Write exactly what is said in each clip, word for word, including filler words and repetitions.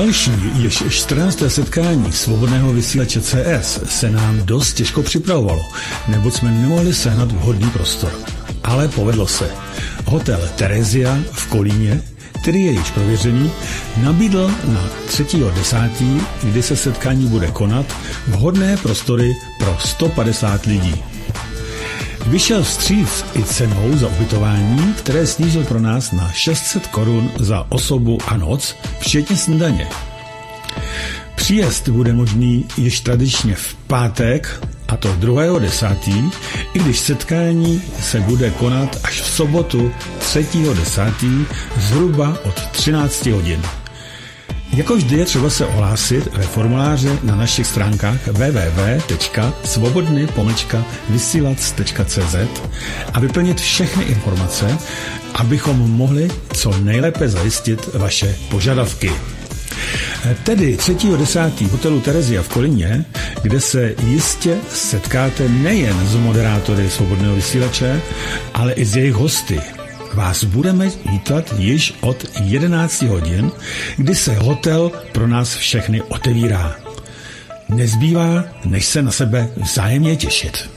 Další, již čtrnácté setkání svobodného vysílače C S se nám dost těžko připravovalo, neboť jsme nemohli sehnat vhodný prostor. Ale povedlo se. Hotel Terezia v Kolíně, který je již prověřený, nabídl na třetího desátého, kdy se setkání bude konat, vhodné prostory pro sto padesát lidí. Vyšel vstříc i cenou za ubytování, které snížil pro nás na šest set korun za osobu a noc, včetně snídaně. Příjezd bude možný již tradičně v pátek, a to druhého desátého, i když setkání se bude konat až v sobotu třetího desátého zhruba od třinácti hodin. Jako vždy je třeba se ohlásit ve formuláři na našich stránkách w w w tečka svobodny pomlčka vysílac tečka c z a vyplnit všechny informace, abychom mohli co nejlépe zajistit vaše požadavky. Tedy třetího desátého v hotelu Terezia v Kolíně, kde se jistě setkáte nejen s moderátory svobodného vysílače, ale i s jejich hosty. Vás budeme vítat již od jedenácti hodin, kdy se hotel pro nás všechny otevírá. Nezbývá, než se na sebe vzájemně těšit.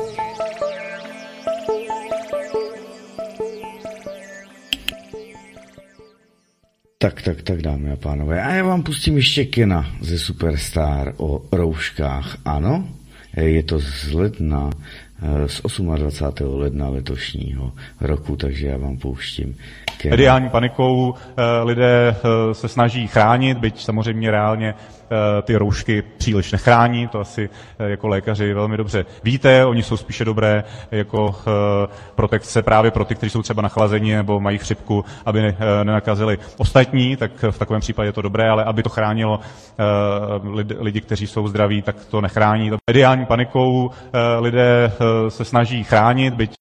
Tak, tak, tak, dámy a pánové. A já vám pustím ještě Kena ze Superstar o rouškách. Ano, je to z ledna, z dvacátého osmého ledna letošního roku, takže já vám pouštím Kena. Mediální panikou lidé se snaží chránit, byť samozřejmě reálně ty roušky příliš nechrání, to asi jako lékaři velmi dobře víte, oni jsou spíše dobré jako protekce právě pro ty, kteří jsou třeba nachlazení nebo mají chřipku, aby nenakazili ostatní, tak v takovém případě je to dobré, ale aby to chránilo lidi, kteří jsou zdraví, tak to nechrání. Mediální panikou lidé se snaží chránit, byť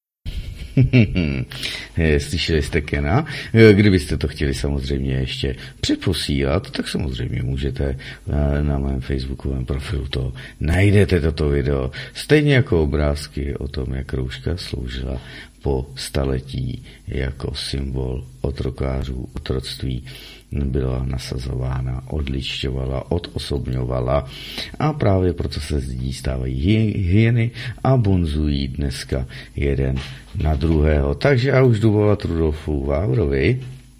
Slyšeli jste Kena? Kdybyste to chtěli samozřejmě ještě přeposílat, tak samozřejmě můžete na mém facebookovém profilu to najdete toto video. Stejně jako obrázky o tom, jak rouška sloužila po staletí jako symbol otrokářů, otroctví, byla nasazována, odlišťovala, odosobňovala a právě proto se z lidí stávají hyeny a bonzují dneska jeden na druhého. Takže já už jdu volat Rudolfu Vávrovi.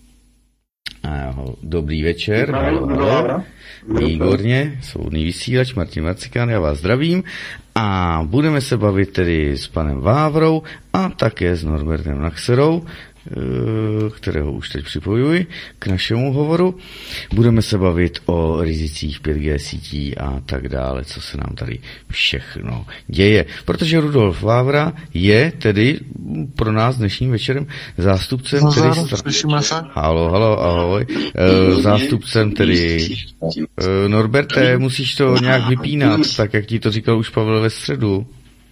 Dobrý večer. Halo, halo. Výborně, svobodný vysílač Martin Marcikán, já vás zdravím a budeme se bavit tedy s panem Vávrou a také s Norbertem Naxerou, kterého už teď připojuji k našemu hovoru. Budeme se bavit o rizicích pět G sítí a tak dále, co se nám tady všechno děje. Protože Rudolf Vávra je tedy pro nás dnešním večerem zástupcem tedy... Stra... Halo, halo, ahoj. Zástupcem tedy... Norberte, musíš to nějak vypínat, tak jak ti to říkal už Pavel ve středu.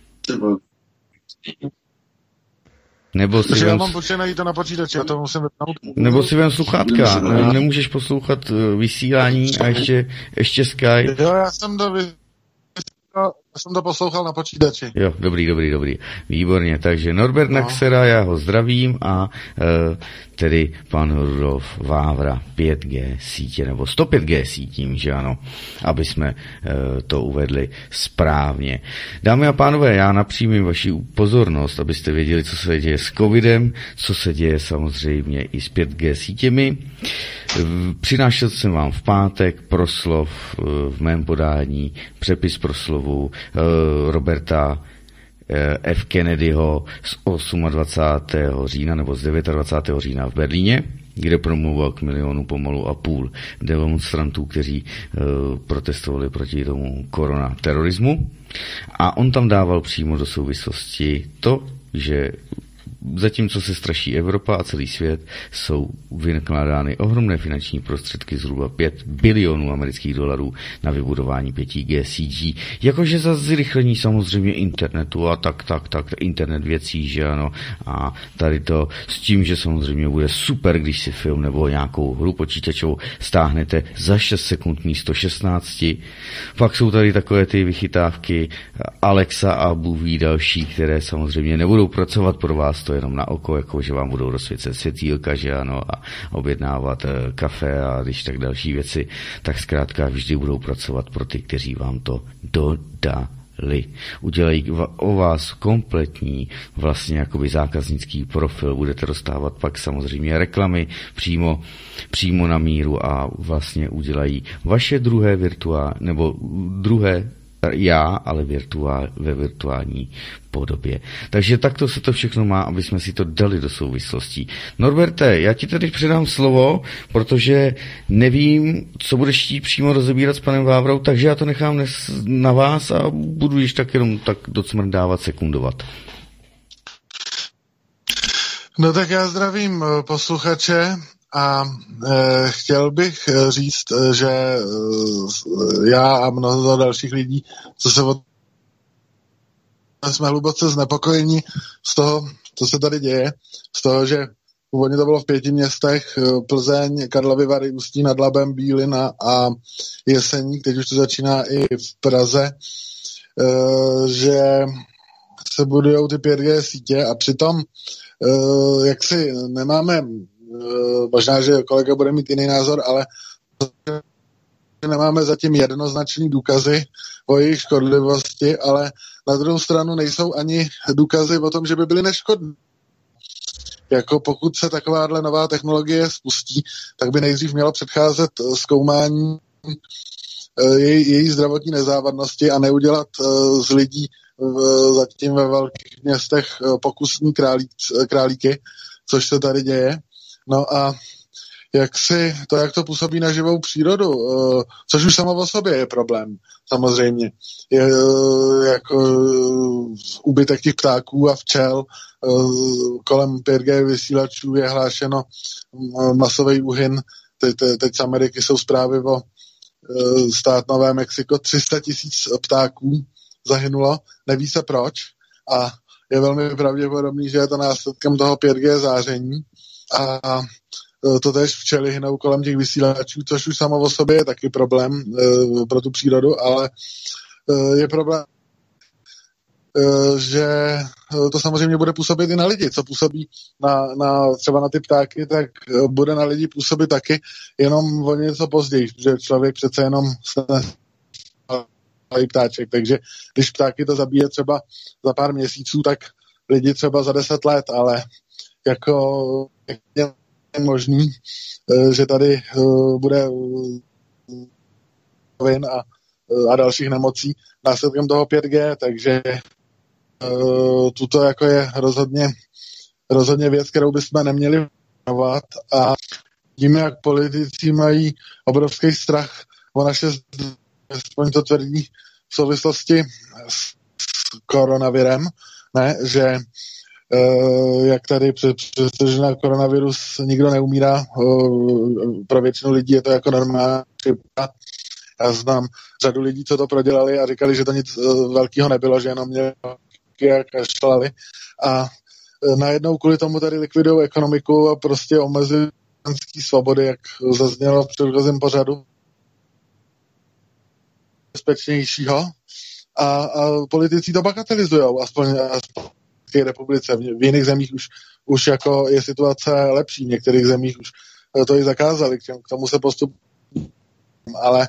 Nebo si vem... mám najít to na počítači, já to musím vypnout. Nebo si vem sluchátka, ne, nemůžeš poslouchat vysílání a ještě, ještě Sky. Jo, já jsem to vy... Já jsem to poslouchal na počítači. Jo, dobrý, dobrý, dobrý. Výborně, takže Norbert no. Naxera, já ho zdravím a e, tedy pan Rudolf Vávra pět G sítě, nebo sto pět G sítím, že ano, aby jsme e, to uvedli správně. Dámy a pánové, já napřímím vaši pozornost, abyste věděli, co se děje s covidem, co se děje samozřejmě i s pět G sítěmi. Přinášel jsem vám v pátek proslov v mém podání, přepis proslovu Roberta F. Kennedyho z dvacátého osmého října nebo z dvacátého devátého října v Berlíně, kde promluvil k milionu pomalu a půl demonstrantů, kteří protestovali proti tomu koronaterorismu. A on tam dával přímo do souvislosti to, že zatímco se straší Evropa a celý svět, jsou vynakládány ohromné finanční prostředky, zhruba pět bilionů amerických dolarů na vybudování pět G sítí, jakože za zrychlení samozřejmě internetu a tak, tak, tak, internet věcí, že ano, a tady to s tím, že samozřejmě bude super, když si film nebo nějakou hru počítačovou stáhnete za šest sekund místo šestnáct. Pak jsou tady takové ty vychytávky Alexa a bůh ví další, které samozřejmě nebudou pracovat pro vás, to to jenom na oko, jako že vám budou rozsvěcet světýlka, že ano, a objednávat e, kafe a když tak další věci, tak zkrátka vždy budou pracovat pro ty, kteří vám to dodali. Udělají o vás kompletní vlastně jakoby zákaznický profil, budete dostávat pak samozřejmě reklamy přímo, přímo na míru a vlastně udělají vaše druhé virtuál, nebo druhé já, ale virtuál, ve virtuální podobě. Takže takto se to všechno má, aby jsme si to dali do souvislostí. Norberte, já ti tady předám slovo, protože nevím, co budeš chtít přímo rozebírat s panem Vávrou, takže já to nechám na vás a budu již tak jenom tak docmrdávat, sekundovat. No tak já zdravím posluchače a e, chtěl bych říct, že e, já a mnoho dalších lidí, co se od jsme hluboce znepokojení z toho, co se tady děje, z toho, že původně to bylo v pěti městech, Plzeň, Karlovy Vary, Ústí nad Labem, Bílina a Jeseník, teď už to začíná i v Praze, že se budujou ty pět G sítě a přitom jak si nemáme, možná, že kolega bude mít jiný názor, ale nemáme zatím jednoznačný důkazy o jejich škodlivosti, ale na druhou stranu nejsou ani důkazy o tom, že by byly neškodné. Jako pokud se takováhle nová technologie spustí, tak by nejdřív mělo předcházet zkoumání její, její zdravotní nezávadnosti a neudělat z lidí zatím ve velkých městech pokusní králí, králíky, což se tady děje. No a jak si to, jak to působí na živou přírodu, což už samo o sobě je problém, samozřejmě. Je jako úbytek těch ptáků a včel, kolem pět G vysílačů je hlášeno masový úhyn, teď, teď z Ameriky jsou zprávy o stát Nové Mexiko, tři sta tisíc ptáků zahynulo, neví se proč a je velmi pravděpodobný, že je to následkem toho pět G záření a to též včely hynou kolem těch vysílačů, což už samo o sobě je taky problém e, pro tu přírodu, ale e, je problém, e, že to samozřejmě bude působit i na lidi. Co působí na, na, třeba na ty ptáky, tak bude na lidi působit taky, jenom o něco později, protože člověk přece jenom ptáček, takže když ptáky to zabíje třeba za pár měsíců, tak lidi třeba za deset let, ale jako je možný, že tady bude a, a dalších nemocí následkem toho pět G, takže tuto jako je rozhodně, rozhodně věc, kterou bychom neměli věnovat a vidíme, jak politici mají obrovský strach o naše, aspoň to tvrdí v souvislosti s koronavirem, ne, že Uh, jak tady, přestože na koronavirus nikdo neumírá, uh, pro většinu lidí je to jako normální chřipka. Já znám řadu lidí, co to prodělali a říkali, že to nic uh, velkého nebylo, že jenom mě kašlali. A uh, najednou kvůli tomu tady likvidují ekonomiku a prostě omezují svobody, jak zaznělo v předchozím pořadu bezpečnějšího. A, a politici to bagatelizujou, aspoň, aspoň republice. V jiných zemích už, už jako je situace lepší. V některých zemích už to i zakázali, k tomu se postupuje. Ale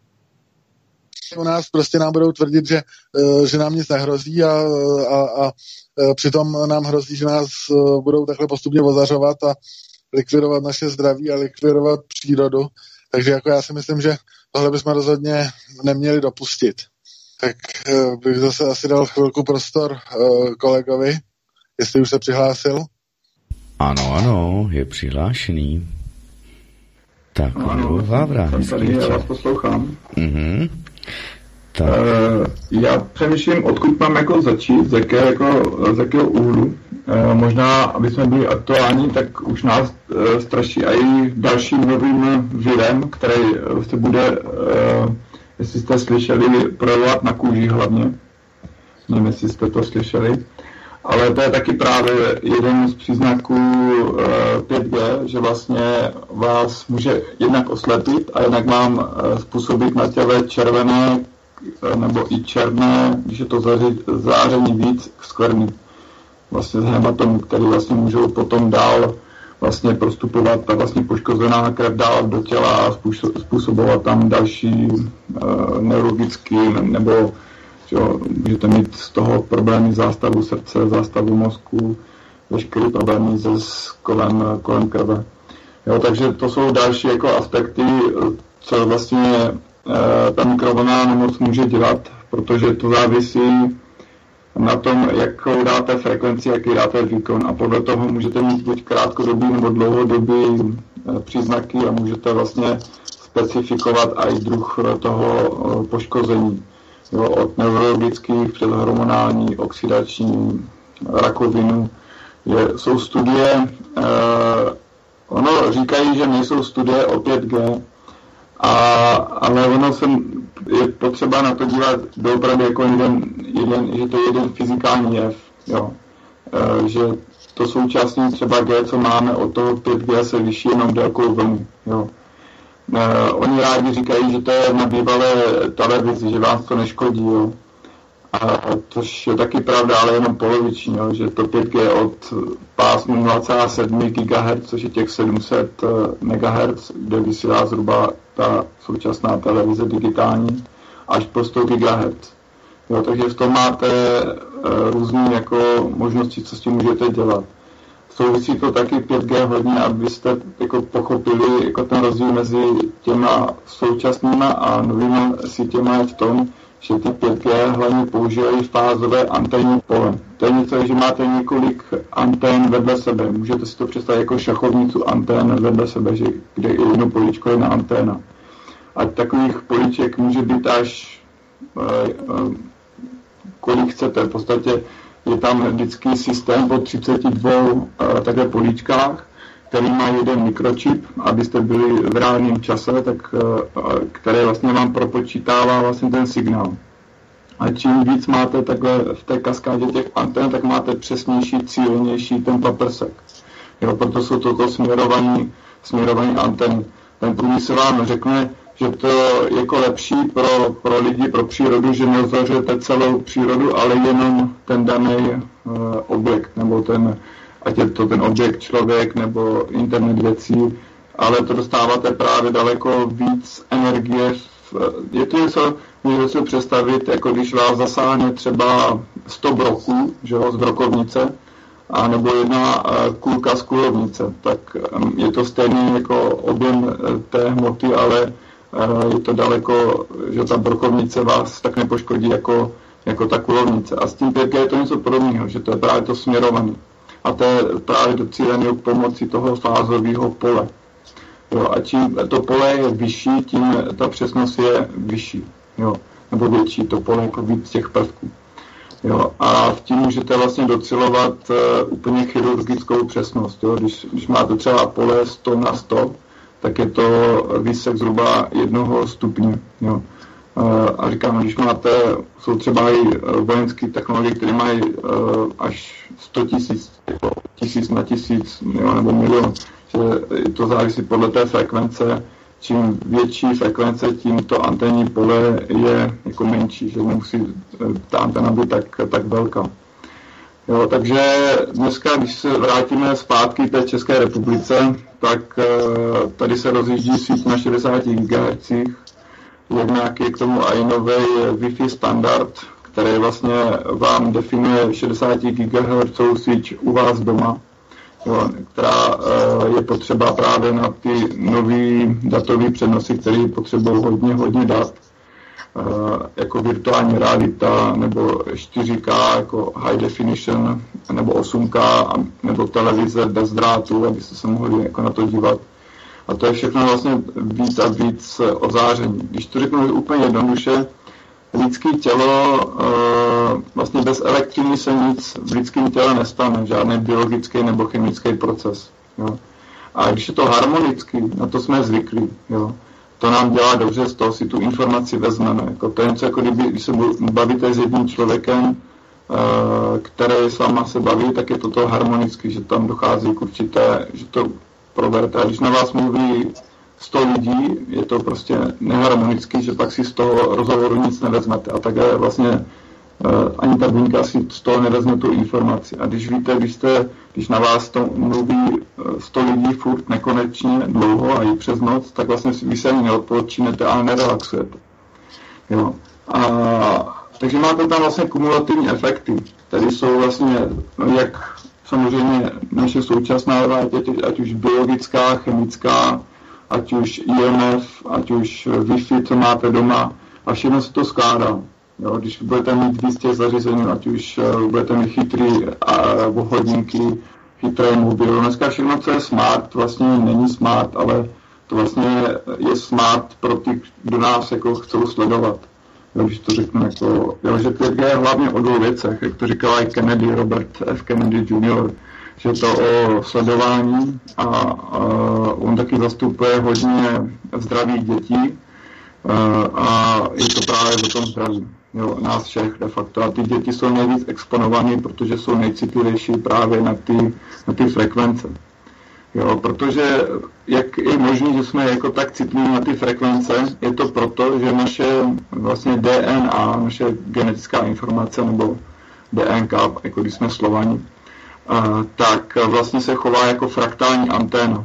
u nás prostě nám budou tvrdit, že, že nám nic nehrozí a, a, a přitom nám hrozí, že nás budou takhle postupně ozařovat a likvidovat naše zdraví a likvidovat přírodu. Takže jako já si myslím, že tohle bychom rozhodně neměli dopustit. Tak bych zase asi dal chvilku prostor uh, kolegovi, jestli už se přihlásil. Ano, ano, je přihlášený. Tak, ano, Vávra, jsem tady, já vás poslouchám. Uh-huh. Tak. Uh, já přemýšlím, odkud mám jako začít, z jakého, jako, z jakého úhlu. Uh, možná, aby jsme byli aktuální, tak už nás uh, straší i dalším novým virem, který se bude... Uh, jestli jste slyšeli, projevovat na kůži hlavně. Nevím, jestli jste to slyšeli. Ale to je taky právě jeden z příznaků uh, pět G, že vlastně vás může jednak oslepit a jednak vám uh, způsobit na těle červené uh, nebo i černé, když je to záření víc, skvrny. vlastně z hematomů, které vlastně můžou potom dál vlastně prostupovat ta vlastně poškozená krev dál do těla a způsobovat tam další uh, neurologický nebo jo, můžete mít z toho problémy zástavu srdce, zástavu mozku, veškeré problémy ze kolem, kolem krve. Jo, takže to jsou další jako aspekty, co vlastně e, ta mikrovlnná nemoc může dělat, protože to závisí na tom, jakou dáte frekvenci, jaký dáte výkon a podle toho můžete mít buď krátkodobý nebo dlouhodobý e, příznaky a můžete vlastně specifikovat i druh toho e, poškození. Jo, od neurologických přes hormonální, oxidační, rakovinu. Je, jsou studie, e, ono říkají, že nejsou studie o pět G, a, ale ono se, je potřeba na to dívat doopravdy jako jeden, jeden, že to je jeden fyzikální jev. Jo. E, že to současné třeba G, co máme od toho pět G, se liší jenom délkou vlny. Jo. Uh, oni rádi říkají, že to je na bývalé televizi, že vás to neškodí, jo. A což je taky pravda, ale jenom poloviční, jo, že to pět G od pásmu nula celá sedm gigahertz, což je těch sedm set megahertz, kde vysílá zhruba ta současná televize digitální, až po sto gigahertz. Jo, takže v tom máte uh, různé jako možnosti, co s tím můžete dělat. Souvisí to taky pět G hodně, abyste jako pochopili jako ten rozdíl mezi těma současnýma a novými sítěma je v tom, že ty pět G hlavně používají fázové anténní pole. To je něco, že máte několik antén vedle sebe. Můžete si to představit jako šachovnicu antén vedle sebe, že, kde jedno políčko je na anténa. A takových políček může být až eh, eh, kolik chcete. V podstatě je tam vždycky systém po třiceti dvou uh, takhle políčkách, který má jeden mikročip, abyste byli v reálném čase, tak, uh, který vlastně vám propočítává vlastně ten signál. A čím víc máte takhle v té kaskádě těch antén, tak máte přesnější, cílenější ten paprsek. Jo, proto jsou toto směrovaný, směrovaný antény. Ten průmysl vám řekne, že to je jako lepší pro, pro lidi, pro přírodu, že neozařujete celou přírodu, ale jenom ten daný uh, objekt, nebo ten, ať je to ten objekt člověk, nebo internet věcí, ale to dostáváte právě daleko víc energie. V, je to něco, můžete si představit, jako když vás zasáhne třeba sto broků, že jo, z brokovnice, a nebo jedna uh, kulka z kulovnice, tak um, je to stejný jako objem uh, té hmoty, ale je to daleko, že ta brokovnice vás tak nepoškodí jako, jako ta kulovnice. A s tím pět G je to něco podobného, že to je právě to směrované. A to je právě docílené pomocí toho fázového pole. Jo, a čím to pole je vyšší, tím ta přesnost je vyšší. Jo, nebo větší, to pole jako víc těch prvků. Jo, a v tím můžete vlastně docilovat uh, úplně chirurgickou přesnost. Jo. Když, když máte třeba pole sto na sto, tak je to výsek zhruba jednoho stupně. Jo. A říkám, když máte, jsou třeba i vojenské technologie, které mají až sto tisíc, tisíc na tisíc, jo, nebo milion, že to závisí podle té frekvence. Čím větší frekvence, tím to anténní pole je jako menší, že nemusí ta anténa být tak, tak velká. Jo, takže dneska, když se vrátíme zpátky té České republice, tak tady se rozjíždí síť na šedesáti gigahertzích. Jednak je k tomu i nový Wi-Fi standard, který vlastně vám definuje šedesát gigahertzů síť u vás doma, jo, která je potřeba právě na ty nový datové přenosy, které potřebují hodně, hodně dat. Jako virtuální realita, nebo čtyři ká jako high definition, nebo osm ká, nebo televize bez drátu, abyste se mohli jako na to dívat. A to je všechno vlastně víc a víc ozáření. Když to řeknu úplně jednoduše, lidské tělo, vlastně bez elektřiny se nic v lidském těle nestane, žádný biologický nebo chemický proces. Jo. A když je to harmonický, na to jsme zvyklí, jo. To nám dělá dobře, z toho si tu informaci vezmeme. Jako to je něco, jako kdyby, když se bavíte s jedním člověkem, který s váma se baví, tak je to to harmonicky, že tam dochází k určité, že to proberete. A když na vás mluví sto lidí, je to prostě neharmonický, že pak si z toho rozhovoru nic nevezmete. A takhle vlastně ani ta buňka si z toho nevezme tu informaci. A když víte, když, jste, když na vás to mluví sto lidí furt nekonečně dlouho a i přes noc, tak vlastně vy se ani neodpočinete, ale nerelaxujete. Jo. A, takže máte tam vlastně kumulativní efekty, které jsou vlastně, jak samozřejmě naše současná realita, ať už biologická, chemická, ať už I M F, ať už Wi-Fi, co máte doma, a všechno se to skládá. Jo, když budete mít víc těch zařízení, ať už uh, budete mít chytrý uh, hodinky, chytré mobily. Dneska všechno, co je smart, vlastně není smart, ale to vlastně je smart pro ty, kdo nás jako chcou sledovat. Jo, když to řeknu jako, jo, že to je hlavně o dvou věcech, jak to říkal i Kennedy, Robert F. Kennedy junior, že to o sledování a, a on taky zastupuje hodně zdravých dětí a, a je to právě o tom zdraví. Jo, nás všech de facto. A ty děti jsou nejvíc exponované, protože jsou nejcitlivější právě na ty, na ty frekvence. Jo, protože jak je možné, že jsme jako tak citliví na ty frekvence, je to proto, že naše vlastně D N A, naše genetická informace nebo D N K, jako když jsme Slovani, tak vlastně se chová jako fraktální anténa.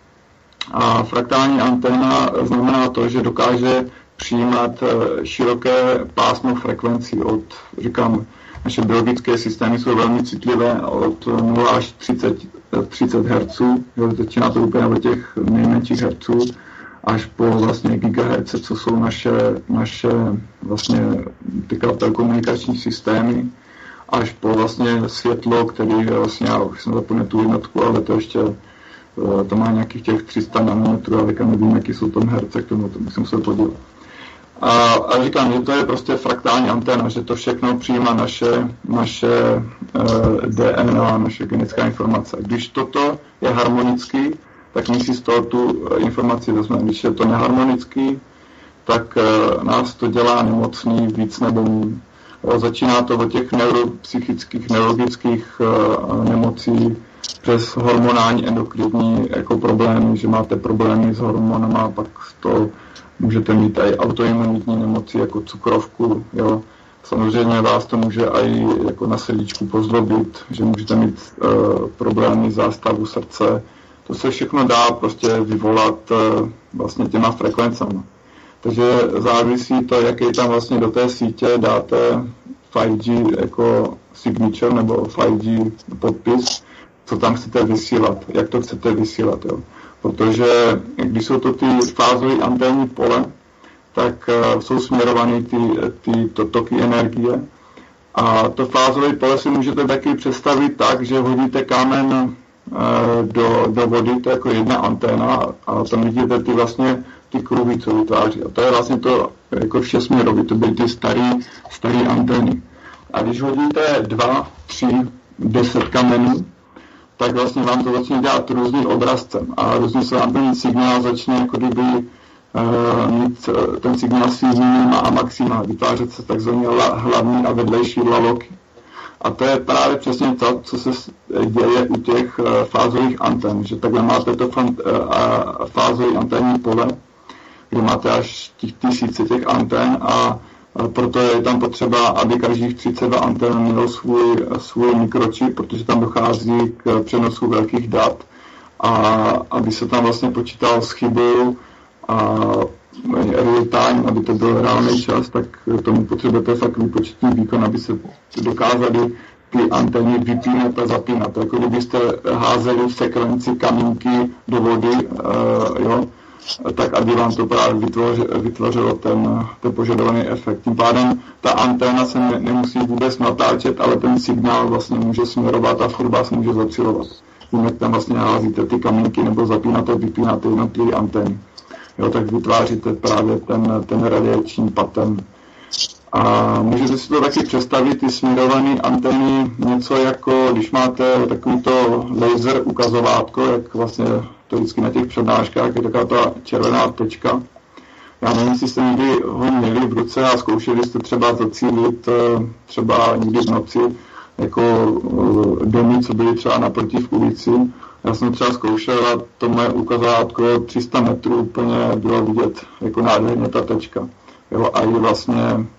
A fraktální anténa znamená to, že dokáže přijímat široké pásmo frekvencí od, říkám, naše biologické systémy jsou velmi citlivé od nula až třicet, třicet hertzů, začíná to úplně od těch nejmenších hertzů, až po vlastně gigahertze, co jsou naše, naše vlastně telekomunikační systémy, až po vlastně světlo, který je vlastně, já už jsem zapomněl tu jednotku, ale to ještě, to má nějakých těch tři sta nanometrů, ale nevím, jaký jsou tam herce, k tomu to musím se podívat. A, a říkám, že to je prostě fraktální anténa, že to všechno přijímá naše, naše uh, D N A, naše genetická informace. Když toto je harmonický, tak my si z toho tu informaci vezmeme. Když je to neharmonický, tak uh, nás to dělá nemocný víc nebo méně. Začíná to od těch neuropsychických, neurologických uh, nemocí přes hormonální endokrinní jako problémy, že máte problémy s hormonama, pak to můžete mít i autoimunitní nemoci jako cukrovku, jo. Samozřejmě vás to může i jako na srdíčku pozdrobit, že můžete mít uh, problémy zástavu srdce. To se všechno dá prostě vyvolat uh, vlastně těma frekvencemi. Takže závisí to, jaký tam vlastně do té sítě dáte pět G jako signature nebo pět G podpis, co tam chcete vysílat, jak to chcete vysílat, jo. Protože když jsou to ty fázové anténní pole, tak uh, jsou směrované ty, ty to, toky energie. A to fázové pole si můžete taky představit tak, že hodíte kámen uh, do, do vody, to je jako jedna anténa, a tam vidíte ty vlastně ty kruhy, co vytváří. A to je vlastně to jako všesměrový, to byly ty staré staré antény. A když hodíte dva, tři, deset kamenů, tak vlastně vám to začne dělat různým obrazcem a různě se vám ten signál začne jako kdyby uh, mít ten signál svý minima a maxima, vytvářet se takzvané hlavní a vedlejší laloky. A to je právě přesně to, co se děje u těch uh, fázových antén, že takhle máte to uh, fázové anténní pole, kde máte až těch tisíce těch antén a proto je tam potřeba, aby každých třicet dva antén měl svůj, svůj mikročip, protože tam dochází k přenosu velkých dat a aby se tam vlastně počítal s chybou a real time, aby to byl reálný čas, tak tomu potřebujete fakt výpočetní výkon, aby se dokázali ty antény vypínat a zapínat. Jako kdybyste házeli v sekvenci kamínky do vody, uh, jo, tak aby vám to právě vytvořilo ten, ten požadovaný efekt. Tím pádem ta anténa se ne, nemusí vůbec natáčet, ale ten signál vlastně může směrovat a furt vás může zacilovat. Tím, jak tam vlastně házíte ty kamínky nebo zapínáte, vypínáte jednotlivé antény. Jo, tak vytváříte právě ten, ten radiační pattern. A můžete si to taky představit, ty směrované antény, něco jako, když máte takovýto laser ukazovátko, jak vlastně to vždycky na těch přednáškách je taková ta červená tečka. Já nevím, jestli jste někdy ho měli v ruce a zkoušeli jste třeba zacílit třeba někdy v noci jako domy, co byly třeba naproti v ulici. Já jsem třeba zkoušel a to moje ukazovátko tři sta metrů úplně bylo vidět jako nádherně ta tečka. Jo, a i vlastně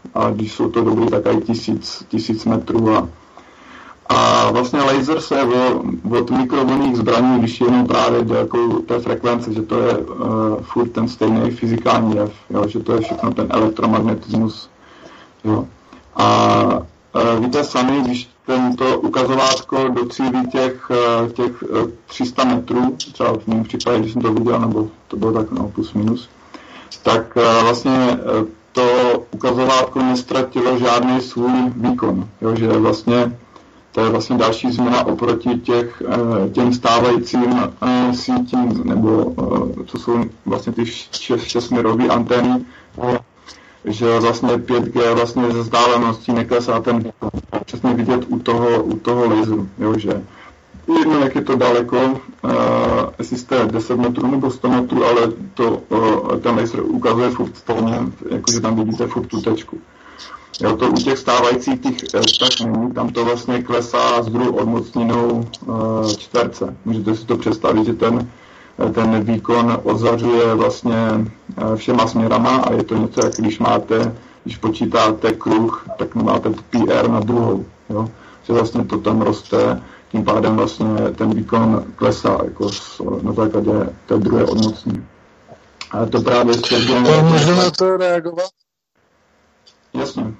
a když jsou to dobrý, tak i tisíc, tisíc metrů. A, a vlastně laser se o, od mikrovlnných zbraní liší jenom právě délkou té frekvence, že to je uh, furt ten stejný fyzikální jev, jo, že to je všechno ten elektromagnetismus. Jo. A uh, víte sami, když tento ukazovátko docílí těch, těch tři sta metrů, třeba v mém případě, když jsem to viděl, nebo to bylo tak no, plus minus, tak vlastně to ukazovátko nestratilo žádný svůj výkon. Jo, že vlastně to je vlastně další změna oproti těch, těm stávajícím sítím, nebo co jsou vlastně ty šestmirové antény, že vlastně pět G vlastně ze vzdáleností neklesá ten přesně vidět u toho, u toho laseru, jo, že jedno, jak je to daleko, uh, jestli jste deset metrů nebo sto metrů, ale to, uh, ten laser ukazuje furt stejně, jakože tam vidíte furt tu tečku. Jo, to u těch stávajících těch tak není, tam to vlastně klesá s druhou odmocninou uh, čtverce. Můžete si to představit, že ten ten výkon ozařuje vlastně všema směrama a je to něco, jak když máte, když počítáte kruh, tak máte P R na druhou, jo? Že vlastně to tam roste, tím pádem vlastně ten výkon klesá jako na základě té druhé odmocní. A to právě středně... To můžeme na to reagovat? Jasně.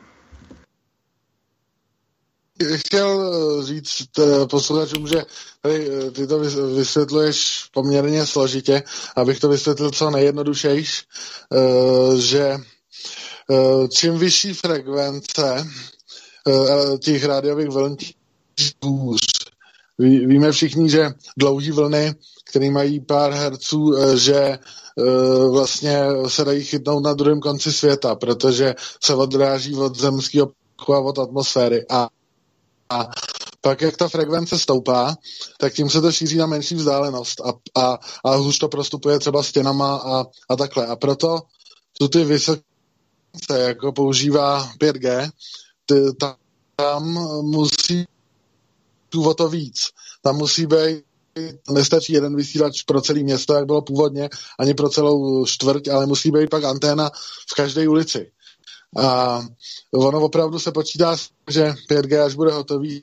Chtěl říct posluchačům, že tady, ty to vysvětluješ poměrně složitě, abych to vysvětlil co nejjednodušejš, že čím vyšší frekvence těch rádiových vln, hůř. Víme všichni, že dlouhý vlny, které mají pár herců, že vlastně se dají chytnout na druhém konci světa, protože se odráží od zemského a od atmosféry. A A pak, jak ta frekvence stoupá, tak tím se to šíří na menší vzdálenost a, a, a hůř to prostupuje třeba stěnama a, a takhle. A proto tu ty vysoké, jako používá pět G, ty, tam musí tu o to víc. Tam musí být, nestačí jeden vysílač pro celé město, jak bylo původně, ani pro celou čtvrť, ale musí být pak anténa v každé ulici. A ono opravdu se počítá, že pět G, až bude hotový,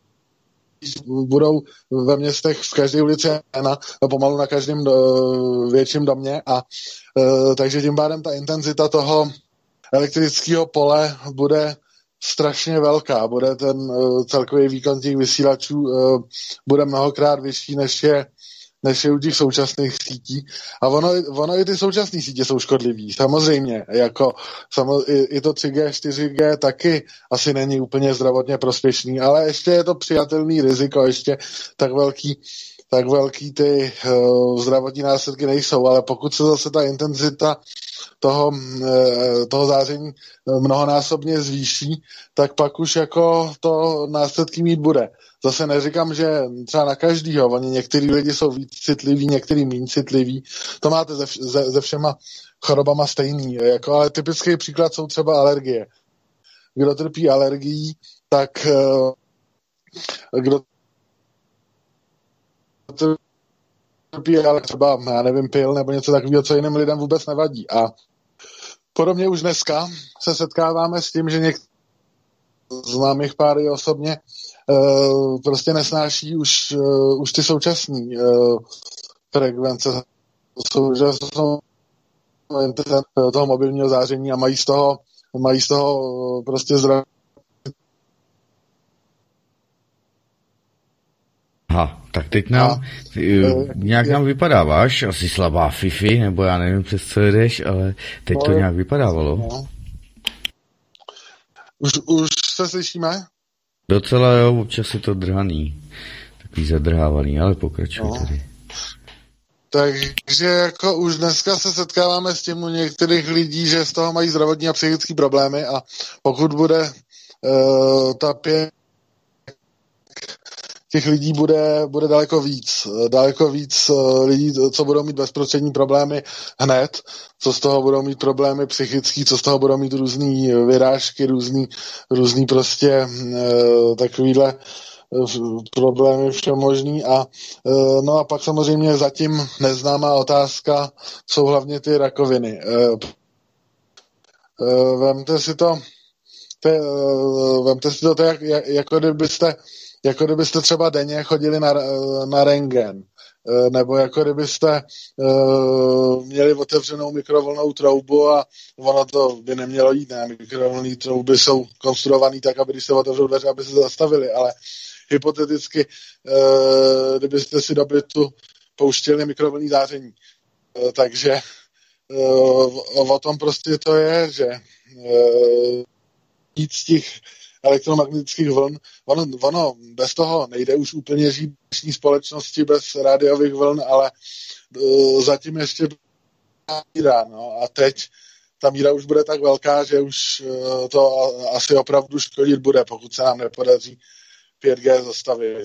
budou ve městech v každé ulici na, pomalu na každém do, větším domě a e, takže tím pádem ta intenzita toho elektrického pole bude strašně velká. Bude ten e, celkový výkon těch vysílačů e, bude mnohokrát vyšší, než je než je u těch současných sítí. A ono, ono i ty současné sítě jsou škodlivý. Samozřejmě, jako samo, i, i to tři G, čtyři G taky asi není úplně zdravotně prospěšný, ale ještě je to přijatelný riziko, ještě tak velký, tak velký ty uh, zdravotní následky nejsou, ale pokud se zase ta intenzita toho, uh, toho záření mnohonásobně zvýší, tak pak už jako to následky mít bude. Zase neříkám, že třeba na každýho, oni některý lidi jsou víc citliví, některý méně citliví, to máte ze, ze, ze všema chorobama stejný, jako, ale typický příklad jsou třeba alergie. Kdo trpí alergií, tak kdo trpí ale třeba, já nevím, pil nebo něco takového, co jiným lidem vůbec nevadí. A podobně už dneska se setkáváme s tím, že někteří znám jich pár i osobně, Uh, prostě nesnáší už, uh, už ty současní uh, frekvence současnou internet uh, toho mobilního záření a mají z toho, mají z toho uh, prostě zdraví. Aha, tak teď nám, a, uh, nějak je, nám vypadáváš, asi slabá Fifi, nebo já nevím, přes co jdeš, ale teď no, to nějak vypadávalo. No. Už, už se slyšíme? Docela jo, občas je to drhaný, takový zadrhávaný, ale pokračuj no. tady. Takže jako už dneska se setkáváme s tím u některých lidí, že z toho mají zdravotní a psychické problémy a pokud bude uh, ta pět těch lidí bude, bude daleko víc. Daleko víc uh, lidí, co budou mít bezprostřední problémy hned, co z toho budou mít problémy psychický, co z toho budou mít různý vyrážky, různý, různý prostě uh, takovýhle uh, problémy všemožný. A, uh, no a pak samozřejmě zatím neznámá otázka jsou hlavně ty rakoviny. Uh, uh, vemte si to te, vemte si to tak, jako kdybyste, jako kdybyste třeba denně chodili na, na rentgen, nebo jako kdybyste uh, měli otevřenou mikrovlnnou troubu a ono to by nemělo jít, ne? Mikrovlnné trouby jsou konstruované tak, aby když se otevřou dveře, aby se zastavili, ale hypoteticky, uh, kdybyste si do bytu pouštěli mikrovlnné záření. Uh, takže uh, o tom prostě to je, že uh, jít z těch elektromagnetických vln, ono, ono bez toho nejde už úplně žít v dnešní společnosti bez rádiových vln, ale uh, zatím ještě míra, no, a teď ta míra už bude tak velká, že už uh, to a, asi opravdu škodit bude, pokud se nám nepodaří pět G zastavit.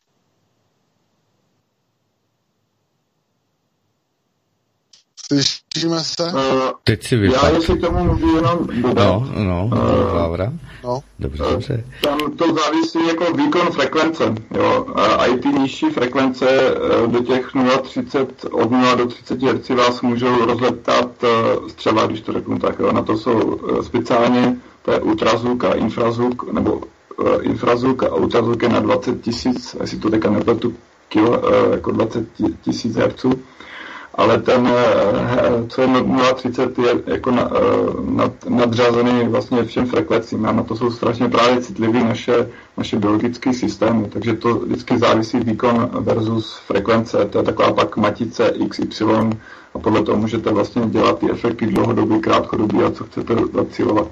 Slyšíme se? Uh, Teď si vypadl. Já jestli k tomu můžu jenom dodat. No, no, uh, Vávra. No. Dobře, dobře. Tam to závisí jako výkon frekvence, jo. A i ty nižší frekvence do těch nula třicet, od nula do třicet hertzů vás můžou rozleptat střeva, když to řeknu tak, jo. Na to jsou speciálně, to je ultrazvuk a infrazvuk, nebo infrazvuk a ultrazvuk je na dvacet tisíc, jestli to teďka nepletu, kilo, jako dvacet tisíc hertzů. Ale ten, co je nula třicet, je jako na, nad, nadřazený vlastně všem frekvencím. A na to jsou strašně právě citlivý naše, naše biologické systémy. Takže to vždycky závisí výkon versus frekvence. To je taková pak matice X Y a podle toho můžete vlastně dělat ty efekty dlouhodobý, krátkodobý a co chcete zacílovat.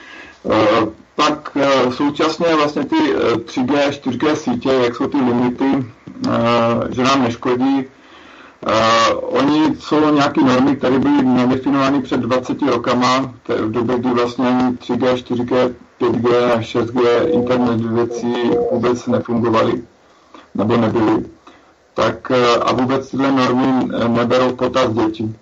Pak současně vlastně ty tři G, čtyři G sítě, jak jsou ty limity, že nám neškodí. Uh, oni jsou nějaké normy, které byly nadefinovány před dvaceti rokama, v době, kdy vlastně ani tři G, čtyři G, pět G a šest G internet věcí vůbec nefungovaly, nebo nebyly. Tak uh, a vůbec tyhle normy neberou v potaz děti.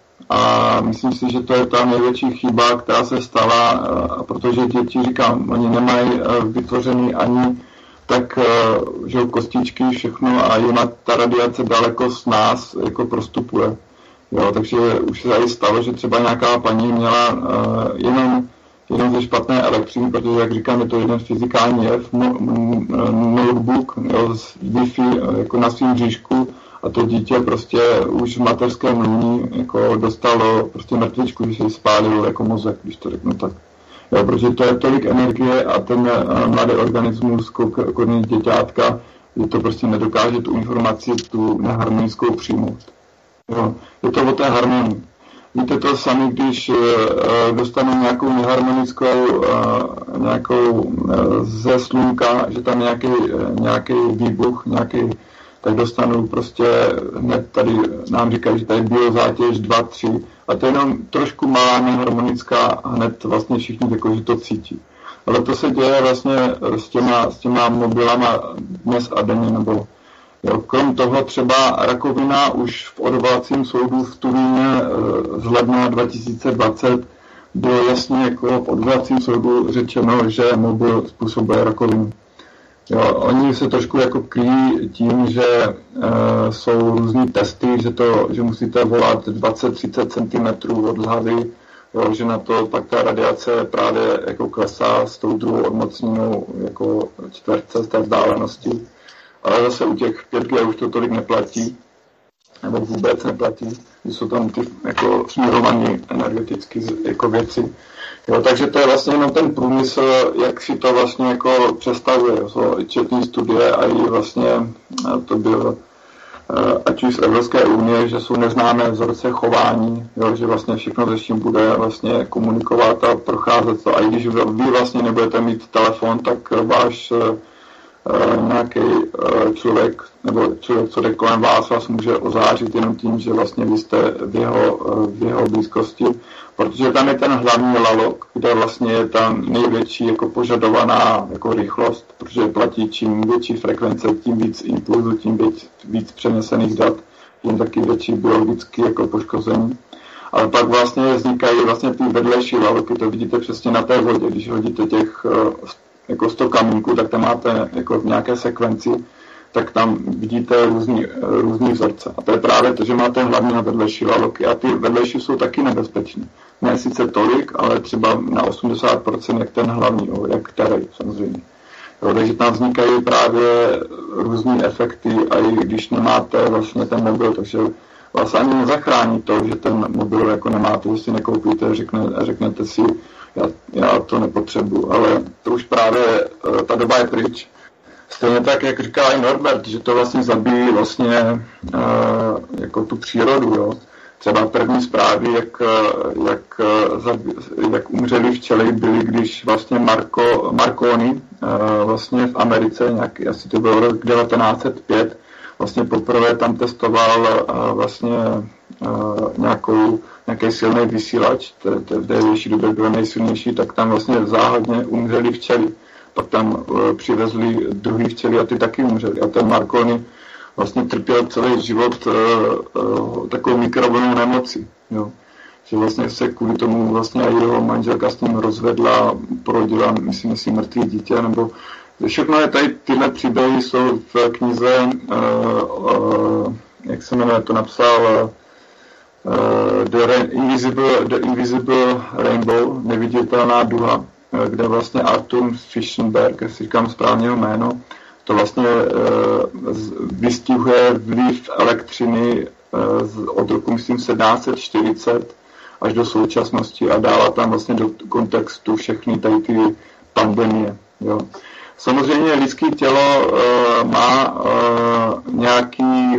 A myslím si, že to je ta největší chyba, která se stala, uh, protože děti, říkám, oni nemají uh, vytvořený ani tak, že kostičky, všechno a jinak ta radiace daleko z nás jako prostupuje. Jo, takže už se tady stalo, že třeba nějaká paní měla uh, jenom, jenom ze špatné elektřiny, protože, jak říkám, je to jeden fyzikální jev, mo, m, notebook jo, z Wi-Fi jako na svým bříšku a to dítě prostě už v mateřském lůni jako dostalo prostě mrtvičku, když se jí spálil jako mozek, když to řeknu tak. Jo, protože to je tolik energie a ten uh, mladý organismus, koukný děťátka, že to prostě nedokáže tu informaci, tu neharmonickou přijmout. Jo, je to o té harmonii. Víte to sami, když uh, dostanou nějakou neharmonickou, uh, nějakou uh, ze slunka, že tam nějaký, uh, nějaký výbuch, nějaký, tak dostanou prostě hned tady, nám říkají, že tady biozátěž dva, tři, a to je jenom trošku malá neharmonická a hned vlastně všichni jako, že to cítí. Ale to se děje vlastně s těma, s těma mobilama dnes a denně, nebo jo, krom toho třeba rakovina už v odvolacím soudu v Turíně z ledna dva tisíce dvacet bylo jasně jako v odvolacím soudu řečeno, že mobil způsobuje rakovinu. Jo, oni se trošku jako kryjí tím, že e, jsou různý testy, že, to, že musíte volat dvacet až třicet centimetrů od hlavy, jo, že na to pak ta radiace právě jako klesá s tou druhou odmocninou jako čtverce z té vzdálenosti. Ale zase u těch pět G už to tolik neplatí, nebo vůbec neplatí, že jsou tam ty jako směrované energetické jako věci. Jo, takže to je vlastně jenom ten průmysl, jak si to vlastně jako představuje. Jsou četné studie a i vlastně to bylo ať už z Evropské unie, že jsou neznámé vzorce chování, jo, že vlastně všechno se čím bude vlastně komunikovat a procházet to. A i když vy vlastně nebudete mít telefon, tak váš Uh, nějaký uh, člověk, nebo člověk, co jde kolem vás, vás může ozářit jenom tím, že vlastně vy jste v jeho, uh, v jeho blízkosti, protože tam je ten hlavní lalok, kde vlastně je tam největší jako požadovaná jako rychlost, protože platí čím větší frekvence, tím víc impulzu, tím víc, víc přenesených dat, tím taky větší biologický jako poškození. Ale pak vlastně vznikají vlastně ty vedlejší laloky, to vidíte přesně na té vodě, když hodíte těch uh, jako sto kamínků, tak tam máte jako v nějaké sekvenci tak tam vidíte různý, různý vzorce. A to je právě to, že máte hlavní a vedlejší laloky. A ty vedlejší jsou taky nebezpečné. Ne sice tolik, ale třeba na osmdesát procent jak ten hlavní, jak který samozřejmě. Jo, takže tam vznikají právě různý efekty a i když nemáte vlastně ten mobil, takže vás ani nezachrání to, že ten mobil jako nemáte, že si nekoupíte a řekne, řeknete si, já, já to nepotřebuji, ale to už právě ta doba je pryč. Stejně tak, jak říká i Norbert, že to vlastně zabíjí vlastně uh, jako tu přírodu, jo. Třeba první zprávy, jak, jak, jak umřeli včely, byly, když vlastně Marco, Marconi uh, vlastně v Americe, nějak, asi to bylo rok devatenáct set pět, vlastně poprvé tam testoval uh, vlastně uh, nějakou, nějaký silný vysílač, v dřívější době byl nejsilnější, tak tam vlastně záhadně umřeli včely. Pak tam uh, přivezli druhý včely a ty taky umřeli. A ten Marconi vlastně trpěl celý život uh, uh, takovou mikrovlnou nemocí. Jo. Že vlastně se kvůli tomu vlastně i jeho manželka s ním rozvedla, porodila, myslím, si mrtvý dítě, nebo všechno je tady, tyhle příběhy jsou v knize, uh, uh, jak se jmenuje, to napsal uh, The Invisible, The Invisible Rainbow, neviditelná duha, kde vlastně Arthur Fischenberg, jestli říkám správně jméno, to vlastně uh, vystihuje vliv elektřiny uh, od roku, myslím, sedmnáct set čtyřicet až do současnosti a dává tam vlastně do kontextu všechny tady ty pandemie. Jo. Samozřejmě lidské tělo uh, má uh, nějaký,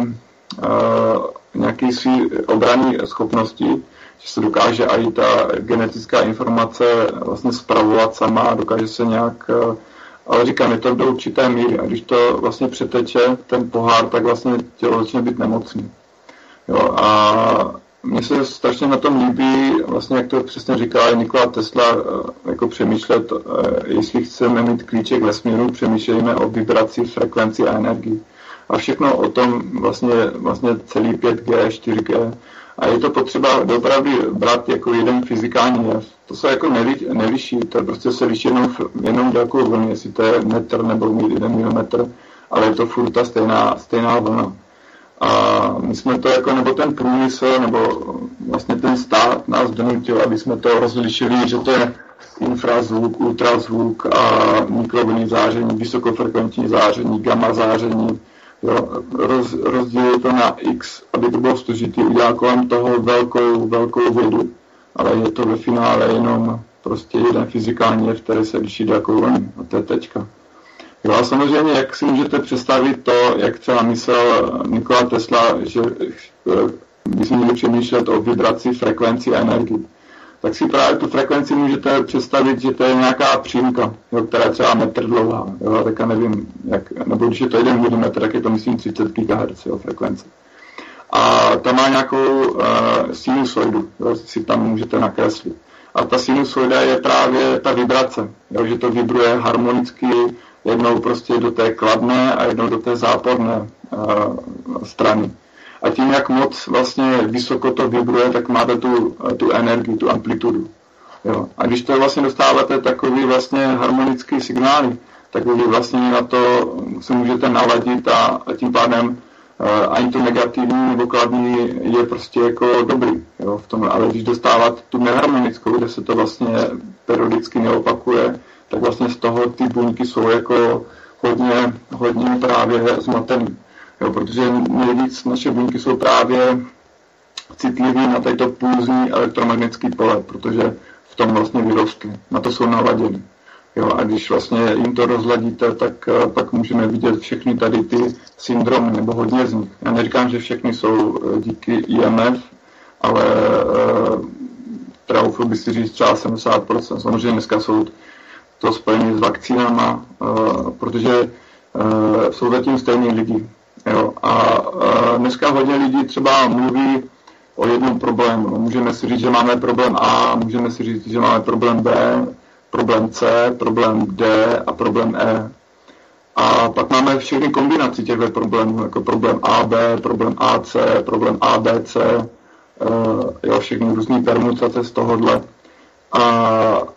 uh, nějaký svý obranné schopnosti, že se dokáže i ta genetická informace vlastně spravovat sama, dokáže se nějak, uh, ale říkám, je to do určité míry a když to vlastně přeteče ten pohár, tak vlastně tělo začne být nemocný. Jo, a mně se strašně na tom líbí, vlastně jak to přesně říkala i Nikola Tesla, jako přemýšlet, jestli chceme mít klíček vesmíru, přemýšlejme o vibraci, frekvenci a energii. A všechno o tom vlastně, vlastně celý pět G, čtyři G. A je to potřeba opravdu brát jako jeden fyzikální jev. To se jako neví, nevyší, to prostě se liší jenom, jenom délkou vlny, jestli to je metr nebo jeden milimetr, ale je to furt ta stejná, stejná vlna. A my jsme to jako, nebo ten průmysl, nebo vlastně ten stát nás donutil, aby jsme to rozlišili, že to je infrazvuk, ultrazvuk a mikrovlnný záření, vysokofrekventní záření, gamma záření. Jo, roz, rozdělil to na X, aby to bylo složitý, udělal kolem toho velkou, velkou vědu, ale je to ve finále jenom prostě jeden fyzikální jev, který se liší délkou vlny, a to je tečka. Jo, a samozřejmě, jak si můžete představit to, jak třeba myslel Nikola Tesla, že bychom měli přemýšlet o vibraci, frekvenci a energii. Tak si právě tu frekvenci můžete představit, že to je nějaká přímka, jo, která je třeba metr dlouhá. Jo, tak já nevím, jak, nebo když je to jeden milimetr, tak je to myslím třicet gigahertzů jo, frekvence. A ta má nějakou uh, sinusoidu, jo, si tam můžete nakreslit. A ta sinusoida je právě ta vibrace, jo, že to vibruje harmonicky, jednou prostě do té kladné a jednou do té záporné uh, strany. A tím, jak moc vlastně vysoko to vibruje, tak máte tu, tu energii, tu amplitudu. Jo. A když to vlastně dostáváte takový vlastně harmonický signály, tak vy vlastně na to se můžete naladit a, a tím pádem uh, ani to negativní nebo kladný je prostě jako dobrý. Jo, v tomhle. Ale když dostáváte tu neharmonickou, kde se to vlastně periodicky neopakuje, tak vlastně z toho ty buňky jsou jako hodně, hodně právě zmatený. Jo, protože nejvíc naše buňky jsou právě citlivé na této pulzní elektromagnetické pole, protože v tom vlastně vyrostly. Na to jsou naladěny. Jo, a když vlastně jim to rozladíte, tak pak můžeme vidět všechny tady ty syndromy, nebo hodně z nich. Já neříkám, že všechny jsou díky I M F, ale troufl by si říct třeba sedmdesát procent. Samozřejmě dneska jsou to spojené s vakcínama, protože jsou zatím stejní lidi. Jo, a, a dneska hodně lidí třeba mluví o jednom problému. Můžeme si říct, že máme problém A, můžeme si říct, že máme problém B, problém C, problém D a problém E. A pak máme všechny kombinaci těchto problémů, jako problém A B, problém A C, problém A B C, jo, všechny různé permutace z tohohle. A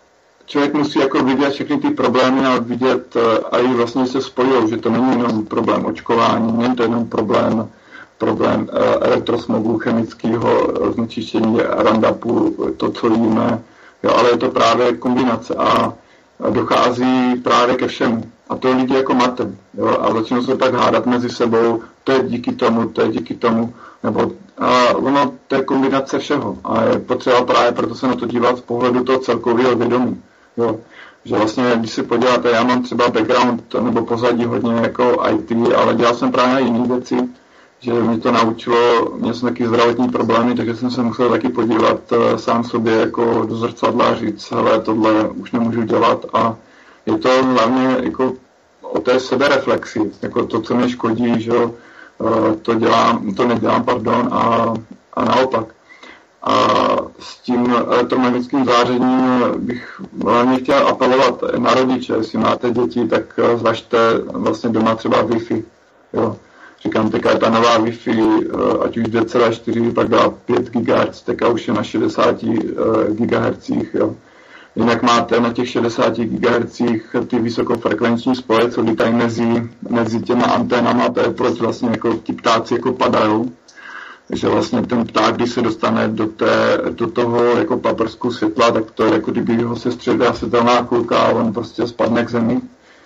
člověk musí jako vidět všechny ty problémy a vidět a i vlastně se spojil, že to není jenom problém očkování, není to jenom problém, problém elektrosmogu, chemického znečištění, Roundupu, to, co jíme, jo, ale je to právě kombinace a dochází právě ke všemu. A to lidi jako mate, jo, a začnou se tak hádat mezi sebou, to je díky tomu, to je díky tomu, nebo a ono, to je kombinace všeho a je potřeba právě proto se na to dívat z pohledu toho celkového vědomí, jo. Že vlastně, když si podíváte, já mám třeba background nebo pozadí hodně jako í té, ale dělal jsem právě jiné věci, že mě to naučilo, měl jsem taky zdravotní problémy, takže jsem se musel taky podívat uh, sám sobě jako do zrcadla a říct, hele, tohle už nemůžu dělat a je to hlavně jako o té sebereflexi, jako to, co mě škodí, že uh, to dělám, to nedělám, pardon, a, a naopak. A s tím elektromagnetickým zářením bych hlavně chtěl apelovat na rodiče, jestli máte děti, tak zvažte vlastně doma třeba Wi-Fi, jo. Říkám, teďka je ta nová Wi-Fi, ať už dvě celá čtyři, pak dá pět gigahertzů, teďka už je na šedesát gigahertzů. Jo. Jinak máte na těch šedesáti gigahertzích ty vysokofrekvenční spoje, co lítají mezi, mezi těma anténama, to je proč vlastně jako ti ptáci jako padajou. Že vlastně ten pták, když se dostane do, té, do toho jako paprsku světla, tak to je jako kdyby ho se střelila světelná kulka a on prostě spadne k zemi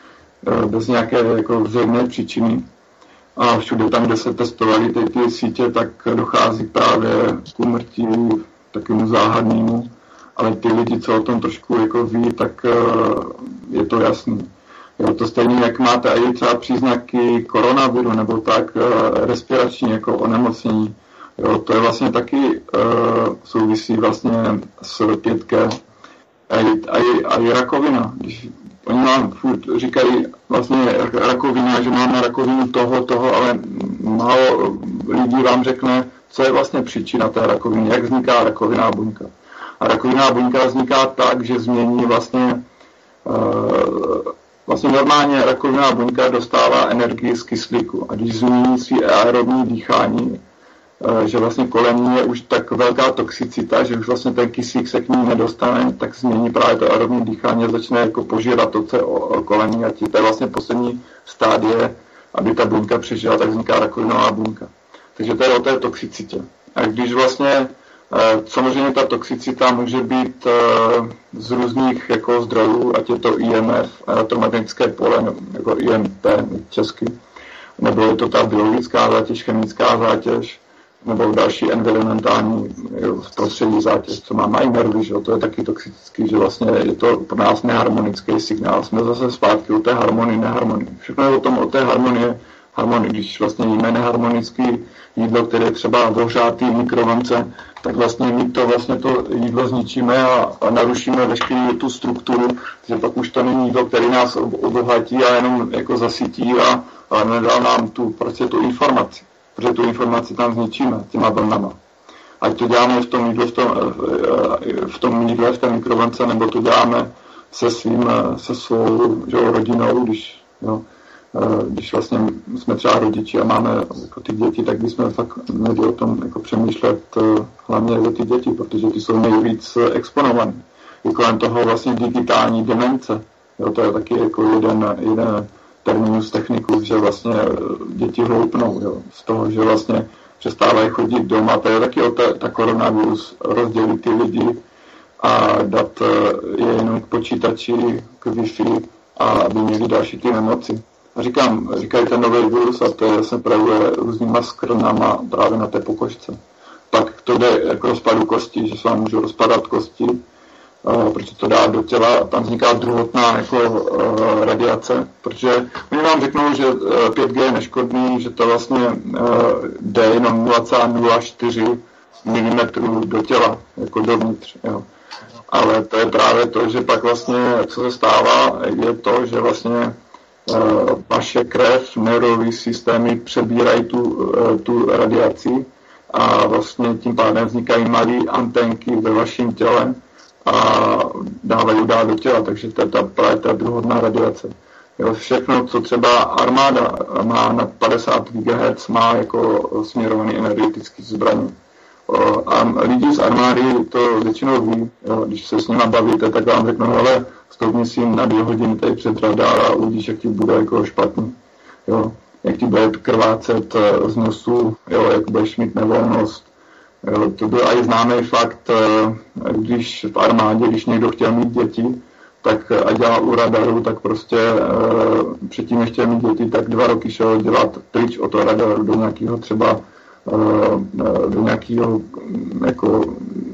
bez nějaké jako zjevné příčiny. A všude tam, kde se testovaly ty, ty sítě, tak dochází právě k úmrtí takovému záhadnému. Ale ty lidi, co o tom trošku jako ví, tak uh, je to jasný. Jo, to stejně, jak máte i třeba příznaky koronaviru nebo tak uh, respirační jako onemocnění. Jo, to je vlastně taky uh, souvisí vlastně s pět G. A i, a i, a i rakovina. Když oni nám furt říkají vlastně rakovina, že máme rakovinu toho, toho, ale málo lidí vám řekne, co je vlastně příčina té rakoviny, jak vzniká rakovinná buňka. A rakovinná buňka vzniká tak, že změní vlastně, uh, vlastně normálně rakovinná buňka dostává energii z kyslíku. A když změní si aerobní dýchání, uh, že vlastně kolem ní je už tak velká toxicita, že už vlastně ten kyslík se k ní nedostane, tak změní právě to aerobní dýchání a začne jako požírat to, co je kolem ní. A to je vlastně poslední stádie, aby ta buňka přežila, tak vzniká rakovinová buňka. Takže to je o té toxicitě. A když vlastně samozřejmě ta toxicita může být z různých jako zdrojů, ať je to I M F, elektromagnetické pole, nebo jako I M P česky, nebo je to ta biologická zátěž, chemická zátěž, nebo další environmentální prostředí zátěž, co má mají nervy, že to je taky toxický, že vlastně je to pro nás neharmonický signál. Jsme zase zpátky o té harmonii, neharmonii. Všechno je o tom, o té harmonie, harmonii. Když vlastně jíme neharmonický jídlo, které je třeba ohřátý v mikrovlnce, tak vlastně my to, vlastně to jídlo zničíme a, a narušíme veškerou tu strukturu, že pak už to není jídlo, které nás obohatí a jenom jako zasytí a, a nedá nám tu, prostě tu informaci. Protože tu informaci tam zničíme těma vlnama. Ať to děláme v tom jídle, v tom, v tom jídle, v té mikrovlnce, nebo to děláme se svým, se svou že, rodinou, když, jo, když vlastně jsme třeba rodiči a máme jako ty děti, tak bychom fakt měli o tom jako přemýšlet hlavně za ty děti, protože ty jsou nejvíc exponované. I kolem toho vlastně digitální demence. Jo, to je taky jako jeden, jeden terminus technicus, že vlastně děti hloupnou, jo, z toho, že vlastně přestávají chodit doma. To je taky o ta, ta koronavirus, rozdělit ty lidi a dát je jenom k počítači, k Wi-Fi a aby měli další ty nemoci. A říkám, říkají ten nový virus a to se projevuje různýma skrnama právě na té pokožce. Pak to jde k rozpadu kosti, že se vám můžou rozpadat kosti, Uh, protože to dá do těla a tam vzniká druhotná jako, uh, radiace, protože oni vám řeknou, že uh, pět G je neškodný, že to vlastně uh, jde jenom nula celá nula čtyři milimetrů do těla, jako dovnitř. Jo. Ale to je právě to, že pak vlastně, co se stává, je to, že vlastně uh, vaše krev, nervové systémy přebírají tu, uh, tu radiaci a vlastně tím pádem vznikají malé anténky ve vašem těle, a dávají dál do těla, takže to je ta, právě ta druhotná radiace. Jo, všechno, co třeba armáda má na padesát gigahertzů, má jako směrovaný energetický zbraně. a lidi z armády to většinou ví, jo, když se s nimi bavíte, tak vám řeknou, ale stoupni si na dvě hodiny tady před radar a uvidíš, jak ti bude jako špatný, jo, jak ti bude krvácet z nosu, jo, jak budeš mít nevolnost. Jo, to byl i známý fakt, když v armádě, když někdo chtěl mít děti, tak a dělal u radaru, tak prostě e, předtím, než chtěl mít děti, tak dva roky šel dělat pryč od toho radaru do nějakého třeba e, do nějakého jako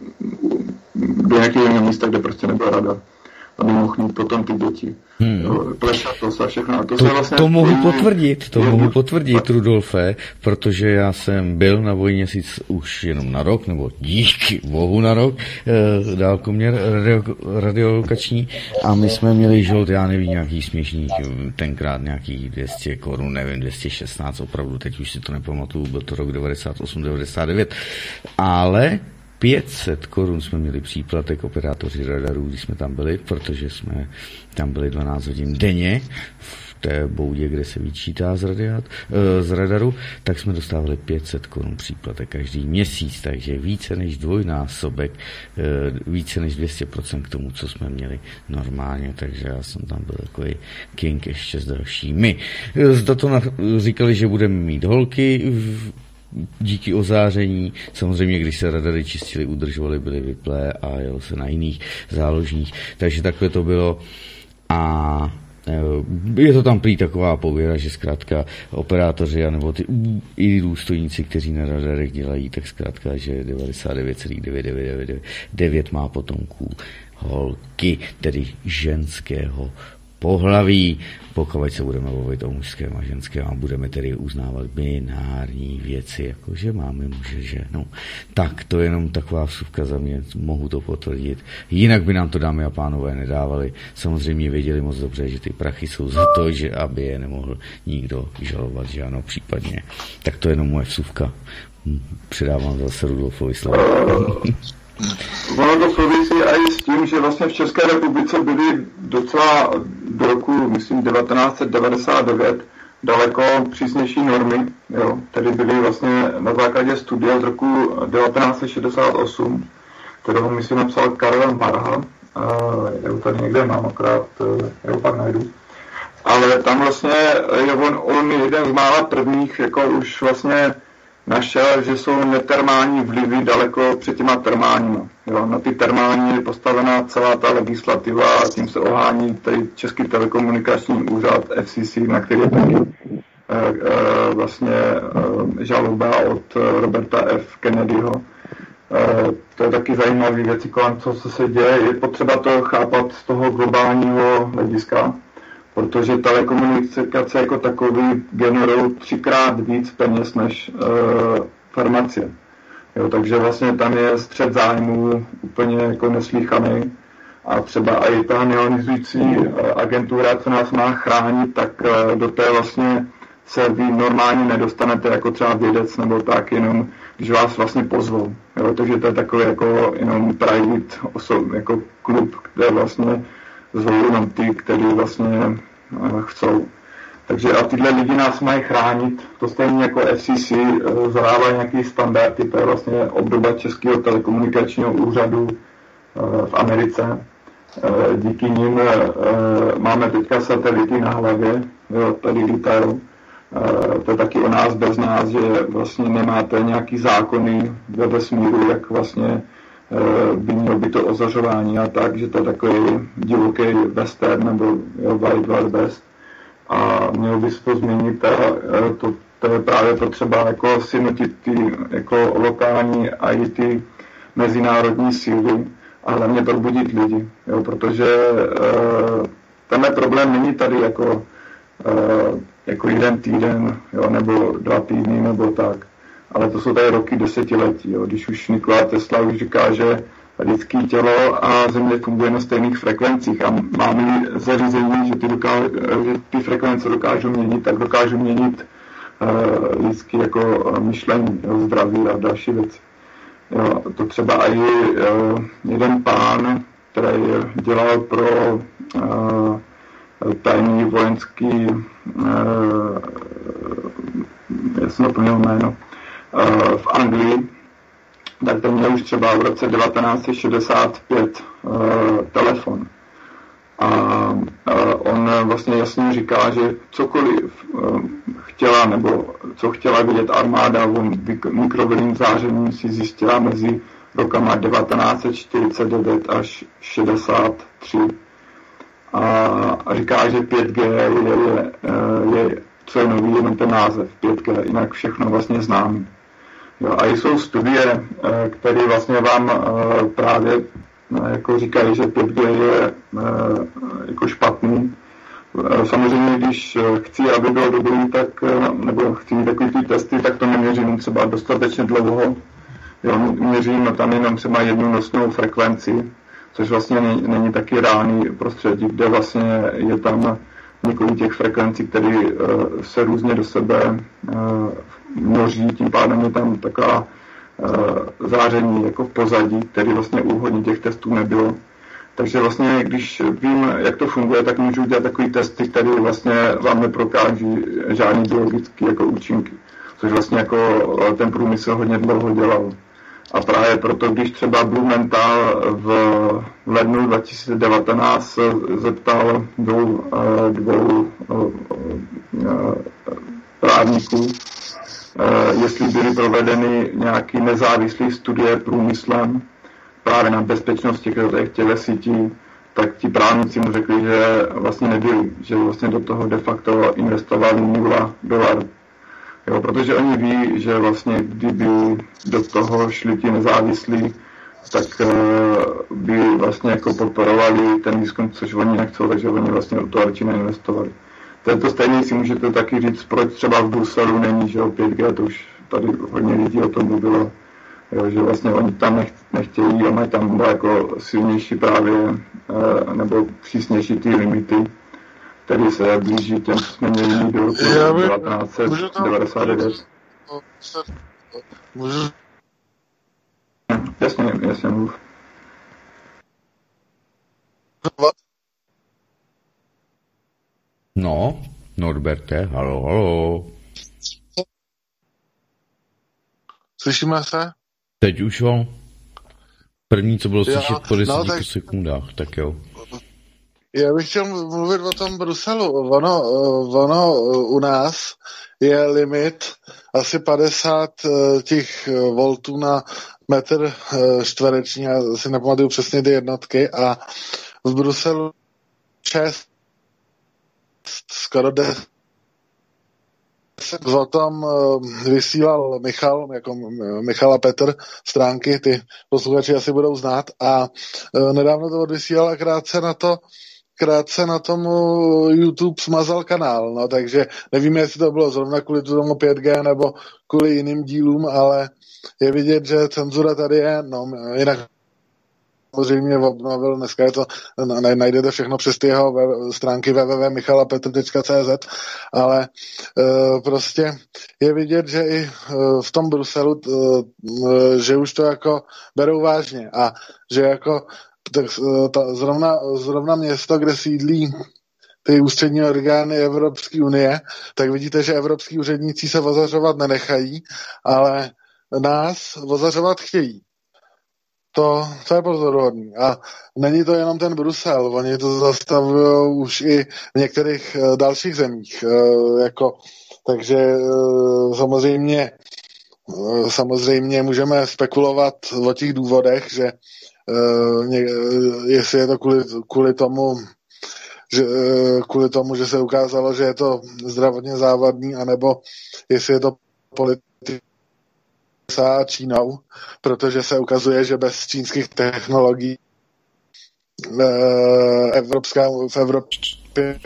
do nějakého místa, kde prostě nebyl radar. Aby mohl mít potom ty děti. Hmm. Plešat to se všechno. To, to, vlastně to mohu potvrdit, to je, mohu potvrdit, Rudolfe, protože já jsem byl na vojně sice už jenom na rok, nebo díky bohu na rok, e, dálkoměr radio, radiolokační, a my jsme měli žolt, já nevím, nějaký směšný, tenkrát nějakých dvě stě korun, nevím, dvě stě šestnáct, opravdu, teď už si to nepamatuju, byl to rok devadesát osm devadesát devět, ale pět set korun jsme měli příplatek operátoři radarů, když jsme tam byli, protože jsme tam byli dvanáct hodin denně v té boudě, kde se vyčítá z, radiát, z radaru, tak jsme dostávali pět set korun příplatek každý měsíc, takže více než dvojnásobek, více než dvě stě procent k tomu, co jsme měli normálně, takže já jsem tam byl takový king ještě s dalšími. Zda to říkali, že budeme mít holky díky ozáření. Samozřejmě, když se radary čistili, udržovali, byly vyplé a jelo se na jiných záložních. Takže takhle to bylo. A je to tam prý taková pověra, že zkrátka operátoři anebo ty i důstojníci, kteří na radarech dělají, tak zkrátka, že devadesát devět celá devět devět devět devět má potomků holky, tedy ženského pohlaví, pokud se budeme bavit o mužském a ženském a budeme tedy uznávat binární věci, jakože máme muže, ženu. Tak to je jenom taková vsuvka za mě, mohu to potvrdit. Jinak by nám to, dámy a pánové, nedávali. Samozřejmě věděli moc dobře, že ty prachy jsou za to, že aby je nemohl nikdo žalovat, že ano, případně. Tak to je jenom moje vsuvka. Předávám zase Rudolfovi slovo. Ono to souvisí i s tím, že vlastně v České republice byly docela do roku, myslím, devatenáct set devadesát devět daleko přísnější normy, jo, tedy byly vlastně na základě studia z roku devatenáct set šedesát osm, kterou myslím napsal Karel Marha, já ho tady někde mám, akorát já ho pak najdu. Ale tam vlastně je on, on jeden z mála prvních, jako už vlastně našel, že jsou netermální vlivy daleko před těma termálními. Jo, na ty termální je postavená celá ta legislativa a tím se ohání tady Český telekomunikační úřad F C C, na který je taky e, e, vlastně e, žaloba od Roberta F. Kennedyho. E, to je taky zajímavý věci, kolem co se děje. Je potřeba to chápat z toho globálního hlediska, protože telekomunikace jako takový generují třikrát víc peněz než e, farmacie. Jo, takže vlastně tam je střet zájmů úplně jako neslýchaný a třeba i ta neonizující agentura, co nás má chránit, tak e, do té vlastně se vy normálně nedostanete jako třeba vědec nebo tak, jenom když vás vlastně pozvou. Jo, takže to je takový jako jenom private osob, jako klub, kde vlastně zvou jenom ty, kteří vlastně chcou. Takže a tyhle lidi nás mají chránit. To stejně jako F C C zadávají nějaký standardy, to je vlastně obdoba Českého telekomunikačního úřadu v Americe. Díky nim máme teďka satelity na hlavě, tady lítají. To je taky o nás bez nás, že vlastně nemáte nějaký zákony ve vesmíru, jak vlastně by mělo by to ozařování a tak, že to je takový divoký western nebo jo, Wild Wild West a mělo by se to změnit a to, to je právě potřeba jako sjednotit ty jako lokální a i ty mezinárodní síly a hlavně probudit lidi, jo, protože uh, tenhle problém není tady jako, uh, jako jeden týden jo, nebo dva týdny nebo tak. Ale to jsou tady roky, desetiletí. Jo. Když už Nikola Tesla už říká, že lidské tělo a Země funguje na stejných frekvencích a máme zařízení, že ty, doká- že ty frekvence dokážou měnit, tak dokážou měnit uh, lidské jako myšlení, jo, zdraví a další věci. Jo, to třeba i uh, jeden pán, který dělal pro uh, tajný vojenský, uh, já jsem naplnil jméno, v Anglii, tak ten měl už třeba v roce devatenáct set šedesát pět uh, telefon. A uh, on vlastně jasně říká, že cokoliv uh, chtěla, nebo co chtěla vidět armáda o mikrovlnném záření, si zjistila mezi rokama devatenáct set čtyřicet devět až šedesát tři. A říká, že pět G je, je, je co je nový, jenom ten název pět G, jinak všechno vlastně známý. Jo, a jsou studie, které vlastně vám právě jako říkají, že pět G je jako špatný. Samozřejmě, když chci, aby bylo dobrý, tak, nebo chci mít takový ty testy, tak to neměřím třeba dostatečně dlouho. Jo, měřím tam jenom třeba jednu nosnou frekvenci, což vlastně není, není taky reálný prostředí, kde vlastně je tam několik těch frekvencí, které uh, se různě do sebe uh, množí, tím pádem je tam taková uh, záření jako v pozadí, který vlastně u hodně těch testů nebylo. Takže vlastně, když vím, jak to funguje, tak můžu udělat takový testy, které vlastně vám neprokáží žádný biologický jako účinky, což vlastně jako ten průmysl hodně dlouho dělal. A právě proto, když třeba Blumenthal v lednu dva tisíce devatenáct se zeptal dvou, dvou právníků, jestli byly provedeny nějaké nezávislé studie průmyslem právě na bezpečnost těch těchto sítí, tak ti právníci mu řekli, že vlastně nebyli, že vlastně do toho de facto investovali nula dolarů. Jo, protože oni ví, že vlastně kdyby do toho šli ti nezávislí, tak uh, by vlastně jako podporovali ten výzkum, což oni nechcou, takže oni vlastně do toho radši neinvestovali. To je to stejně, si můžete taky říct, proč třeba v Bruselu není, že o pět G, to už tady hodně lidí o tom mluvilo, jo, že vlastně oni tam nech, nechtějí a mají tam jako silnější právě, uh, nebo přísnější ty limity, který se blíží těm, co jsme měli do roku devatenáct set devadesát devět. Můžu? Jasně, jasně, mluv. No, Norberte, halo, halo. Slyšíme se? Teď už jo. První, co bylo slyšet po deseti no, tak... sekundách, tak jo. Já bych chtěl mluvit o tom Bruselu. Ono, ono u nás je limit asi padesát těch voltů na metr čtvereční, já si nepamatuju přesně ty jednotky, a v Bruselu šest, skoro deset. O tom vysílal Michal, jako Michal a Petr, stránky, ty posluchači asi budou znát, a nedávno to odvysílal a krátce na to krátce na tomu YouTube smazal kanál, no, takže nevíme, jestli to bylo zrovna kvůli tomu pět G nebo kvůli jiným dílům, ale je vidět, že cenzura tady je, no, jinak samozřejmě obnovil, dneska je to, najdete všechno přes ty jeho stránky w w w tečka michala petr tečka c z, ale uh, prostě je vidět, že i uh, v tom Bruselu, uh, že už to jako berou vážně a že jako tak, ta, zrovna, zrovna město, kde sídlí ty ústřední orgány Evropské unie, tak vidíte, že evropský úředníci se ozařovat nenechají, ale nás ozařovat chtějí. To, to je pozoruhodný. A není to jenom ten Brusel, oni to zastavují už i v některých uh, dalších zemích. Uh, jako, takže uh, samozřejmě, uh, samozřejmě můžeme spekulovat o těch důvodech, že Uh, ně, uh, jestli je to kvůli, kvůli tomu, že, uh, kvůli tomu, že se ukázalo, že je to zdravotně závadný, anebo jestli je to politika a Čínou, protože se ukazuje, že bez čínských technologií uh, Evropská, v Evropě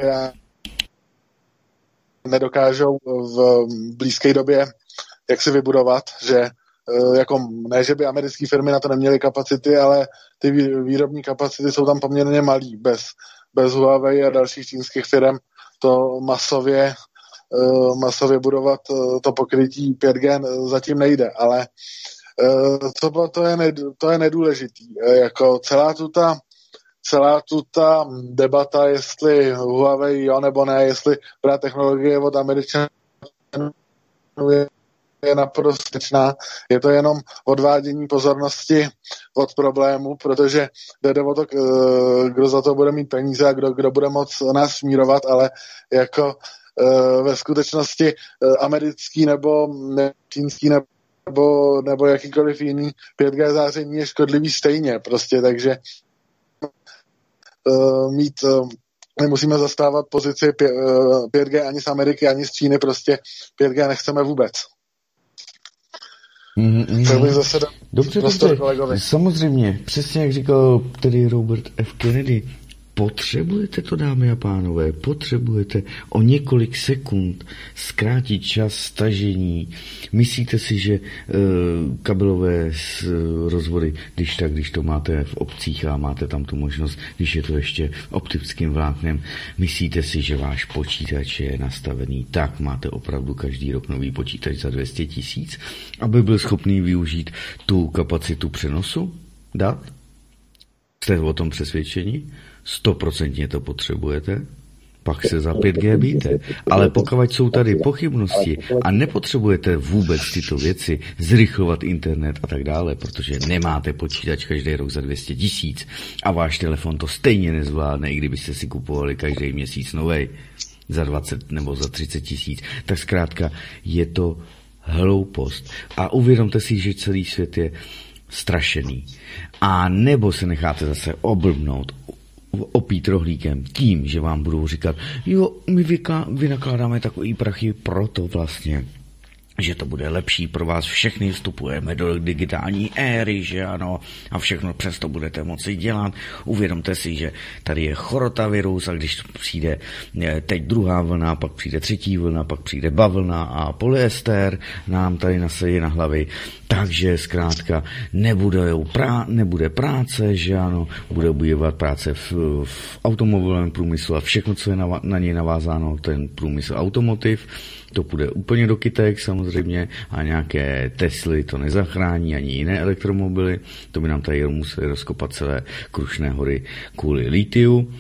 nedokážou v blízké době jak si vybudovat, že jako ne, že by americké firmy na to neměly kapacity, ale ty výrobní kapacity jsou tam poměrně malý. Bez, bez Huawei a dalších čínských firm to masově, masově budovat to pokrytí pět G zatím nejde, ale to, to, je, ned, to je nedůležitý. Jako celá tuta, celá tuta debata, jestli Huawei jo nebo ne, jestli brát technologie od Američanů je je naprosto skutečná. Je to jenom odvádění pozornosti od problému, protože jde o to, kdo za to bude mít peníze a kdo, kdo bude moc nás smírovat, ale jako ve skutečnosti americký nebo čínský nebo, nebo jakýkoliv jiný pět G záření je škodlivý stejně prostě, takže mít nemusíme zastávat pozici pět G ani z Ameriky, ani z Číny, prostě pět G nechceme vůbec. Mm-hmm. Tak bych zase dal dobře, dobře. Kolegovi. Samozřejmě, přesně jak říkal tedy Robert F. Kennedy, potřebujete to, dámy a pánové, potřebujete o několik sekund zkrátit čas stažení. Myslíte si, že e, kabelové s, rozvody, když tak, když to máte v obcích a máte tam tu možnost, když je to ještě optickým vláknem, myslíte si, že váš počítač je nastavený tak, máte opravdu každý rok nový počítač za dvě stě tisíc, aby byl schopný využít tu kapacitu přenosu dat? Jste o tom přesvědčení? Stoprocentně to potřebujete, pak se za pět G bíte. Ale pokud jsou tady pochybnosti a nepotřebujete vůbec tyto věci, zrychlovat internet a tak dále, protože nemáte počítač každý rok za dvě stě tisíc a váš telefon to stejně nezvládne, i kdybyste si kupovali každý měsíc novej za dvacet nebo za třicet tisíc, tak zkrátka je to hloupost. A uvědomte si, že celý svět je strašený. A nebo se necháte zase oblbnout, opít rohlíkem tím, že vám budou říkat, jo, my vynakládáme takový prachy proto vlastně, že to bude lepší pro vás, všechny vstupujeme do digitální éry, že ano, a všechno přesto budete moci dělat. Uvědomte si, že tady je chorotavirus a když přijde teď druhá vlna, pak přijde třetí vlna, pak přijde bavlna a polyester nám tady nasadí na hlavy, takže zkrátka nebude, prá, nebude práce, že ano, bude bojovat práce v, v automobilovém průmyslu a všechno, co je na, na něj navázáno, ten průmysl automotiv, to půjde úplně do kytek samozřejmě a nějaké Tesly to nezachrání, ani jiné elektromobily, to by nám tady museli rozkopat celé Krušné hory kvůli litiu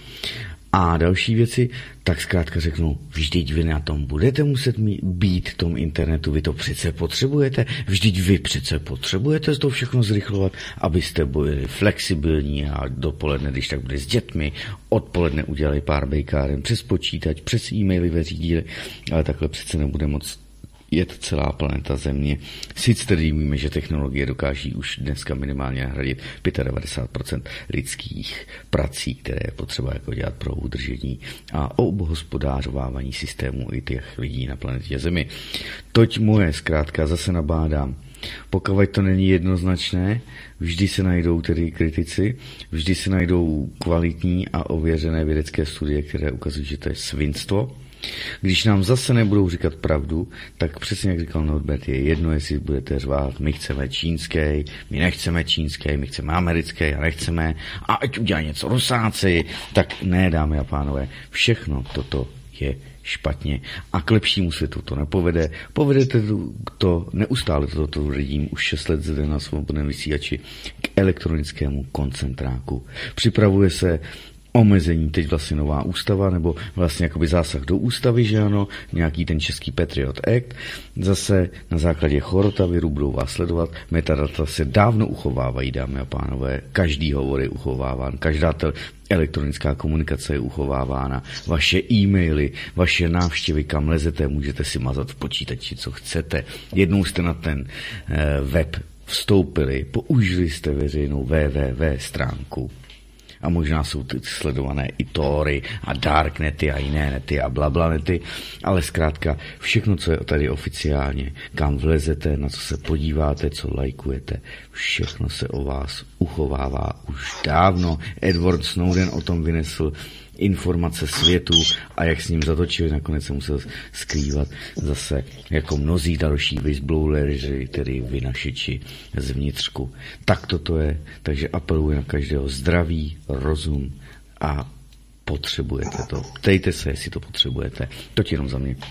a další věci, tak zkrátka řeknu, vždyť vy na tom budete muset mít, být v tom internetu, vy to přece potřebujete, vždyť vy přece potřebujete to všechno zrychlovat, abyste byli flexibilní a dopoledne, když tak byli s dětmi, odpoledne udělali pár bejkáren přes počítač, přes e-maily vyřídili, ale takhle přece nebude moc jet celá planeta Země. Sice tedy víme, že technologie dokáží už dneska minimálně nahradit devadesát pět procent lidských prací, které je potřeba jako dělat pro udržení a obhospodářování systému i těch lidí na planetě Zemi. Toť moje zkrátka zase nabádám. Pokud to není jednoznačné, vždy se najdou tedy kritici, vždy se najdou kvalitní a ověřené vědecké studie, které ukazují, že to je svinstvo. Když nám zase nebudou říkat pravdu, tak přesně jak říkal Norbert, je jedno, jestli budete řvát, my chceme čínský, my nechceme čínský, my chceme americký a nechceme, a ať udělá něco Rusáci, tak ne, dámy a pánové, všechno toto je špatně a k lepšímu světu to nepovede. Povedete to, neustále to tvrdím, už šest let zde na svobodném vysílači, k elektronickému koncentráku. Připravuje se omezení, teď vlastně nová ústava, nebo vlastně jakoby zásah do ústavy, že ano, nějaký ten český Patriot Act, zase na základě chorotaviru budou vás sledovat, metadata se dávno uchovávají, dámy a pánové, každý hovor je uchováván, každá tel- elektronická komunikace je uchovávána, vaše e-maily, vaše návštěvy, kam lezete, můžete si mazat v počítači, co chcete. Jednou jste na ten eh, web vstoupili, použili jste veřejnou www stránku, a možná jsou ty sledované i Tory a Darknety a jiné nety a blablanety, ale zkrátka všechno, co je tady oficiálně, kam vlezete, na co se podíváte, co lajkujete, všechno se o vás uchovává už dávno. Edward Snowden o tom vynesl informace světu a jak s ním zatočili, nakonec se musel skrývat zase jako mnozí další whistlebloweri, tedy vynašiči zvnitřku. Tak toto je, takže apeluji na každého zdraví, rozum a potřebujete to. Ptejte se, jestli to potřebujete. To jenom za mě.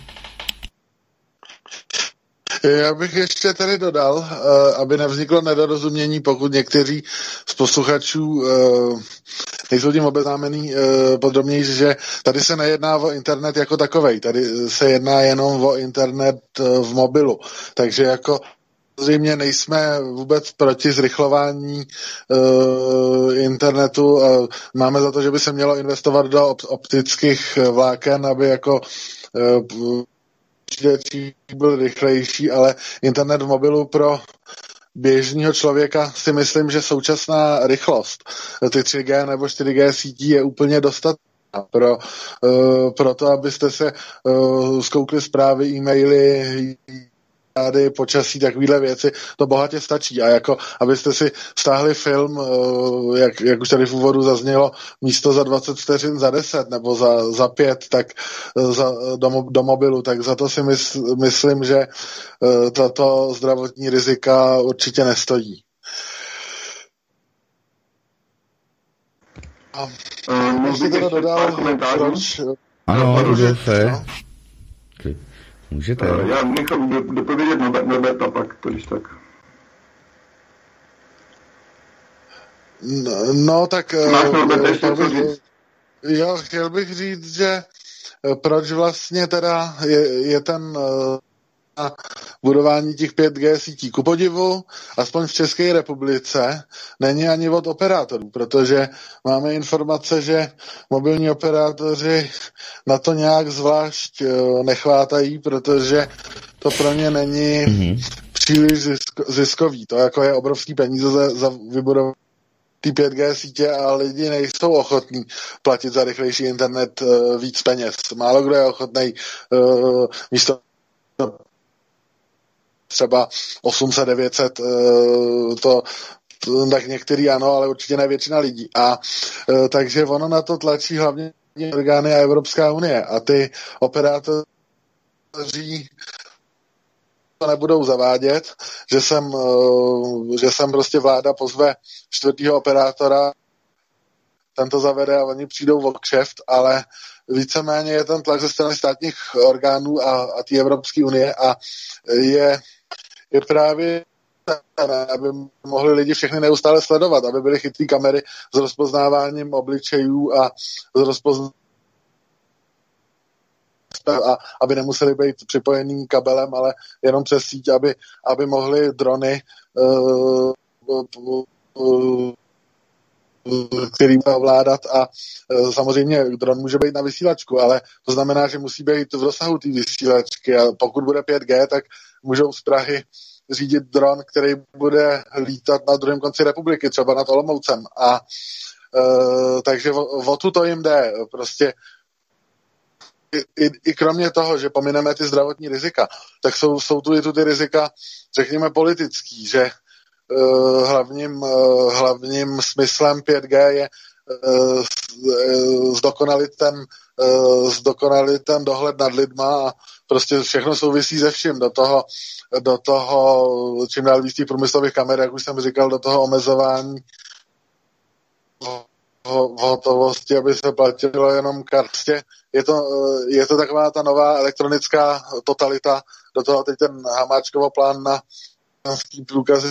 Já bych ještě tady dodal, aby nevzniklo nedorozumění, pokud někteří z posluchačů nejsou tím obeznámený e, podrobněji, že tady se nejedná o internet jako takovej, tady se jedná jenom o internet e, v mobilu, takže jako samozřejmě nejsme vůbec proti zrychlování uh, internetu. Uh, máme za to, že by se mělo investovat do op- optických vláken, aby jako uh, byl rychlejší, ale internet v mobilu pro běžného člověka si myslím, že současná rychlost ty tři G nebo čtyři G sítí je úplně dostatečná pro, uh, pro to, abyste se uh, zkoukli zprávy, e-maily, počasí, takovýhle věci, to bohatě stačí. A jako, abyste si stáhli film, jak, jak už tady v úvodu zaznělo, místo za dvacet vteřin za deset nebo za, za pět, tak za, do, do mobilu, tak za to si mysl, myslím, že tato zdravotní rizika určitě nestojí. A ještě teda dodal, proč... Ano, Rudolfe. Můžete. Já nechám dopovědět Norberta pak, to když tak. No, no tak... Máš Norbert ještě bych, jo, chtěl bych říct, že proč vlastně teda je, je ten uh, budování těch pět G sítí. Ku podivu, aspoň v České republice, není ani od operátorů, protože máme informace, že mobilní operátoři na to nějak zvlášť uh, nechvátají, protože to pro ně není mm-hmm. příliš zisk, ziskový. To jako je obrovský peníze za, za vybudování ty pět G sítě a lidi nejsou ochotní platit za rychlejší internet uh, víc peněz. Málo kdo je ochotný uh, místo třeba osm set devět set, uh, to, to tak některý ano, ale určitě ne většina lidí. A uh, takže ono na to tlačí hlavně orgány a Evropská unie. A ty operátoři to nebudou zavádět, že sem, že sem prostě vláda pozve čtvrtýho operátora, ten to zavede a oni přijdou o kšeft, ale víceméně je ten tlak ze strany státních orgánů a, a té Evropské unie a je, je právě aby mohli lidi všechny neustále sledovat, aby byly chytrý kamery s rozpoznáváním obličejů a s rozpoznáváním a aby nemuseli být připojený kabelem, ale jenom přes síť, aby, aby mohli drony, uh, uh, uh, který bude ovládat a uh, samozřejmě dron může být na vysílačku, ale to znamená, že musí být v rozsahu té vysílačky a pokud bude pět G, tak můžou z Prahy řídit dron, který bude lítat na druhém konci republiky, třeba nad Olomoucem a uh, takže o, o tu to jim jde, prostě I, i, i kromě toho, že pomineme ty zdravotní rizika, tak jsou, jsou tu i tu ty rizika, řekněme, politický, že uh, hlavním, uh, hlavním smyslem pět G je uh, zdokonalit, ten, uh, zdokonalit ten dohled nad lidma a prostě všechno souvisí se vším. Do toho, do toho čím dál víc těch průmyslových kamer, jak už jsem říkal, do toho omezování v hotovosti, aby se platilo jenom kartě. Je to, je to taková ta nová elektronická totalita. Do toho teď ten Hamáčkovo plán na průkazy.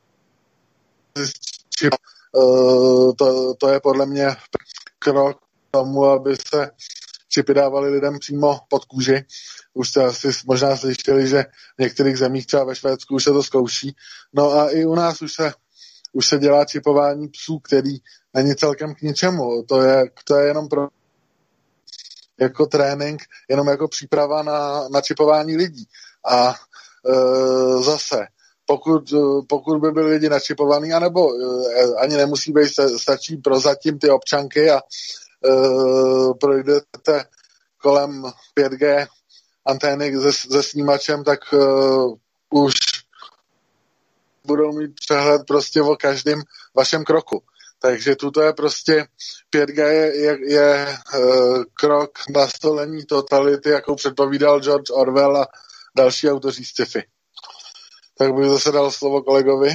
To, to je podle mě krok k tomu, aby se čipy dávaly lidem přímo pod kůži. Už jste asi možná slyšeli, že v některých zemích, třeba ve Švédsku, už se to zkouší. No a i u nás už se už se dělá čipování psů, který není celkem k ničemu. To je, to je jenom pro jako trénink, jenom jako příprava na, na čipování lidí. A e, zase, pokud, pokud by byli lidi načipovaní, anebo e, ani nemusí být, stačí prozatím ty občanky a e, projdete kolem pět G antény se, se snímačem, tak e, už budou mít přehled prostě o každém vašem kroku. Takže tuto je prostě pět G je, je, je uh, krok na stolení totality, jakou předpovídal George Orwell a další autoři sci-fi. Tak bych zase dal slovo kolegovi.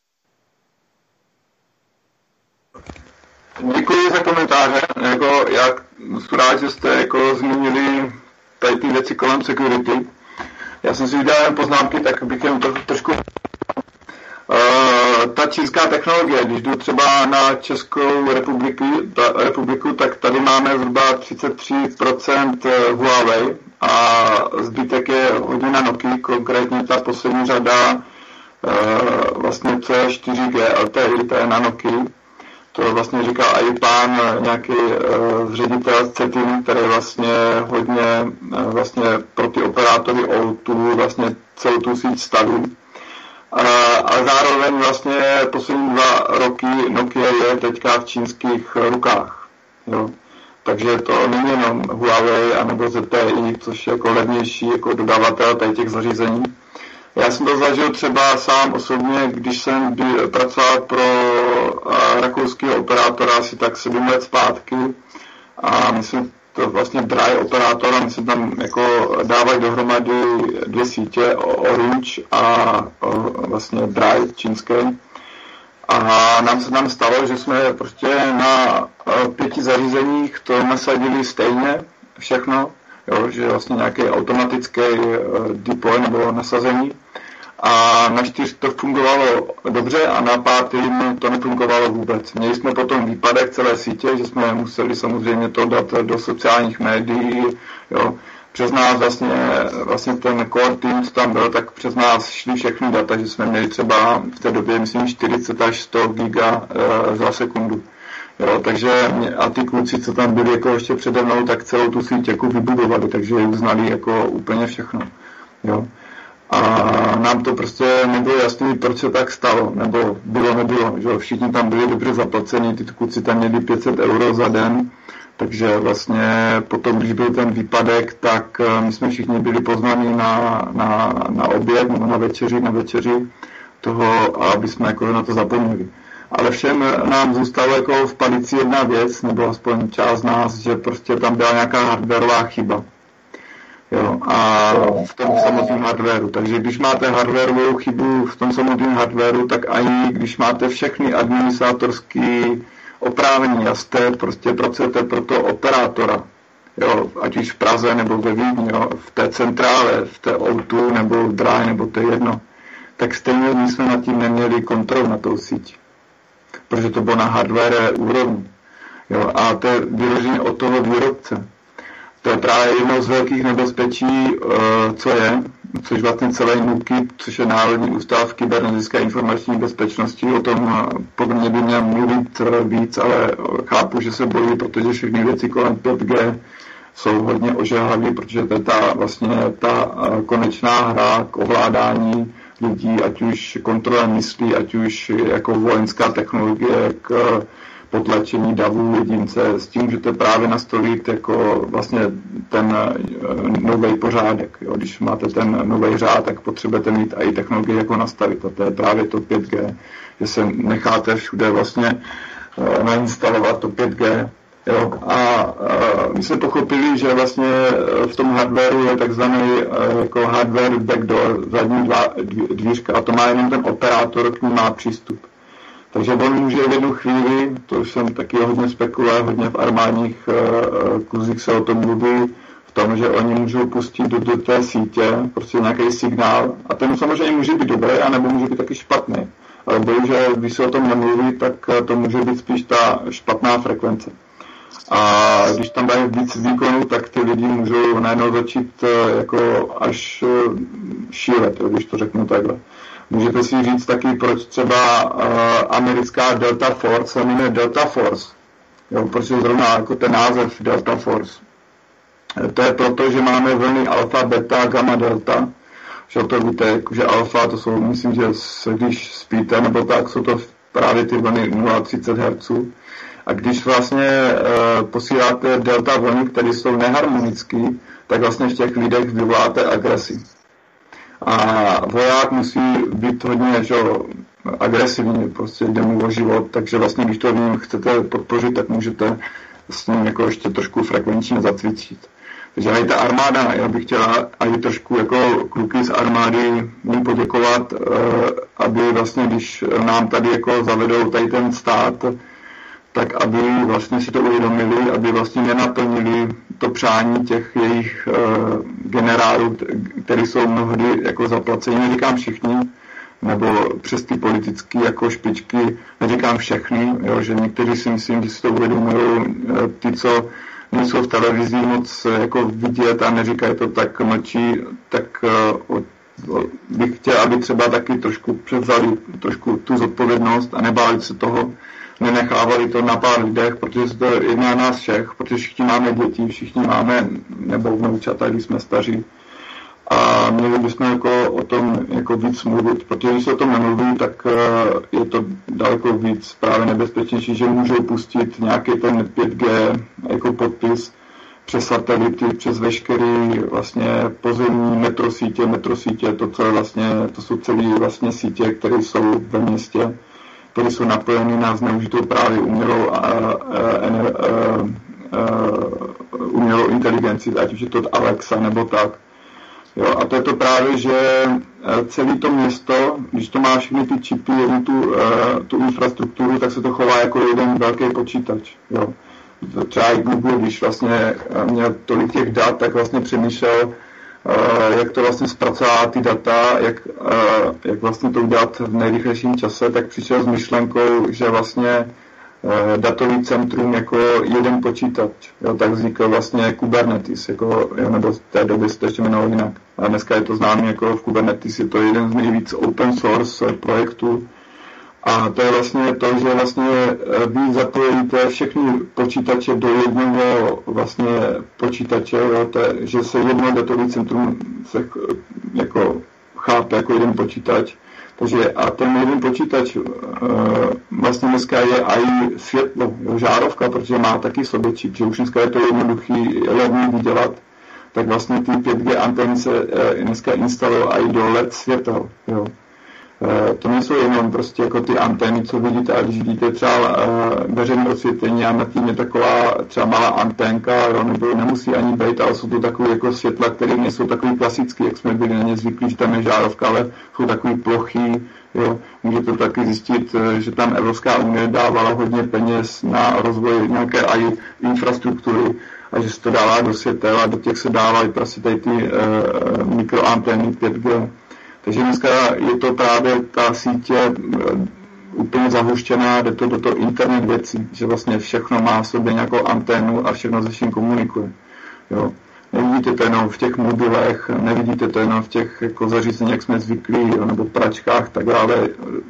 Děkuji za komentáře. Jako, já jsem rád, že jste jako zmínili tady ty věci kolem security. Já jsem si udělal jen poznámky, tak bych jen to, trošku Uh, ta čínská technologie, když jdu třeba na Českou republiku, ta, republiku, tak tady máme zhruba třicet tři procent Huawei a zbytek je hodně na Nokia, konkrétně ta poslední řada vlastně C čtyři G L T E, to je na Nokia. To vlastně říkal i pán nějaký uh, ředitel z Cetin, který vlastně hodně uh, vlastně pro ty operátory O dva vlastně celou tu síť staví. Uh, a zároveň vlastně poslední dva roky Nokia je teďka v čínských rukách. Jo. Takže to není jenom Huawei anebo Z T E, což je jako levnější jako dodavatel tady těch zařízení. Já jsem to zažil třeba sám osobně, když jsem byl, pracoval pro a, rakouského operátora asi tak sedm let zpátky a myslím, to vlastně Dry operátor a my jsme tam jako dávali dohromady dvě sítě, Orange a o, vlastně Dry čínské. A nám se tam stalo, že jsme prostě na pěti zařízeních to nasadili stejně všechno, jo, že vlastně nějaký automatický deploy nebo nasazení. A na čtyř to fungovalo dobře a na pátým to nefungovalo vůbec. Měli jsme potom výpadek celé sítě, že jsme museli samozřejmě to dát do sociálních médií. Jo. Přes nás vlastně, vlastně ten core team, co tam byl, tak přes nás šli všechny data, že jsme měli třeba v té době, myslím, čtyřicet až sto giga e, za sekundu. Jo, takže mě, a ty kluci, co tam byli jako ještě přede mnou, tak celou tu síť jako vybudovali, takže ji uznali jako úplně všechno. Jo. A nám to prostě nebylo jasný, proč se tak stalo, nebo bylo, nebylo, že všichni tam byli dobře zaplaceni, ty kluci tam měli pět set euro za den, takže vlastně potom, když byl ten výpadek, tak my jsme všichni byli pozvaní na, na, na oběd nebo na večeři, na večeři toho, aby jsme jako na to zapomněli. Ale všem nám zůstalo jako v palici jedna věc, nebo aspoň část nás, že prostě tam byla nějaká hardwareová chyba. Jo, a v tom samotném hardwareu. Takže když máte hardwareovou chybu v tom samotném hardwareu, tak ani když máte všechny administratorské oprávnění a jste, prostě pracujete pro toho operátora, jo, ať už v Praze nebo ve Vídni, jo, v té centrále, v té O dva nebo v Dry, nebo to je jedno, tak stejně my jsme nad tím neměli kontrolu na tou síť. Protože to bylo na hardware úrovni. Jo, a to je vyloženě od toho výrobce. To je právě jedno z velkých nebezpečí, co je, což vlastně celé NÚKIB, což je Národní ústav kybernetické informační bezpečnosti, o tom podle mě by měl mluvit víc, ale chápu, že se bojí, protože všechny věci kolem pět G jsou hodně ožehavé, protože to je ta, vlastně ta konečná hra k ovládání lidí, ať už kontrola myslí, ať už jako vojenská technologie k potlačení davů jedince, s tím můžete právě nastolit jako vlastně ten nový pořádek. Jo. Když máte ten nový řád, tak potřebujete mít i technologii, jako nastavit. A to je právě to pět G, že se necháte všude vlastně nainstalovat to pět G. Jo. A, a my jsme pochopili, že vlastně v tom hardwareu je takzvaný jako hardware backdoor, zadní dvířka, a to má jenom ten operátor, k ní má přístup. Takže on může v jednu chvíli, to už jsem taky hodně spekuloval, hodně v armádních uh, kluzích se o tom mluví, v tom, že oni můžou pustit do, do té sítě prostě nějaký signál a ten samozřejmě může být dobrý, anebo může být taky špatný. Ale bohužel, když se o tom nemluví, tak to může být spíš ta špatná frekvence. A když tam dají víc výkonů, tak ty lidi můžou najednou začít uh, jako až uh, šílet, když to řeknu takhle. Můžete si říct taky, proč třeba uh, americká Delta Force se jmenuje Delta Force. Jo, proč je zrovna jako ten název Delta Force. To je proto, že máme vlny alfa, beta, gamma, delta. Že to víte, že alfa, to jsou, myslím, že když spíte, nebo tak, jsou to právě ty vlny nula celá třicet hertzů. A když vlastně uh, posíláte delta vlny, které jsou neharmonické, tak vlastně v těch lidech vyvoláte agresi. A voják musí být hodně že, agresivní, prostě jde mu o život, takže vlastně když to v něm chcete podpořit, tak můžete s ním jako ještě trošku frekvenčně zacvičit. Takže i ta armáda, já bych chtěla i trošku jako kluky z armády jim poděkovat, aby vlastně, když nám tady jako zavedou tady ten stát, tak aby vlastně si to uvědomili, aby vlastně nenaplnili to přání těch jejich uh, generálů, kteří jsou mnohdy jako zaplaceni, neříkám všichni, nebo přes ty politické jako špičky, neříkám všechny, jo, že někteří si myslím, že si to uvědomují, ty, co nejsou v televizi moc jako vidět a neříkají to tak mlčí, tak uh, bych chtěl, aby třeba taky trošku převzali trošku tu zodpovědnost a nebáli se toho, nenechávali to na pár lidech, protože se to jedná nás všech, protože všichni máme děti, všichni máme, nebo vnoučata, když jsme staří. A měli bychom jako o tom jako víc mluvit, protože když se o tom nemluví, tak je to daleko víc právě nebezpečnější, že můžou pustit nějaký ten pět G jako podpis přes satelity, přes veškerý vlastně pozemní metrosítě, metrosítě, to, co je vlastně, to jsou celé vlastně sítě, které jsou ve městě, které jsou napojeny na zneužitou právě umělou, a, a, a, a, umělou inteligenci, ať už je to Alexa nebo tak. Jo, a to je to právě, že celé to město, když to má všechny ty čipy, jednu tu, tu infrastrukturu, tak se to chová jako jeden velký počítač. Jo. Třeba i Google, když vlastně měl tolik těch dat, tak vlastně přemýšlel, jak to vlastně zpracová ty data, jak, jak vlastně to udělat v nejrychlejším čase, tak přišel s myšlenkou, že vlastně datový centrum jako jeden počítač. Jo, tak vznikl vlastně Kubernetes, jako, jo, nebo v té době se to ještě jmenovalo jinak. A dneska je to známý jako v Kubernetes, je to jeden z nejvíc open source projektů. A to je vlastně to, že vlastně vy zapojíte všechny počítače do jednoho vlastně počítače, jo, to, že se jedno datový centrum se jako chápe jako jeden počítač. Takže a ten jeden počítač uh, vlastně dneska je i světlo, jo, žárovka, protože má taky sobě čip, že už dneska je to jednoduchý, levný vydělat, tak vlastně ty pět G antény se uh, dneska instalují i do L E D světel. Jo. Uh, to nejsou jenom prostě jako ty antény, co vidíte, a když vidíte třeba uh, veřejné osvětlení a nad tím je taková třeba malá anténka, jo, nebo nemusí ani být, ale jsou to takové jako světla, které nejsou takový klasický, jak jsme byli na ně zvyklí, že tam je žárovka, ale jsou takový plochý. Jo. Můžete taky zjistit, že tam Evropská unie dávala hodně peněz na rozvoj nějaké i infrastruktury a že se to dává do světel a do těch se dávají prostě tady ty uh, mikroantény pět G. Takže dneska je to právě ta sítě úplně zahuštěná, jde to do toho internet věcí, že vlastně všechno má v sobě nějakou anténu a všechno se vším komunikuje. Jo. Nevidíte to jenom v těch mobilech, nevidíte to jenom v těch jako zařízeních, jak jsme zvyklí, jo, nebo pračkách, tak dále.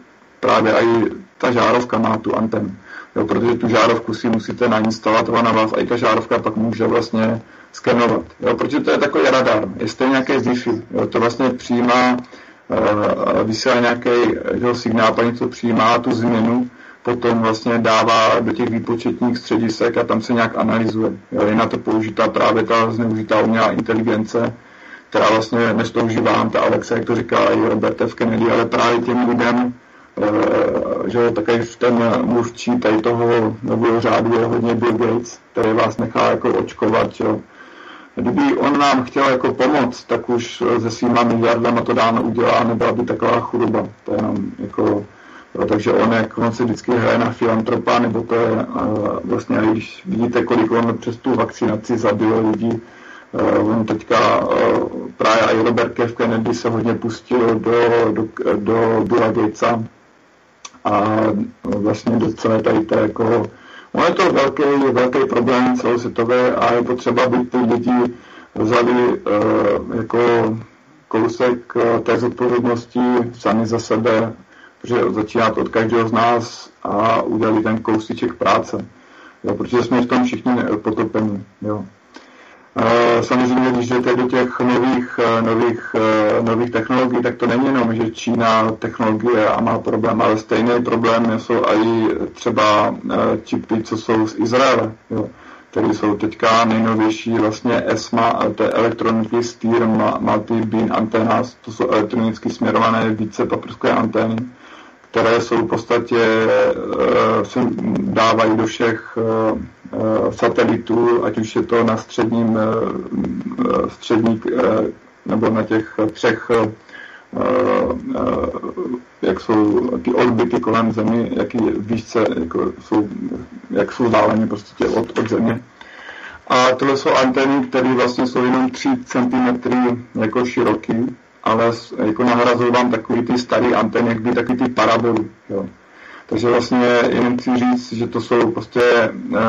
Právě i ta žárovka má tu anténu. Jo, protože tu žárovku si musíte nainstalovat na vás a i ta žárovka pak může vlastně skenovat. Jo, protože to je takový radar, je stejně nějaké Wi-Fi. Jo, to vlastně přijímá, uh, vysílá nějaký jo, signál, pak něco přijímá tu změnu, potom vlastně dává do těch výpočetních středisek a tam se nějak analyzuje. Jo, je na to použitá právě ta zneužitá umělá inteligence, která vlastně, než to užívám, ta Alexa, jak to říká i Robert F. Kennedy, ale právě těm lidem, Uh, že takový ten mluvčí tady toho nového řádu je hodně Bill Gates, který vás nechá jako očkovat, jo. Kdyby on nám chtěl jako pomoct, tak už se svýma miliardama to dáno udělá, nebyla by taková chudoba. To je jenom jako, jo, takže on, jak on se vždycky hraje na filantropa, nebo to je uh, vlastně, když vidíte, kolik on přes tu vakcinaci zabil lidí, uh, on teďka uh, právě i Robert F. Kennedy se hodně pustil do, do, do Billa Gatesa, a vlastně do celé tady to jako, ono je to velký, velký problém celosvětové a je potřeba, aby ty lidi vzali uh, jako kousek uh, té zodpovědnosti sami za sebe, protože začíná to od každého z nás a udělali ten kousíček práce, jo, protože jsme v tom všichni potopeni. Jo. Samozřejmě, když jdete do těch nových, nových, nových technologií, tak to není jenom, že Čína technologie a má problém, ale stejný problém jsou i třeba čipy, co jsou z Izraele, jo, které jsou teďka nejnovější vlastně E S M A, to je Electronically Steered Multi-Beam Antennas, to jsou elektronicky směrované více paprské antény, které jsou v podstatě, se dávají do všech satelitů, ať už je to na středním, střední, nebo na těch třech, jak jsou ty orbity kolem Země, jaký výšce, jako jsou, jak jsou vzdáleně prostě od, od Země. A tohle jsou antény, které vlastně jsou jenom tři centimetry jako široký ale jako nahrazují vám takový ty starý antény, jak by takový ty paraboly. Jo. Takže vlastně jenom chci říct, že to jsou prostě e,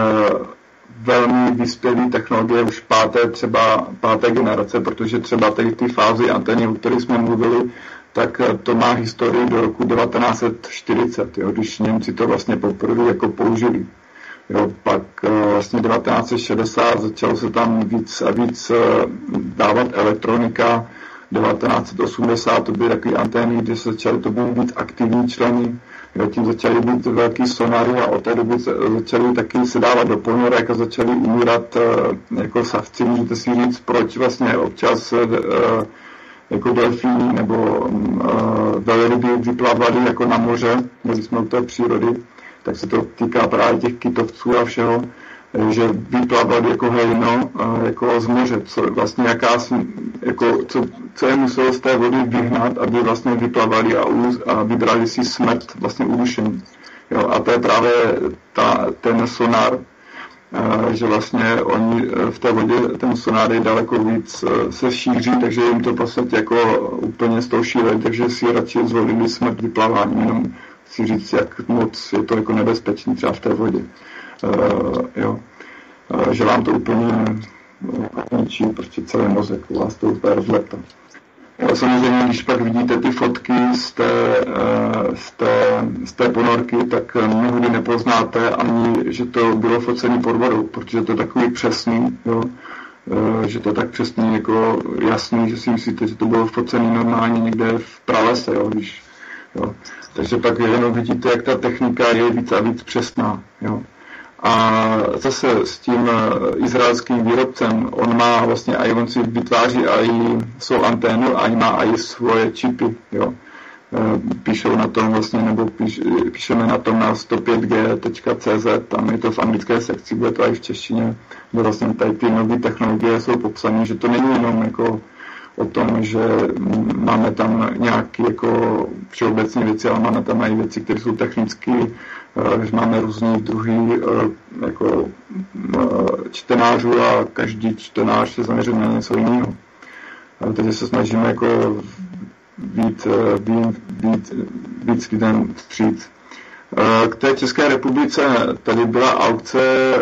velmi vyspělé technologie už páté, třeba páté generace, protože třeba tady ty fázy antény, o kterých jsme mluvili, tak to má historii do roku devatenáct set čtyřicet, jo, když Němci to vlastně poprvé jako použili. Jo, pak vlastně devatenáct set šedesát začalo se tam víc a víc dávat elektronika, devatenáct set osmdesát to byly takové antény, kde se začaly to být víc aktivní členy, jo, tím začaly být velký sonary a od té doby se, začaly taky se dávat do ponorek a začaly umírat jako savci. Můžete si říct, proč vlastně občas jako delfíny nebo uh, velryby vyplavali jako na moře, když jsme u té přírody, tak se to týká právě těch kytovců a všeho, že vyplavali jako hejno, uh, jako z moře, co vlastně jakási, jako, co, co je muselo z té vody vyhnat, aby vlastně vyplavali a, uz, a vybrali si smrt, vlastně udušení. Jo, a to je právě ta, ten sonar, že vlastně oni v té vodě ten sonar je daleko víc se šíří, takže jim to prostě jako úplně z toho šílejí, takže si radši zvolili smrt vyplaváním, jenom si říct, jak moc je to jako nebezpečný třeba v té vodě. Uh, jo. Uh, že vám to úplně ničí prostě celý mozek, vás to úplně rozletá. Samozřejmě, když pak vidíte ty fotky z té, z té, z té ponorky, tak mnohdy nepoznáte ani, že to bylo focený pod vodou, protože to je takový přesný, jo? Že to je tak přesný, jako jasný, že si myslíte, že to bylo focený normálně někde v pralese, jo? Když, jo? Takže pak jenom vidíte, jak ta technika je víc a víc přesná. Jo? A zase s tím izraelským výrobcem, on má vlastně, a on si vytváří i svou anténu a má i svoje čipy, jo. Píšou na tom vlastně, nebo píš, píšeme na tom na sto pět G tečka cé zet, tam je to v anglické sekci, bude to i v češtině, kde vlastně tady ty nové technologie jsou popsané, že to není jenom jako o tom, že máme tam nějaké jako všeobecné věci, ale máme tam i věci, které jsou technické, že máme různý druhy jako čtenářů a každý čtenář je zaměřen na něco jiného. Takže se snažíme jako být, být, být, být lidem vstříc. K té České republice tady byla aukce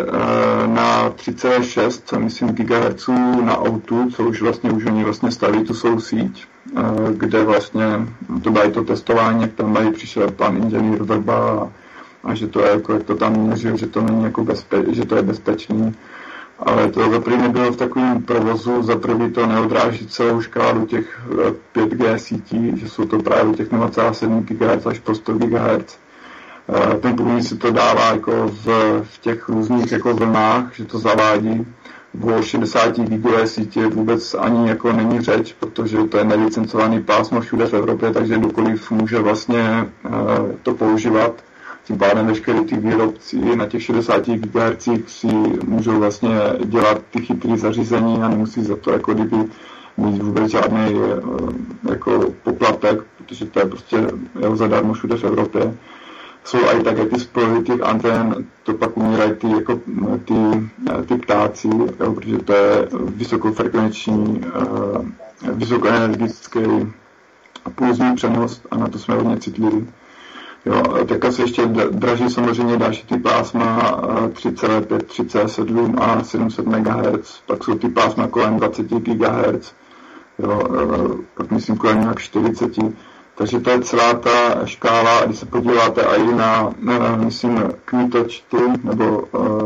na tři celá šest, co myslím gigahertzů na Outu, co už vlastně už oni vlastně staví tu svou síť, kde vlastně to bylo to testování, jak tam mají přišel pan inženýr Vrba a že to je jako, jak to tam měřil, že to není jako bezpe- že to je bezpečný. Ale to zaprvé nebylo v takovém provozu, zaprvé to neodráží celou škálu těch pět G sítí, že jsou to právě těch nula celá sedm gigahertzů až po sto gigahertzů. Ten průmysl si to dává jako v, v těch různých jako vlnách, že to zavádí. O šedesát gigové sítě vůbec ani jako není řeč, protože to je nelicencovaný pásmo všude v Evropě, takže kdokoliv může vlastně to používat. Tím pádem veškeré ty výrobci na těch šedesáti gigahertzích si můžou vlastně dělat ty chytré zařízení a nemusí za to jako kdyby mít vůbec žádný jako poplatek, protože to je prostě jeho zadarmo všude v Evropě. Jsou i také ty spojky těch antén, to pak umírají ty, jako, ty, ty ptáci, jo, protože to je vysokofrekvenční, vysokoenergetický pulzní přenos a na to jsme hodně citliví. Jo, teďka se ještě draží samozřejmě další ty pásma tři celá pět, tři celá sedm a sedm set megahertzů, pak jsou ty pásma kolem dvacet gigahertzů, jo, pak myslím kolem nějak čtyřicet. Takže to je celá ta škála, a když se podíváte i na, na myslím, kmitočty nebo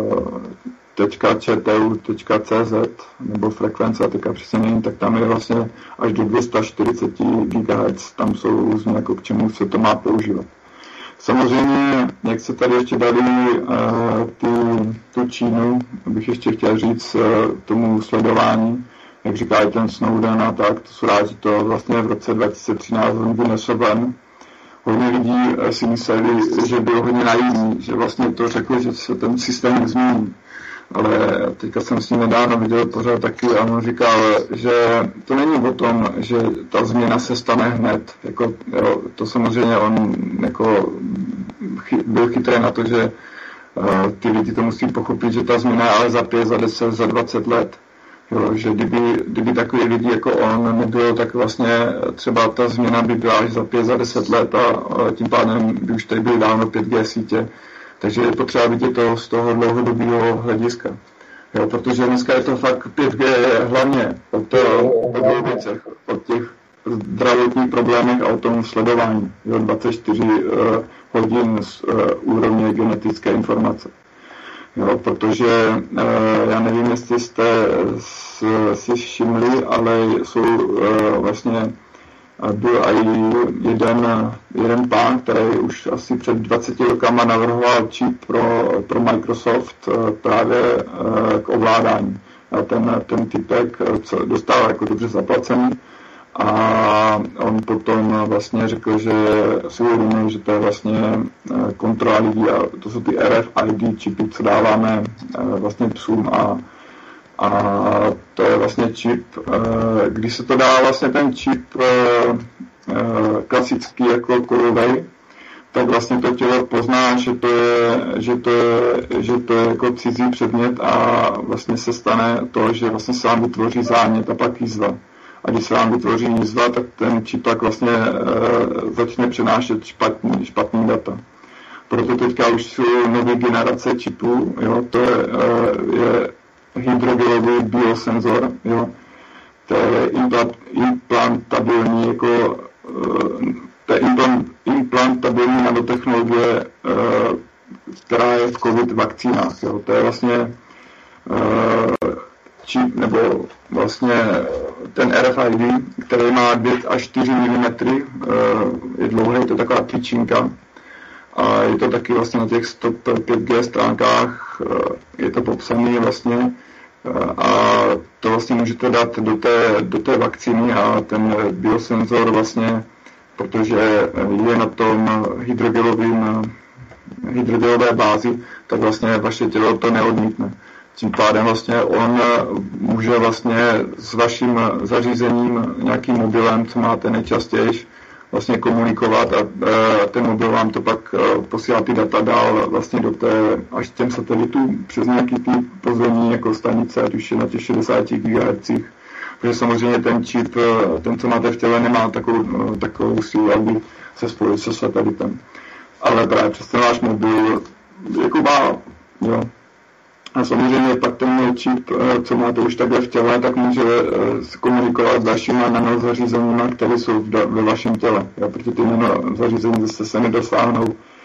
uh, .čtu.cz nebo frekvence, a teďka přesně nevím, tak tam je vlastně až do dvě stě čtyřicet gigahertzů, tam jsou různě, jako k čemu se to má používat. Samozřejmě, jak se tady ještě dali uh, tu, tu Čínu, bych ještě chtěl říct uh, tomu sledování, jak říká i ten Snowden a tak, to jsou rádi, to vlastně v roce dva tisíce třináct on vynesl ven. Hodně lidí si mysleli, že byl hodně naivní, že vlastně to řekl, že se ten systém nezmění. Ale teďka jsem s ním nedávno viděl pořád taky a on říkal, že to není o tom, že ta změna se stane hned. Jako, jo, to samozřejmě on jako chy, byl chytrý na to, že uh, ty lidi to musí pochopit, že ta změna je ale za pět, za deset, za dvacet let. Jo, že kdyby, kdyby takový lidi jako on nebylo, tak vlastně třeba ta změna by byla až za pět, za deset let a, a tím pádem by už tady byly dávno pět G sítě. Takže je potřeba vidět to z toho dlouhodobého hlediska. Jo, protože dneska je to fakt pět G hlavně o těch věcech, o těch zdravotních problémech a o tom sledování. Jo, dvacet čtyři uh, hodin z uh, úrovně genetické informace. Jo, protože uh, já nevím, jestli jste si všimli, ale jsou uh, vlastně byl i jeden, jeden pán, který už asi před dvaceti rokama navrhoval čip pro, pro Microsoft uh, právě uh, k ovládání. A ten, ten typek co dostal jako dobře zaplacený a on potom vlastně řekl, že si uvědomil, že to je vlastně kontrola lidí a to jsou ty R F I D čipy, co dáváme vlastně psům a, a to je vlastně čip, když se to dá vlastně ten čip klasický jako korovej, tak vlastně to tělo pozná, že to je, že to je, že to je jako cizí předmět a vlastně se stane to, že vlastně se vám vytvoří zánět a pak jízva. A když se vám vytvoří jízva, tak ten čip tak vlastně e, začne přenášet špatný, špatný data. Proto teďka už jsou nové generace čipů, jo, to je, e, je hydrogelový biosenzor, jo, to je implant, implantabilní jako e, to je implant, implantabilní nanotechnologie, e, která je v COVID vakcínách, jo, to je vlastně e, čip, nebo vlastně ten R F I D, který má dva až čtyři milimetry, je dlouhý, to je taková tyčinka. A je to taky vlastně na těch sto pět G stránkách, je to popsané vlastně. A to vlastně můžete dát do té, do té vakcíny a ten biosenzor vlastně, protože je na tom hydrogelovým, hydrogelové bázi, tak vlastně vaše tělo to neodmítne. Tím pádem vlastně on může vlastně s vaším zařízením, nějakým mobilem, co máte nejčastěji, vlastně komunikovat a ten mobil vám to pak posílá ty data dál vlastně do té, až těm satelitů přes nějaký ty pozemní jako stanice, ať už je na těch šedesáti gigahertzích, protože samozřejmě ten čip, ten, co máte v těle, nemá takovou, takovou sílu, aby se spojil se satelitem. Ale právě přes ten váš mobil jako má, jo. A samozřejmě pak ten čip, co máte už takhle v těle, tak může komunikovat s dalšíma nanozařízeníma, které jsou ve vašem těle. Jo? Protože ty nanozařízení zase se nedosáhnou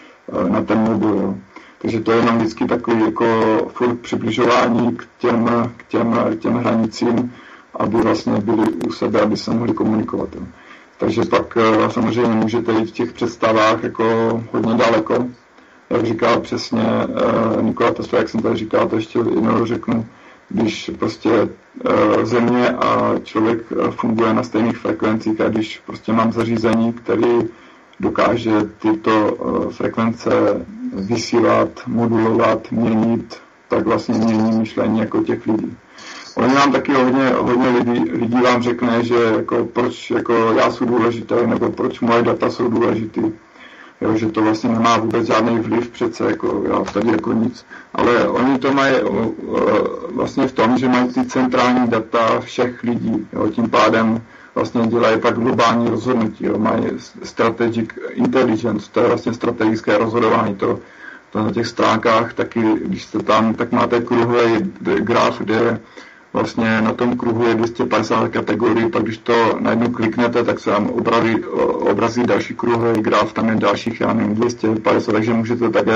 na ten mobil. Jo? Takže to je jenom vždycky takový jako furt přibližování k těm, k těm, k těm hranicím, aby vlastně byli u sebe, aby se mohli komunikovat. Jo? Takže pak samozřejmě můžete jít v těch představách jako hodně daleko. Jak říkal přesně uh, Nikola Tesla, jak jsem tady říkal, to ještě jednou řeknu, když prostě uh, země a člověk uh, funguje na stejných frekvencích a když prostě mám zařízení, který dokáže tyto uh, frekvence vysílat, modulovat, měnit, tak vlastně mění myšlení jako těch lidí. Oni vám taky hodně, hodně lidí, lidí vám řekne, že jako proč jako já jsem důležitý, nebo proč moje data jsou důležitý. Jo, že to vlastně nemá vůbec žádný vliv přece, jako já tady jako nic. Ale oni to mají uh, vlastně v tom, že mají ty centrální data všech lidí. Jo, tím pádem vlastně dělají pak globální rozhodnutí. Jo, mají strategic intelligence, to je vlastně strategické rozhodování. To, to na těch stránkách taky, když jste tam, tak máte kruhový graf, kde vlastně na tom kruhu je dvě stě padesát kategorií, pak když to najednou kliknete, tak se vám obrazí, obrazí další kruhový graf, tam je dalších, já nevím, dvě stě padesát, takže můžete také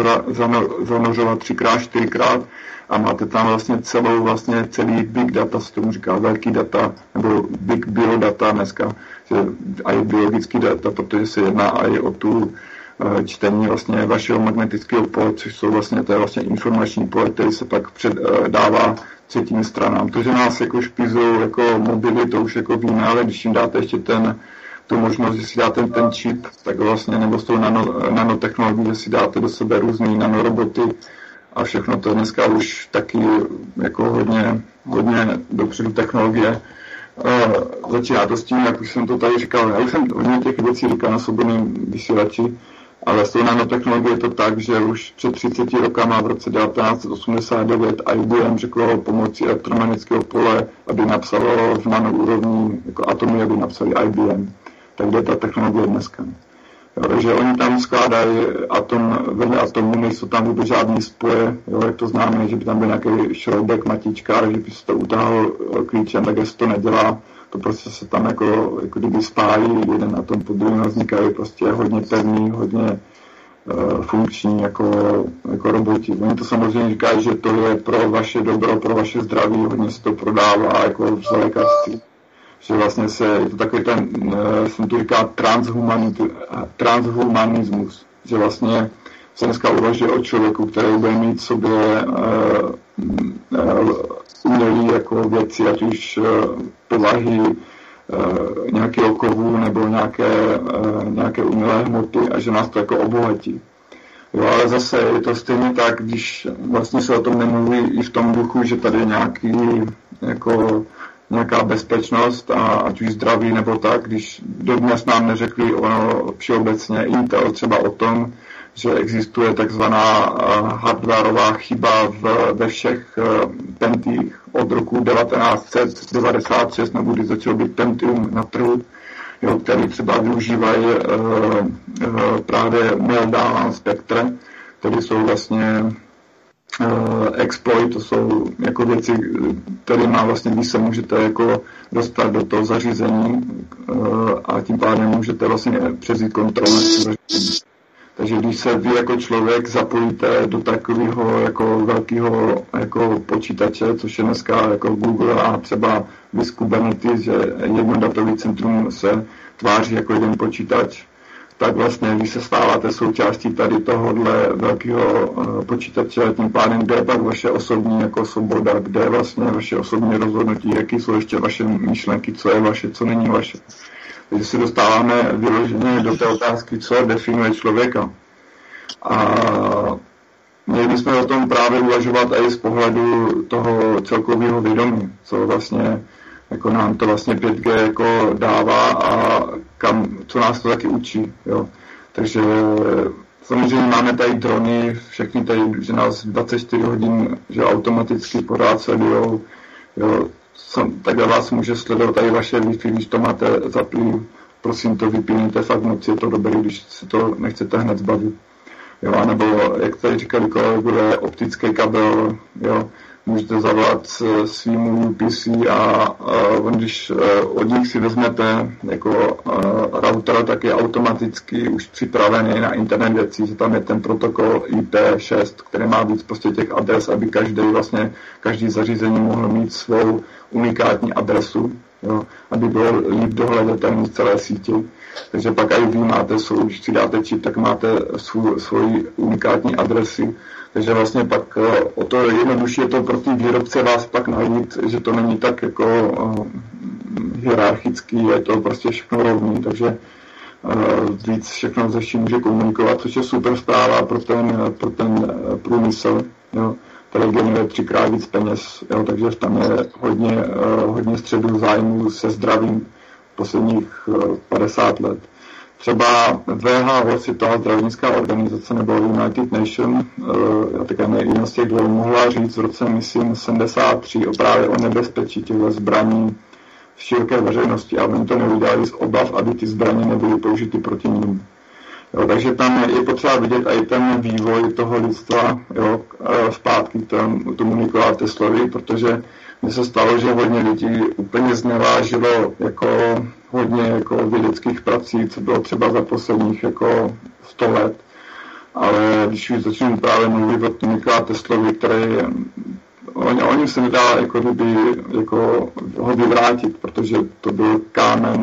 zanořovat třikrát, čtyřikrát a máte tam vlastně celou, vlastně celý big data, se tomu říká velký data, nebo big biodata dneska, že a je biologický data, protože se jedná i o tu čtení vlastně vašeho magnetického pole, což jsou vlastně, to je vlastně informační pole, který se pak předává třetím stranám. To, že nás jako špizou jako mobily, to už jako víme, ale když jim dáte ještě ten, tu možnost, že si dáte ten čip, tak vlastně, nebo s tou nano, nanotechnologií, že si dáte do sebe různý nanoroboty a všechno to dneska už taky jako hodně, hodně dopředu technologie. Uh, začíná to s tím, jak už jsem to tady říkal, já už jsem hodně těch věcí říkal na svobodném vysílači, Ale s tou nanotechnologií je to tak, že už před třiceti rokama v roce devatenáct set osmdesát devět I B M řeklo pomocí elektromagnetického pole, aby napsalo v nanoúrovni jako atomy, aby napsali I B M. Tak kde je ta technologie dneska. Jo, takže oni tam skládají atom, vedle atomu, nejsou tam vůbec žádný spoje, jo, jak to známe, že by tam byl nějaký šroubek, matička, že by se to utáhl klíčem, tak se to nedělá. To prostě se tam jako, jako kdyby spájí jeden atom pod druhým, vznikají prostě hodně pevný, hodně uh, funkční jako, jako roboti. Oni to samozřejmě říkají, že to je pro vaše dobro, pro vaše zdraví, hodně se to prodává jako v lékařství. Že vlastně se, je to takový ten, uh, jsem tu říkal, transhumanismus, že vlastně se dneska uvažuje o člověku, který bude mít v sobě uh, uh, umělý jako věci, ať už uh, povahy, uh, nějakého kovu nebo nějaké, uh, nějaké umělé hmoty a že nás to jako obohatí. Jo, ale zase je to stejně tak, když vlastně se o tom nemluví i v tom duchu, že tady je nějaký, jako, nějaká bezpečnost a ať už zdraví nebo tak, když dodnes nám neřekli ono všeobecně Intel třeba o tom, že existuje takzvaná hardwarová chyba v, ve všech Pentích od roku devatenáct set devadesát šest, nebo když začal být Pentium na trhu, jo, který třeba využívají uh, uh, právě meltdown spektre, které jsou vlastně uh, exploit, to jsou jako věci, které má vlastně, když se můžete jako dostat do toho zařízení uh, a tím pádem můžete vlastně přezít kontrolu. Takže když se vy jako člověk zapojíte do takového jako velkého jako počítače, což je dneska jako Google a třeba vys Kubernetes, že jedno datový centrum se tváří jako jeden počítač, tak vlastně vy se stáváte součástí tady tohohle velkého uh, počítače a tím pádem, kde je pak vaše osobní jako svoboda, kde je vlastně vaše osobní rozhodnutí, jaký jsou ještě vaše myšlenky, co je vaše, co není vaše. Takže se dostáváme vyloženě do té otázky, co definuje člověka. A měli bychom o tom právě uvažovat i z pohledu toho celkového vědomí, co vlastně jako nám to vlastně pět G jako dává a kam, co nás to taky učí. Jo. Takže samozřejmě máme tady drony, všechny tady, že nás dvacet čtyři hodin, že automaticky pořád sledujou. Jo. Takhle vás může sledovat tady vaše Wi-Fi, když to máte zaplý, prosím to vypíněte fakt v noci, je to dobré, když si to nechcete hned zbavit. Jo, nebo jak tady říkali kolegové, optický kabel, jo, můžete zavolat svýmu U P C a, a on, když od nich si vezmete jako a, router, tak je automaticky už připravený na internet věcí, že tam je ten protokol I P šest, který má víc prostě těch adres, aby každý vlastně, každý zařízení mohl mít svou unikátní adresu, jo, aby bylo líp dohledatelný z celé síti. Takže pak i vy máte svou, když si dáte čip, tak máte svou, svoji unikátní adresy. Takže vlastně pak o to jednodušší je to pro ty výrobce vás pak najít, že to není tak jako uh, hierarchický, je to prostě všechno rovný, takže uh, víc všechno ze vším může komunikovat, což je super zpráva pro ten, pro ten uh, průmysl, jo, který generuje třikrát víc peněz, jo, takže tam je hodně, uh, hodně středů zájmu se zdravím posledních uh, padesát let. Třeba W H O, Světová zdravotnická organizace nebo United Nations, já také jedna z těch dvou mohla říct v roce, myslím, sedmdesát tři o právě o nebezpečí těchto zbraní v široké veřejnosti a oni to neudělali z obav, aby ty zbraně nebyly použity proti nim. Jo, takže tam je potřeba vidět i ten vývoj toho lidstva, jo, zpátky k tomu Nikolovi Teslovi, protože mně se stalo, že hodně lidí úplně znevážilo jako hodně jako vědeckých prací, co bylo třeba za posledních jako sto let. Ale když už začnu právě mluvit o Nikolovi Teslovi, který on, on se nedá jako kdyby jako ho vyvrátit, protože to byl kámen,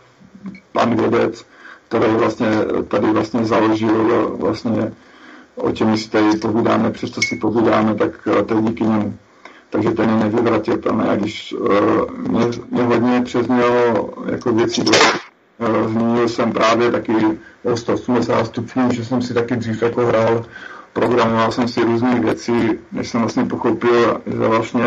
pan vědec, který vlastně tady vlastně založil vlastně, o čem si tady povídáme, přesto si povídáme, tak to je díky němu. Takže ten je nevyvratitelný. A když uh, mě, mě hodně přes něho jako věcí do, uh, zmínil jsem právě taky o sto osmdesát stupňů, že jsem si taky dřív jako hrál, programoval jsem si různé věci, než jsem vlastně pochopil, že vlastně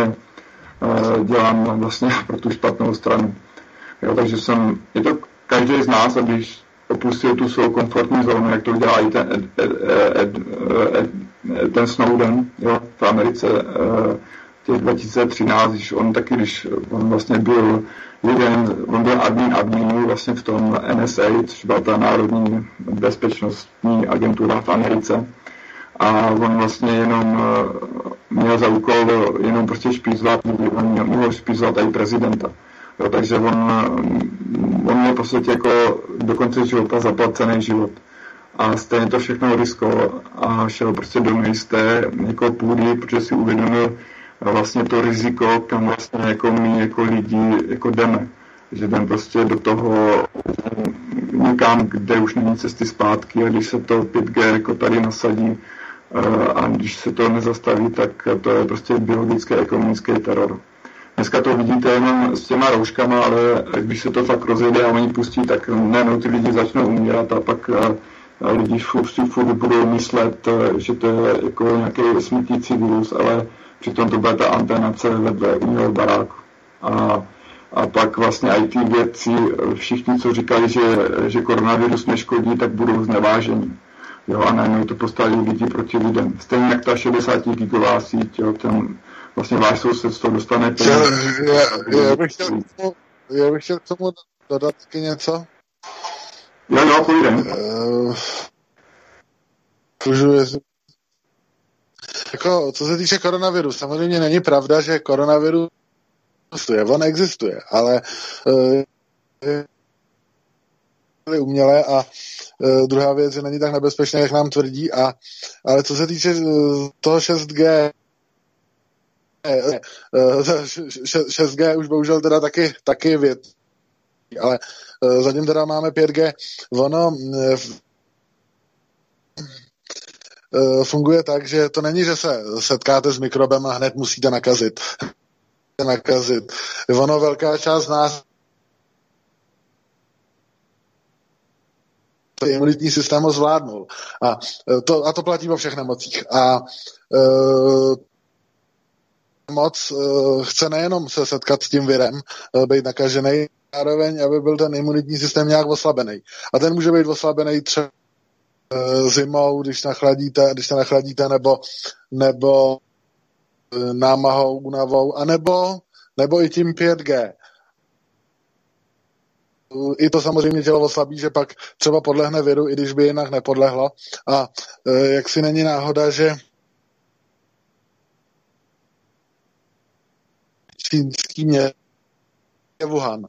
uh, dělám vlastně pro tu špatnou stranu. Jo, takže jsem, je to každý z nás, když opustil tu svou komfortní zónu, jak to udělá i ten, ed, ed, ed, ed, ed, ten Snowden, jo, v Americe těch dva tisíce třináct, když on taky, když on vlastně byl jeden, on byl admin adminu vlastně v tom N S A, což byla ta národní bezpečnostní agentura v Americe. A on vlastně jenom měl za úkol jenom prostě špízlat, on mohl špízlat i prezidenta. Jo, takže on, on měl v podstatě jako do konce života zaplacený život. A stejně to všechno riskoval a šel prostě do nejisté jako půdy, protože si uvědomil vlastně to riziko, kam vlastně jako my jako lidi jako jdeme. Že jdeme prostě do toho někam, kde už není cesty zpátky a když se to pět G jako tady nasadí a když se to nezastaví, tak to je prostě biologický ekonomický teror. Dneska to vidíte jenom s těma rouškama, ale když se to fakt rozjede a oni pustí, tak nejenom ty lidi začnou umírat a pak lidi furt, furt budou myslet, že to je jako nějaký smrtící virus, ale přitom to bude ta antenace vedle u něho baráku. A, a pak vlastně i ty vědci, všichni, co říkali, že, že koronavirus neškodí, tak budou zneváženi. Jo, a najednou to postaví lidi proti lidem. Stejně jak ta šedesát gigová síť, jo, ten vlastně váš sousedstvo dostane peníze. Já, já, bych chtěl k tomu, já bych chtěl k tomu dodat něco. Jo, jo, půjdem. Uh, Můžu, jestli... Jako, co se týče koronaviru, samozřejmě není pravda, že koronavirus existuje. On existuje, ale uh, je umělé a uh, druhá věc, že není tak nebezpečné, jak nám tvrdí. A, ale co se týče uh, toho šest G, uh, šest G už bohužel teda taky, taky věc, ale uh, zatím teda máme pět G. Ono uh, funguje tak, že to není, že se setkáte s mikrobem a hned musíte nakazit. nakazit. Ono velká část nás imunitní systém ho zvládnul. A to, a to platí o všech nemocích. A uh, moc uh, chce nejenom se setkat s tím virem, uh, být nakažený, zároveň, aby byl ten imunitní systém nějak oslabený. A ten může být oslabený třeba zimou, když nachladíte, když se nachladíte, nebo, nebo námahou, únavou, anebo nebo i tím pět G. I to samozřejmě tělo oslabí, že pak třeba podlehne viru, i když by jinak nepodlehlo. A jak si není náhoda, že čínský měst je Wuhan.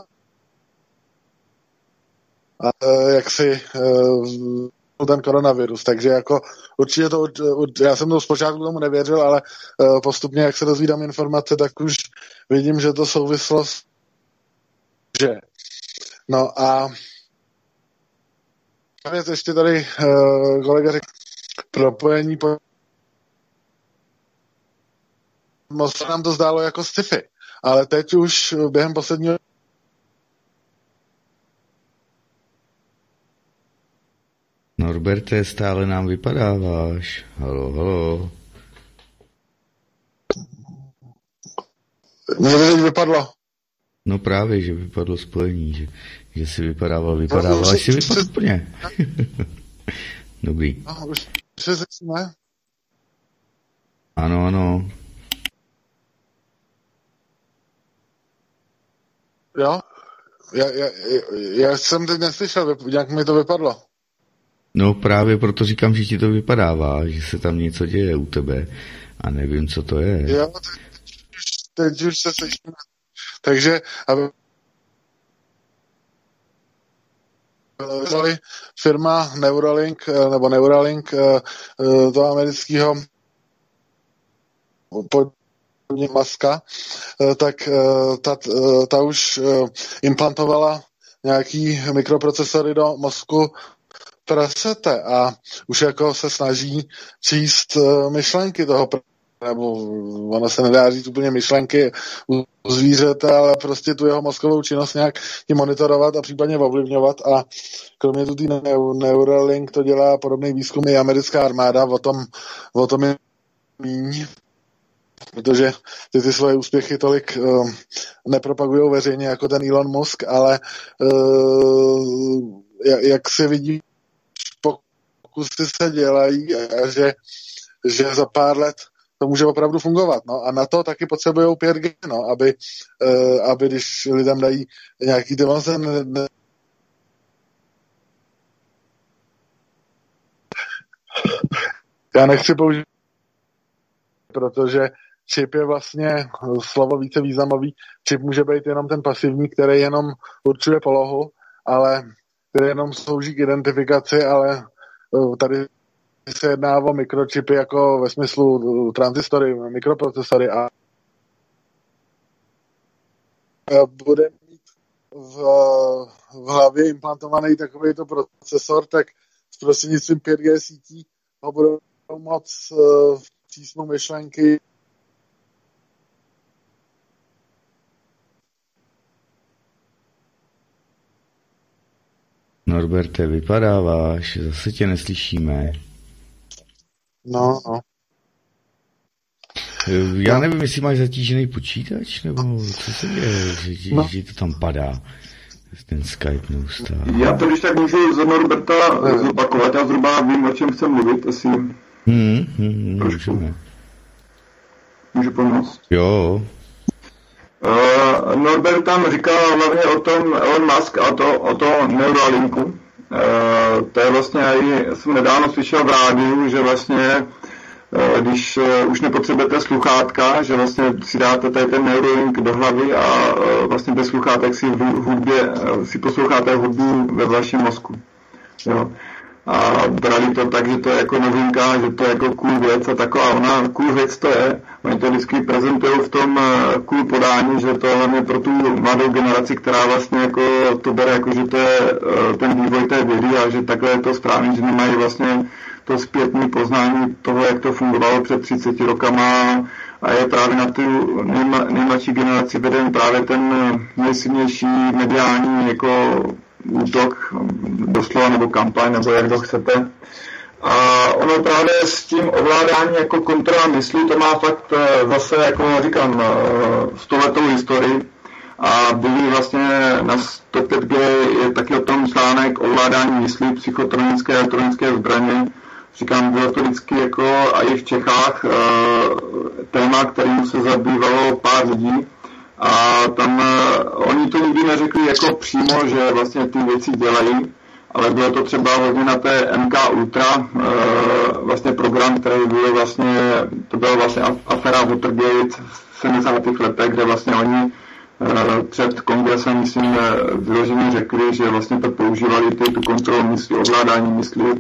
A jak si ten koronavirus, takže jako určitě to, já jsem to zpočátku tomu nevěřil, ale postupně, jak se dozvídám informace, tak už vidím, že to souvislost, že. No a věc ještě tady kolega řekl, propojení po moc nám to zdálo jako sci-fi, ale teď už během posledního Norberte, stále nám vypadáváš. Halo, halo. Mně to teď vypadlo. No právě, že vypadlo spojení, že, že si vypadával, vypadával, až si vypadl úplně. Dobrý. No, už se začíná. Ano, ano. Jo? Já, já, já jsem teď neslyšel, jak mi to vypadlo. No právě proto říkám, že ti to vypadává, že se tam něco děje u tebe a nevím, co to je. Jo, teď, teď už se slyšíme. Takže, aby firma Neuralink, nebo Neuralink toho amerického podnik Muska, tak ta, ta už implantovala nějaký mikroprocesory do mozku prasete a už jako se snaží číst myšlenky toho nebo ono se nedá říct úplně myšlenky u zvířete, ale prostě tu jeho mozkovou činnost nějak tím monitorovat a případně ovlivňovat a kromě tu tý Neuralink to dělá podobný výzkum i americká armáda, o tom, o tom je míň, protože ty, ty svoje úspěchy tolik uh, nepropagujou veřejně jako ten Elon Musk, ale uh, jak si vidí, pokusy se dělají a že, že za pár let to může opravdu fungovat. No. A na to taky potřebují pět G, no, aby, uh, aby když lidem dají nějaký demonstrace, ne, ne, já nechci použít, protože čip je vlastně slovo více významový. Čip může být jenom ten pasivní, který jenom určuje polohu, ale který jenom slouží k identifikaci, ale tady se jedná o mikročipy jako ve smyslu transistory, mikroprocesory a bude mít v, v hlavě implantovaný takovýto procesor, tak s prostřednictvím pět G sítí ho budou moc uh, vtísnout myšlenky. Norberte, vypadáváš, zase tě neslyšíme. No, no. Já nevím, jestli máš zatížený počítač, nebo co se děje, že, že, no. že to tam padá, ten Skype neustále. Já to když tak můžu za Norberta zopakovat, já zhruba vím, o čem chcem mluvit, asi hmm, hmm, můžeme. Můžu pomoct? Jo. Uh, Norbert tam říkal hlavně o tom Elon Musk a to, o to Neuralinku. Uh, to je vlastně, já jsem nedávno slyšel v rádiu, že vlastně uh, když uh, už nepotřebujete sluchátka, že vlastně si dáte tady ten Neuralink do hlavy a uh, vlastně bez sluchátek si v hudbě, uh, si posloucháte hudbu ve vašem mozku. Jo. A brali to tak, že to je jako novinka, že to je jako cool věc a taková ona cool věc to je. Oni to vždycky prezentují v tom cool podání, že to je hlavně pro tu mladou generaci, která vlastně jako to bere jako, že to je ten vývoj té vědy a že takhle je to správně, že nemají vlastně to zpětné poznání toho, jak to fungovalo před třiceti rokama a je právě na tu nejma, nejmladší generaci veden právě ten nejsilnější mediální jako útok, doslova, nebo kampaň, nebo jak to chcete. A ono právě s tím ovládání jako kontrola mysli, to má fakt zase, jako říkám, stoletou historii. A byly vlastně na sto pět G je taky o tom článek ovládání mysli, psychotronické a elektronické zbraně. Říkám, bylo to vždycky jako a i v Čechách téma, kterým se zabývalo pár lidí. A tam uh, oni to nikdy neřekli jako přímo, že vlastně ty věci dělají, ale bylo to třeba hodně na té M K Ultra, uh, vlastně program, který byl vlastně, to byla vlastně aféra Watergate v sedmdesátých letech, kde vlastně oni uh, před kongresem, myslím, vyloženě řekli, že vlastně to používali ty, tu kontrolu mysli, ovládání mysli,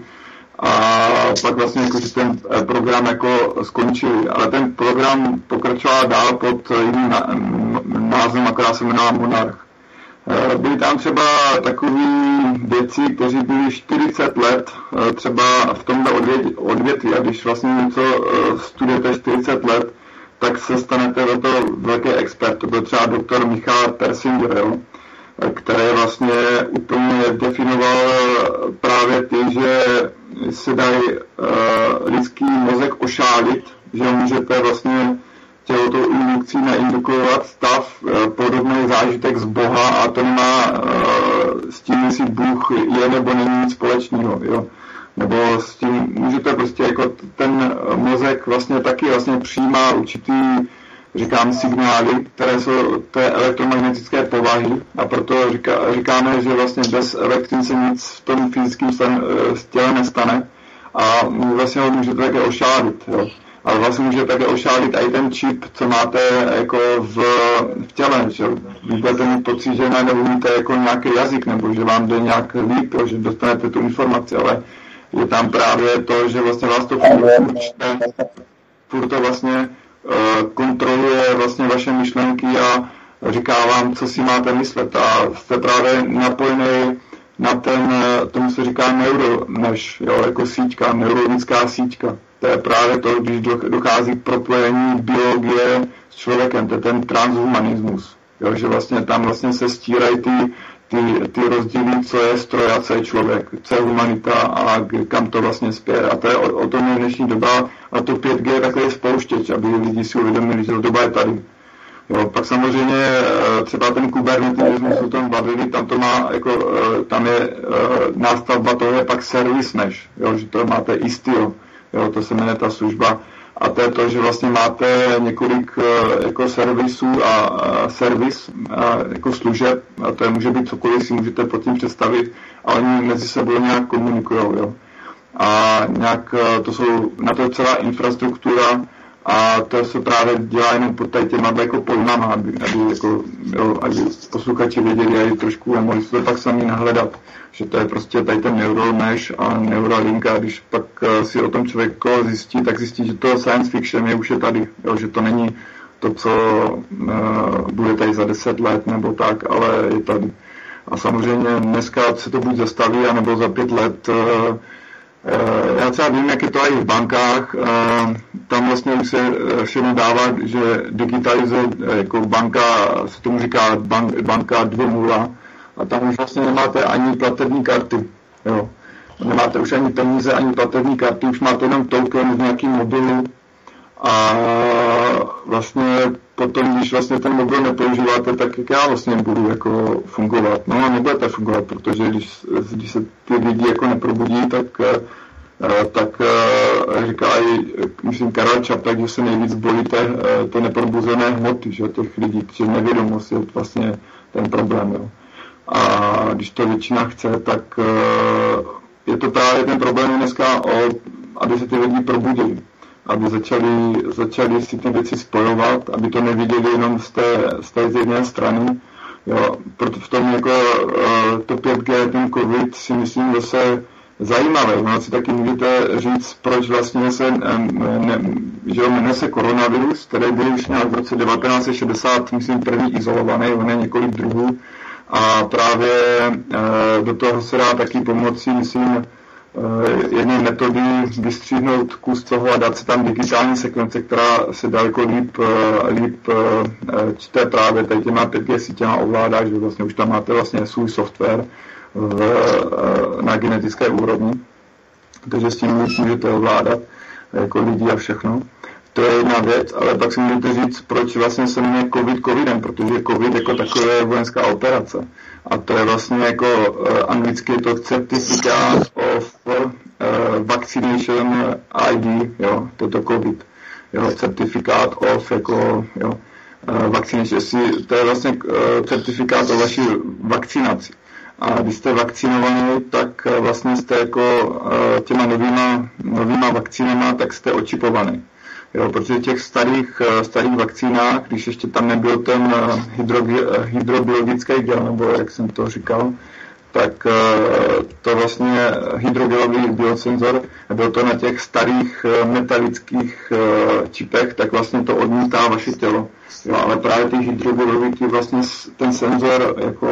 a pak vlastně jako, že ten program jako skončil, ale ten program pokračoval dál pod jiným názvem, akorát se jmenoval Monarch. Byly tam třeba takové věci, kteří byli čtyřicet let třeba v tomhle odvětví a když vlastně něco studujete čtyřicet let, tak se stanete do toho velký expert. To byl třeba doktor Michal Persinger, jo, který vlastně úplně definoval právě ty, že se dají uh, lidský mozek ošálit, že můžete vlastně těhotou indukcí naindukovat stav uh, podobný zážitek z Boha a to nemá uh, s tím, jestli Bůh je nebo není nic společného, jo. Nebo s tím můžete prostě jako ten mozek vlastně taky vlastně přijímá určitý, říkám, signály, které jsou té elektromagnetické povahy a proto říká, říkáme, že vlastně bez elektřiny se nic v tom fyzickém těle nestane a vlastně ho můžete také ošálit, jo. Ale vlastně můžete také ošálit i ten čip, co máte jako v, v těle, že vy budete mít pocit, že najednou umíte jako nějaký jazyk, nebo že vám jde nějak líp, jo, že dostanete tu informaci, ale je tam právě to, že vlastně vás to furt, furt to vlastně kontroluje vlastně vaše myšlenky a říká vám, co si máte myslet a jste právě napojený na ten, tomu se říká neuromesh, jo, jako síťka, neurologická síťka. To je právě to, když dochází k propojení biologie s člověkem, to je ten transhumanismus, jo, že vlastně tam vlastně se stírají ty, ty, ty rozdíly, co je stroj a co je člověk, co je humanita a kam to vlastně spěje. A to je o, o tom je dnešní doba a to pět G je takový spouštěč, aby lidi si uvědomili, že doba je tady. Jo, pak samozřejmě třeba ten Kubernetes, my jsme o tom bavili, tam to má, jako, tam je nástavba, toho je pak service mesh, jo, že to máte Istio, jo, to se jmenuje ta služba. A to je to, že vlastně máte několik jako servisů a, a servis a, jako služeb, a to je, může být cokoliv, si můžete pod tím představit, a oni mezi sebou nějak komunikujou, jo. A nějak, to jsou, na to je celá infrastruktura, a to se právě dělá jenom pod tady těma jako pojmama, aby, aby, jako, jo, aby posluchači věděli a i trošku a mohli se to pak sami nahledat, že to je prostě tady ten neural mesh a Neuralink, a když pak si o tom člověk zjistí, tak zjistí, že to science fiction je už je tady, jo, že to není to, co uh, bude tady za deset let nebo tak, ale je tady. A samozřejmě dneska se to buď zastaví, anebo za pět let. Uh, Já třeba vím, jak je to i v bankách, tam vlastně už se všechno dává, že digitalizuje, jako banka, se tomu říká bank, banka dva nula, a tam už vlastně nemáte ani platební karty, jo. Nemáte už ani peníze, ani platební karty, už máte jenom token v nějakým mobilu, a vlastně potom, když vlastně ten mobil nepoužíváte, tak jak já vlastně budu jako fungovat. No a nebudete fungovat, protože když, když se ty lidi jako neprobudí, tak, tak říká i, myslím, Karel Čapek, že se nejvíc bojíte to neprobuzené hmoty, že těch lidí, protože nevědomost je vlastně ten problém. Jo. A když to většina chce, tak je to právě ten problém dneska, o, aby se ty lidi probudili, aby začali, začali si ty věci spojovat, aby to neviděli jenom z té, z té z jedné strany. Jo, proto v tom jako uh, to pět G, ten COVID, si myslím zase zajímavé. No, si taky můžete říct, proč vlastně se ne, že nese koronavirus, který byl už nějak v roce devatenáct set šedesát, myslím, první izolovaný, on je několik druhů, a právě uh, do toho se dá taky pomoci, myslím, jedné metody vystříhnout kus toho a dát se tam digitální sekvence, která se daleko líp, líp čte právě tady těma pět G sítěma, ovládá, že vlastně už tam máte vlastně svůj software v, na genetické úrovni, takže s tím můžete ovládat jako lidi a všechno. To je jedna věc, ale pak si můžete říct, proč vlastně se jmenuje COVID covidem, protože COVID jako takové je vojenská operace. A to je vlastně jako uh, anglicky je to Certificate of uh, Vaccination I D, jo, toto COVID. Jo, Certificate of jako, jo, uh, Vaccination, to je vlastně uh, certifikát o vaší vakcinaci. A když jste vakcinovaní, tak uh, vlastně jste jako uh, těma novýma, novýma vakcínama, tak jste očipovaní. Jo, protože těch starých, starých vakcínách, když ještě tam nebyl ten hydro, hydrobiologický gel, nebo jak jsem to říkal, tak to vlastně hydrogelový biosenzor, byl to na těch starých metalických čipech, tak vlastně to odmítá vaše tělo. Jo, ale právě ty hydrogelový, vlastně ten senzor jako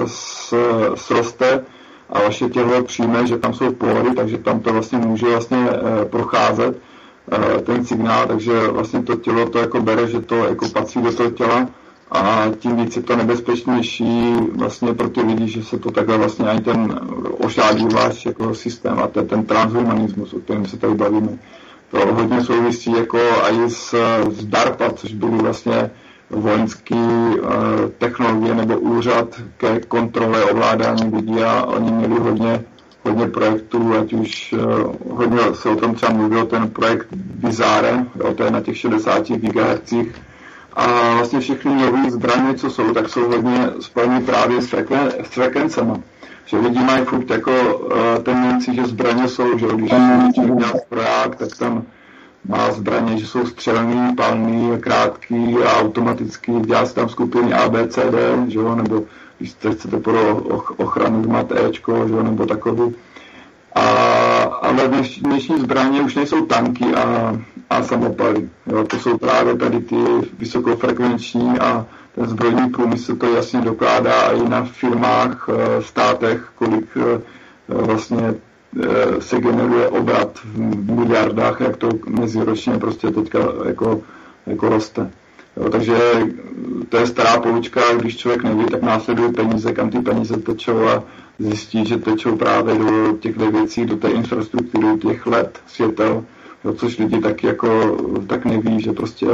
sroste a vaše tělo přijme, že tam jsou pory, takže tam to vlastně může vlastně procházet ten signál, takže vlastně to tělo to jako bere, že to jako patří do toho těla, a tím víc je to nebezpečnější vlastně pro ty lidi, že se to takhle vlastně ani ten ošádí váš jako systém, a to je ten transhumanismus, o kterém se tady bavíme. To hodně souvisí jako i s, s DARPA, což byly vlastně vojenský uh, technologie nebo úřad ke kontrole ovládání lidí, a oni měli hodně hodně projektů, ať už uh, hodně se o tom třeba mluvil, ten projekt Bizarre, jo, to je na těch šedesáti gigahertzích, a vlastně všechny nové zbraně, co jsou, tak jsou hodně spojené právě s, frekven, s frekvencema. Že lidi mají furt jako uh, tendenci, že zbraně jsou, že když člověk dělá zbroják, tak tam má zbraně, že jsou střelný, palný, krátký a automaticky, dělá se tam skupiny A, B, C, D, že jo, nebo když chcete pro ochranu máte Ečko, že jo, nebo takový. A, ale dneš, dnešní zbraně už nejsou tanky a, a samopaly. Jo, to jsou právě tady ty vysokofrekvenční, a ten zbrojní průmysl to jasně dokládá i na firmách, státech, kolik vlastně se generuje obrat v miliardách, jak to meziročně prostě teďka jako, jako roste. Jo, takže to je stará poučka, když člověk neví, tak následuje peníze, kam ty peníze tečou, a zjistí, že tečou právě do těchto věcí, do té infrastruktury, těch let, světel, jo, což lidi taky jako tak neví, že prostě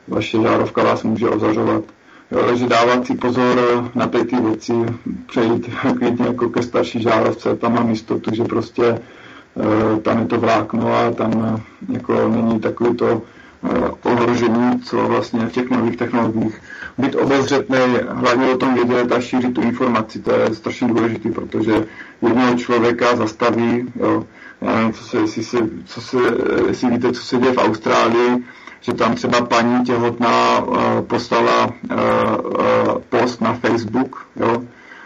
vaše žárovka vás může ozařovat. Jo, takže dávat si pozor na ty věci, přejít klidně jako ke starší žárovce, tam mám jistotu, že prostě tam je to vlákno a tam jako není takový to ohrožení, co vlastně v těch nových technologiích. Být obezřetný, hlavně o tom vědět a šířit tu informaci, to je strašně důležité, protože jednoho člověka zastaví, jo, já nevím, co se, jestli, se, co se, jestli víte, co se děje v Austrálii, že tam třeba paní těhotná uh, poslala uh, uh, post na Facebook, jo,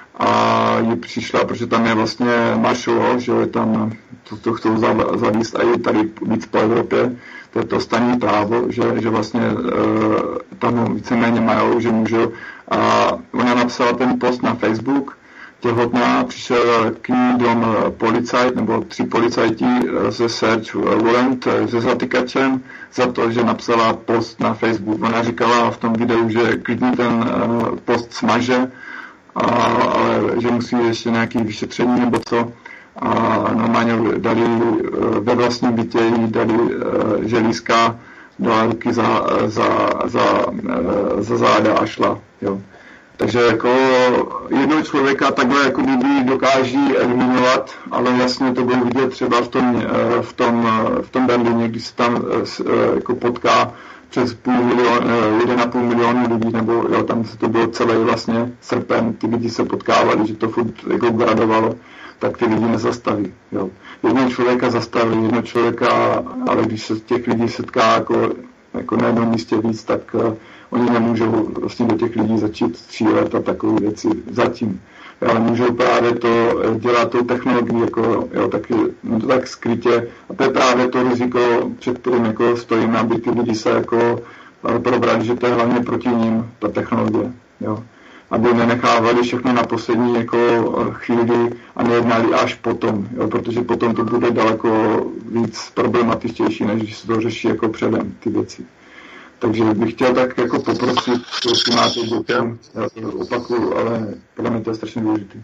a jí přišla, protože tam je vlastně martial law, že je tam, to, to chcou zavíst a je tady víc po Evropě, to je to státní právo, že, že vlastně uh, tam víceméně mají, že můžou. A ona napsala ten post na Facebook, těhotná, přišel k ní dom policajt, nebo tři policajti ze search warrant, se zatykačem, za to, že napsala post na Facebook. Ona říkala v tom videu, že klidně ten post smaže, a, ale že musí ještě nějaké vyšetření nebo co. A normálně dali ve vlastním bytě, jí dali želízka do ruky za, za, za, za záda a šla. Jo. Takže jako jednoho člověka takhle jako by dokáží eliminovat, ale jasně to bylo vidět třeba v tom, v tom, v tom Berlíně, když se tam jako potká přes půl milion, jeden a půl milionu lidí, nebo jo, tam se to bylo celý vlastně srpen, ty lidi se potkávali, že to furt jako gradovalo, tak ty lidi nezastaví. Jo. Jednoho člověka zastaví, jednoho člověka, ale když se těch lidí setká jako, jako na jednom místě víc, tak uh, oni nemůžou vlastně do těch lidí začít střílet a takové věci zatím. Ale můžou právě to dělat tou technologií, jako, jo, tak, no to tak skrytě. A to je právě to riziko, před kterým jako stojíme, aby ty lidi se jako probrali, že to je hlavně proti ním, ta technologie. Jo. Aby nenechávali všechno na poslední jako chvíli a nejednali až potom, jo, protože potom to bude daleko víc problematičtější, než když se to řeší jako předem ty věci. Takže bych chtěl tak jako poprosit, jestli máte děti, já to opakuju, ale podle mě to je strašně důležitý.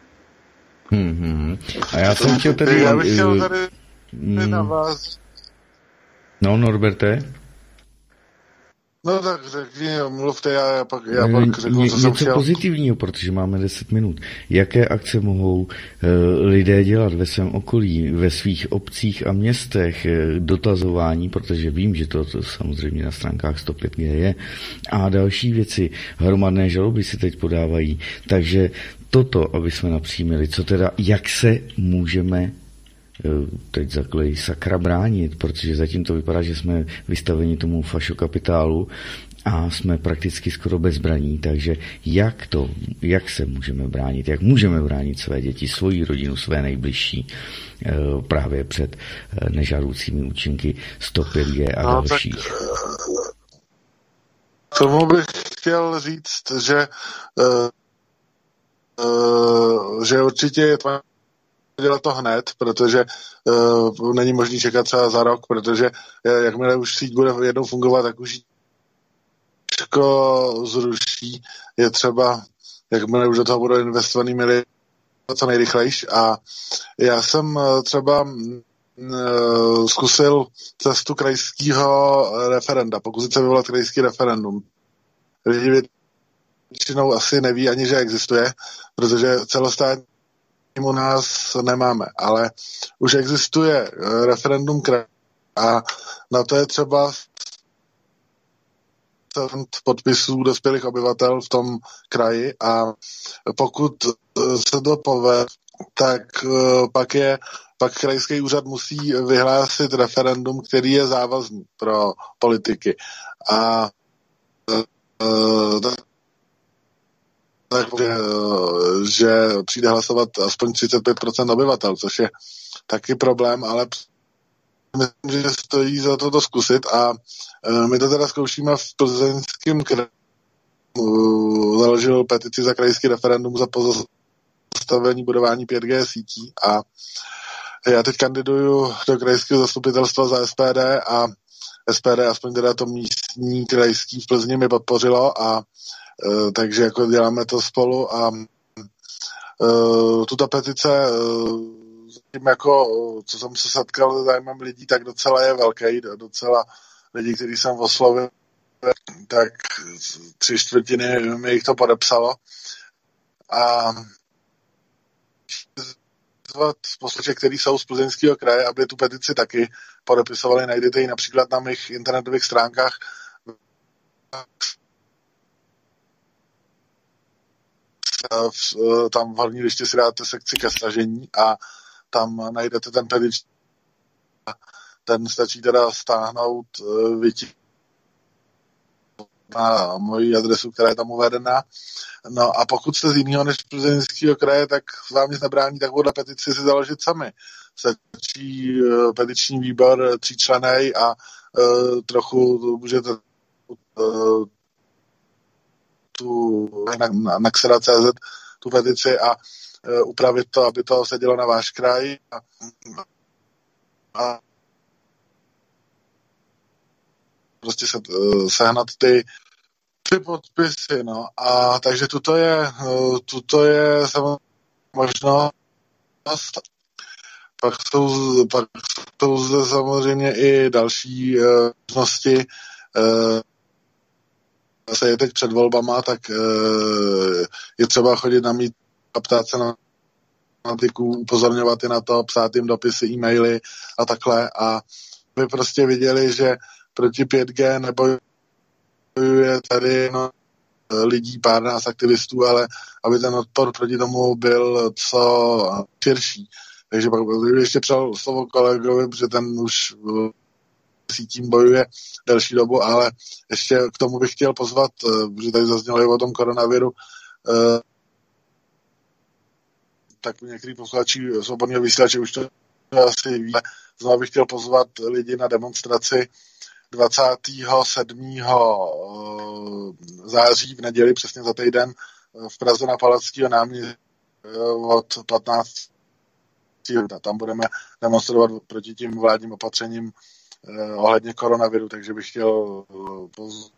Hmm, hmm. A já jsem chtěl tady... Já bych chtěl tady hmm. na vás... No, Norberte? No tak řekni, mluvte, já, já pak, já pak řeknu, Ně, co jsem něco chtěl. pozitivního, protože máme deset minut. Jaké akce mohou uh, lidé dělat ve svém okolí, ve svých obcích a městech, uh, dotazování, protože vím, že to, to samozřejmě na stránkách sto pět G je, a další věci, hromadné žaloby se teď podávají. Takže toto, aby jsme napřímili, co teda, jak se můžeme teď zaklej sakra bránit, protože zatím to vypadá, že jsme vystaveni tomu fašokapitálu a jsme prakticky skoro bez zbraní, takže jak to, jak se můžeme bránit, jak můžeme bránit své děti, svoji rodinu, své nejbližší právě před nežádoucími účinky sto pět G a no, dalších. Tak, tomu bych chtěl říct, že uh, uh, že určitě je to dělat to hned, protože uh, není možný čekat třeba za rok, protože uh, jakmile už síť bude jednou fungovat, tak už všechno zruší. Je třeba, jakmile už do toho budou investovaný miliony, co nejrychlejš. A já jsem uh, třeba uh, zkusil cestu krajského referenda, pokusit se vyvolat krajský referendum. Lidi většinou asi neví ani, že existuje, protože celostátní u nás nemáme, ale už existuje referendum kraje a na to je třeba podpisů dospělých obyvatel v tom kraji a pokud se to povede, tak pak je pak krajský úřad musí vyhlásit referendum, který je závazný pro politiky. A takže, že přijde hlasovat aspoň třicet pět procent obyvatel, což je taky problém, ale myslím, že stojí za to to zkusit a my to teda zkoušíme v Plzeňském kraji. Založil petici za krajský referendum za pozastavení budování pět G sítí a já teď kandiduju do krajského zastupitelstva za S P D a S P D, aspoň teda to místní krajský v Plzni, mi podpořilo a Uh, takže jako děláme to spolu a uh, tuto petice uh, tím jako, uh, co jsem se setkal se zájmem lidí, tak docela je velký, docela lidí, kteří jsem oslovil, tak tři čtvrtiny mi jich to podepsalo. A posluchače, který jsou z Plzeňského kraje, aby tu petici taky podepisovali. Najdete ji například na mých internetových stránkách. Tam v horní liště si dáte sekci ke stažení a tam najdete ten petič. Ten stačí teda stáhnout, vytisknout na moji adresu, která je tam uvedená. No a pokud jste z jiného než Plzeňského kraje, tak vám nic nebrání takovou petici si založit sami. Stačí uh, petiční výbor tříčlennej a uh, trochu můžete uh, tu na, na, na xera tečka cé zet tu petici a uh, upravit to, aby to sedělo na váš kraj a, a prostě se, uh, sehnat ty ty podpisy, no. A takže tuto je, uh, tuto je samozřejmě možnost. Pak jsou, pak jsou zde samozřejmě i další uh, možnosti. Uh, se je teď před volbama, tak uh, je třeba chodit na mít a ptát se na politiků, upozorňovat je na to, psát jim dopisy, e-maily a takhle. A vy prostě viděli, že proti pět G nebojuje tady no, lidí, pár nás aktivistů, ale aby ten odpor proti tomu byl co širší. Takže pak ještě přál slovo kolegovi, protože ten už sítím bojuje delší dobu, ale ještě k tomu bych chtěl pozvat, protože tady zaznělo i o tom koronaviru, tak některý posluchači svobodného vysílače už to asi ví. Znovu bych chtěl pozvat lidi na demonstraci dvacátého sedmého září v neděli, přesně za týden, v Praze na Palackého náměstí od patnácti. Tam budeme demonstrovat proti tím vládním opatřením eh, ohledně koronaviru, takže bych chtěl eh, pozvat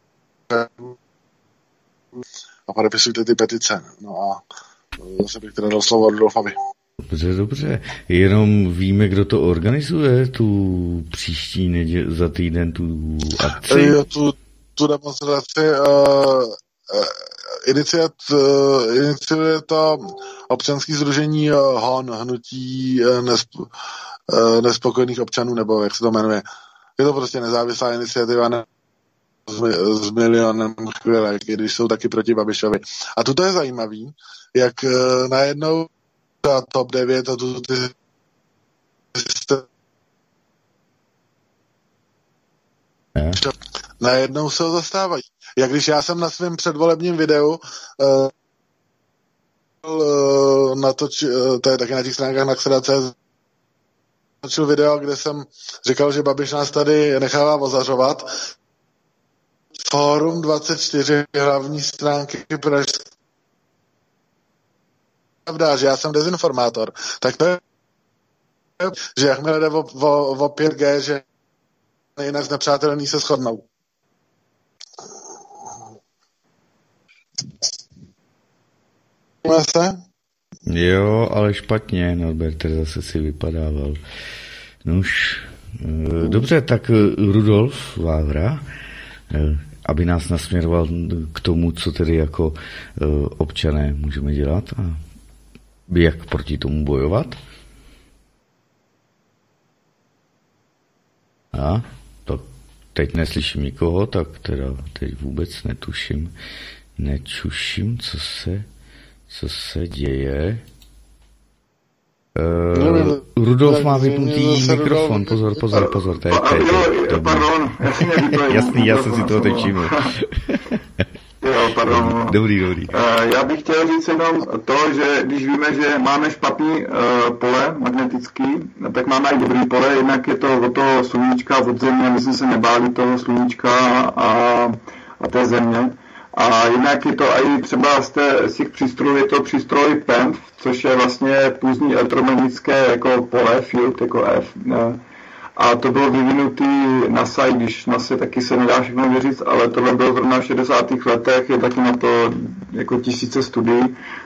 a podepisujte ty petice. No a zase bych teda dal slovo Rudolfovi. Dobře, dobře. Jenom víme, kdo to organizuje, tu příští neděli, za týden tu akci? Jo, tu, tu demonstraci uh, uh, iniciat, uh, iniciuje to občanské sdružení uh, H O N, hnutí uh, nesp, uh, nespokojených občanů, nebo jak se to jmenuje. Je to prostě nezávislá iniciativa ne, s, s milionem chvílek, když jsou taky proti Babišovi. A tuto je zajímavý, jak uh, najednou a top devět a tu ty najednou se ho zastávají. Jak když já jsem na svém předvolebním videu uh, uh, natoč, uh, to je taky na těch stránkách na xera tečka cé zet natočil video, kde jsem říkal, že Babiš nás tady nechává ozařovat. Fórum dvacet čtyři hlavní stránky pražské pravda, že já jsem dezinformátor, tak to je, že jakmile jde o, o, o pět G, že jinak nepřátelní se shodnou. Se? Jo, ale špatně, Norbert zase si vypadával. No už, e, dobře, tak Rudolf Vávra, e, aby nás nasměroval k tomu, co tedy jako e, občané můžeme dělat a jak proti tomu bojovat. A to teď neslyším nikoho, tak teda teď vůbec netuším, nečuším, co se, co se děje. Uh, Rudolf má vypnutý mikrofon, pozor, pozor, pozor, to je, to je, to je, pardon, jasný, já jsem si toho teď všiml. Jo, pardon. Dobrý, dobrý. Já bych chtěl říct jenom to, že když víme, že máme špatný uh, pole magnetický, tak máme i dobrý pole, jednak je to od toho sluníčka, od země, my jsme se nebáli toho sluníčka a, a té země. A jinak je to i třeba z, té, z těch přístrojů, je to přístroj P E M F, což je vlastně půzní elektromagnetické jako pole, field, jako F. Ne? A to bylo vyvinutý NASA, když NASA taky se nedá všechno věřit, ale tohle bylo zrovna v šedesátých letech, je taky na to jako tisíce studií,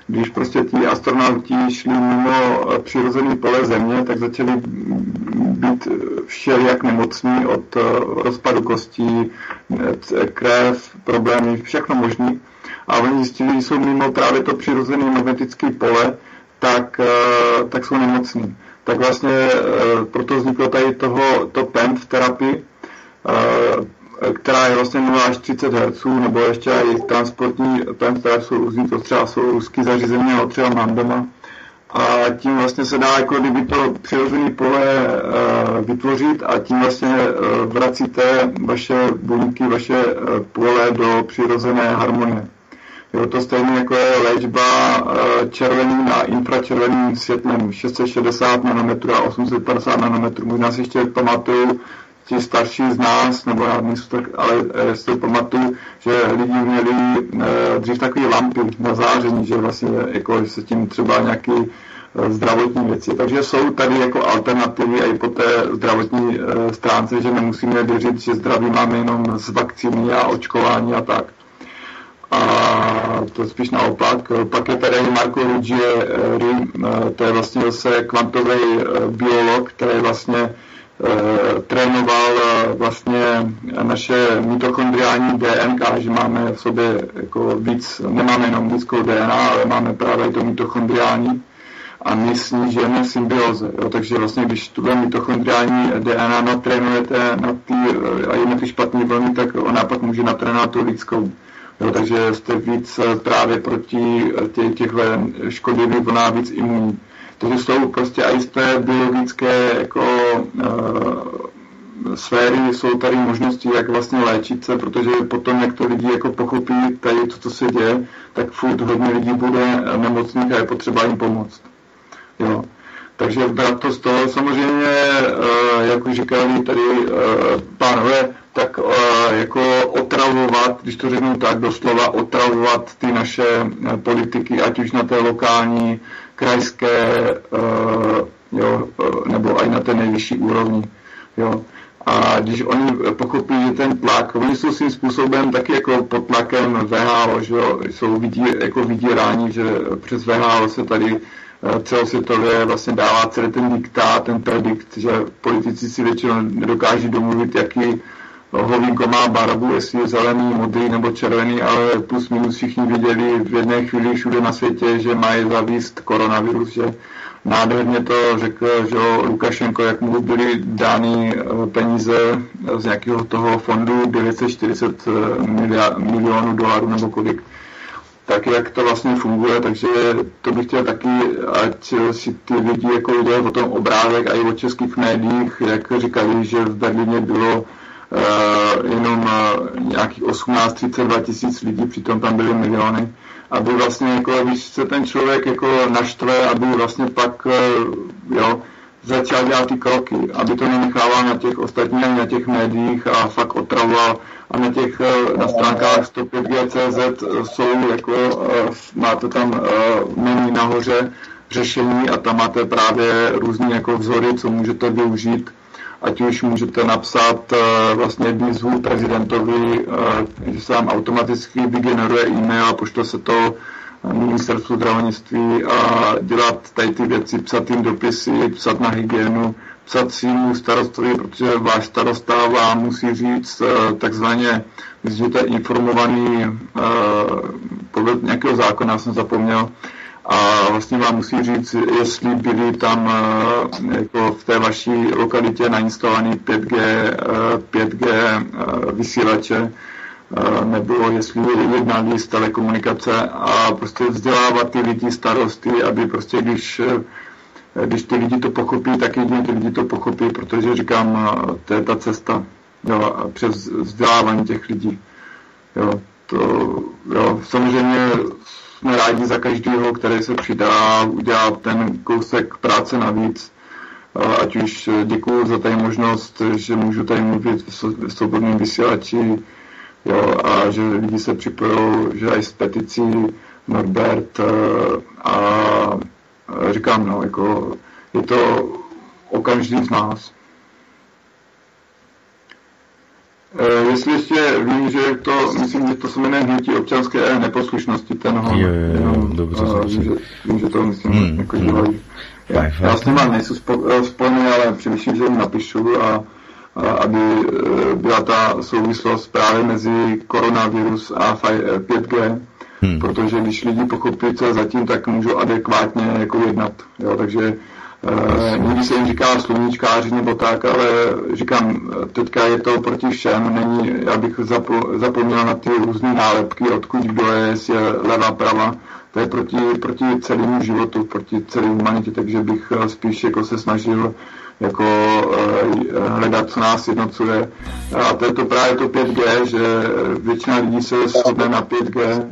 když prostě ti astronauti šli mimo přirozený pole Země, tak začali být všelijak nemocní od rozpadu kostí, krev, problémy, všechno možný. A oni zjistili, že jsou mimo právě to přirozené magnetické pole, tak, tak jsou nemocní. Tak vlastně proto vzniklo tady toho, to P E M F terapii, která je vlastně nula až třicet hertzů, nebo ještě i transportní P E M F terapie jsou různý, to třeba jsou ruský zařízení, ale třeba mám doma. A tím vlastně se dá jako kdyby to přirozené pole vytvořit a tím vlastně vracíte vaše buňky, vaše pole do přirozené harmonie. Jo, to stejně jako je léčba červeným a infračerveným světlem šest set šedesát nanometrů a osm set padesát nanometrů. Možná si ještě pamatuju, ti starší z nás, nebo já nejsou tak, ale si pamatuju, že lidi měli dřív takové lampy na záření, že vlastně jako, že se tím třeba nějaký zdravotní věci. Takže jsou tady jako alternativy i po té zdravotní stránce, že nemusíme věřit, že zdraví máme jenom z vakcíny a očkování a tak. A to spíš naopak. Pak je tady Marco Ruggieri, to je vlastně zase kvantový biolog, který vlastně trénoval vlastně naše mitochondriální D N K, že máme v sobě jako víc, nemáme jenom lidskou D N A, ale máme právě to mitochondriální a my s ní žijeme v symbioze. Jo? Takže vlastně, když tuhle mitochondriální D N A natrénujete na tý, a je na ty špatný vlny, tak ona pak může natrénovat tu lidskou. Jo, takže jste víc právě proti tě, těchto škodlivých vlnách víc imunní. Takže jsou prostě i z té biologické jako, uh, sféry, jsou tady možnosti, jak vlastně léčit se, protože potom, jak to lidi jako pochopí tady to, co se děje, tak furt hodně lidí bude nemocných a je potřeba jim pomoct. Jo. Takže brát to z toho, samozřejmě, uh, jak už říkali tady uh, pánové, tak uh, jako otravovat, když to řeknu tak doslova, otravovat ty naše politiky, ať už na té lokální, krajské, uh, jo, uh, nebo i na té nejvyšší úrovni. Jo. A když oni pochopí, že ten tlak, oni jsou svým způsobem taky jako pod tlakem V H O, že jo, jsou vidí, jako vydírání, že přes V H O se tady celosvětově vlastně dává celý ten diktát, ten predikt, že politici si většinou nedokáží domluvit, jaký hovínko má barvu, jestli je zelený, modrý nebo červený, ale plus minus všichni viděli v jedné chvíli všude na světě, že mají zavíst koronavirus, že nádherně to řekl, že Lukašenko, jak mu byly dány peníze z nějakého toho fondu devět set čtyřicet milionů dolarů nebo kolik, tak jak to vlastně funguje, takže to bych chtěl taky, ať si ty lidi jako viděli o tom obrázek a i o českých médiích, jak říkali, že v Berlíně bylo uh, jenom uh, nějakých osmnáct třicet dva tisíc lidí, přitom tam byly miliony, aby vlastně, jako, když se ten člověk jako naštve, aby vlastně pak uh, jo, začal dělat ty kroky, aby to nenechával na těch ostatních, na těch médiích a fakt otravoval. A na těch na stránkách sto pět G tečka cé zet jsou jako, máte tam menu nahoře řešení a tam máte právě různý jako vzory, co můžete využít. Ať už můžete napsat vlastně výzvu prezidentovi, že se vám automaticky vygeneruje e-mail a pošle se to ministerstvu zdravotnictví a dělat tady ty věci, psat jim dopisy, psat na hygienu, psat svýmu starostovi, protože váš starosta vám musí říct takzvaně, když jste informovaný podle nějakého zákona, jsem zapomněl, a vlastně vám musí říct, jestli byly tam jako v té vaší lokalitě nainstalovaný pět G vysílače, nebo jestli jednali z telekomunikace a prostě vzdělávat ty lidi starosty, aby prostě když Když ty lidi to pochopí, tak jedině ty lidi to pochopí, protože říkám, to je ta cesta, jo, přes vzdělávání těch lidí. Jo, to, jo, samozřejmě jsme rádi za každého, který se přidá, udělá ten kousek práce navíc. Ať už děkuju za tady možnost, že můžu tady mluvit v svobodném vysílači, jo, a že lidi se připojí, že i s peticí Norbert a říkám, no, jako je to o každý z nás. Uh, jestli ještě vím, že to, myslím, že to se jmenuje hnutí občanské neposlušnosti, ten ho, jo, jo, jo, dobře, uh, dobře. Vím, že, vím, že to myslím, hmm, jako hmm. dělají. Já, já s nima nejsou spo, spojený, ale přemýšlím, že jim napíšu, a, a aby byla ta souvislost právě mezi koronavirus a pět G, hmm. protože když lidi pochopí, co je zatím, tak můžou adekvátně jako jednat, jo, takže Uh, někdy se jim říká sluníčkáři nebo tak, ale říkám, teďka je to proti všem, není, já bych zapo, zapomněl na ty různé nálepky, odkud kdo je, jestli je leva, prava, to je proti, proti celému životu, proti celé humanitě, takže bych spíš jako se snažil jako uh, hledat, co nás jednocuje. A to je to právě to pět G, že většina lidí se shodne na pět G. Uh,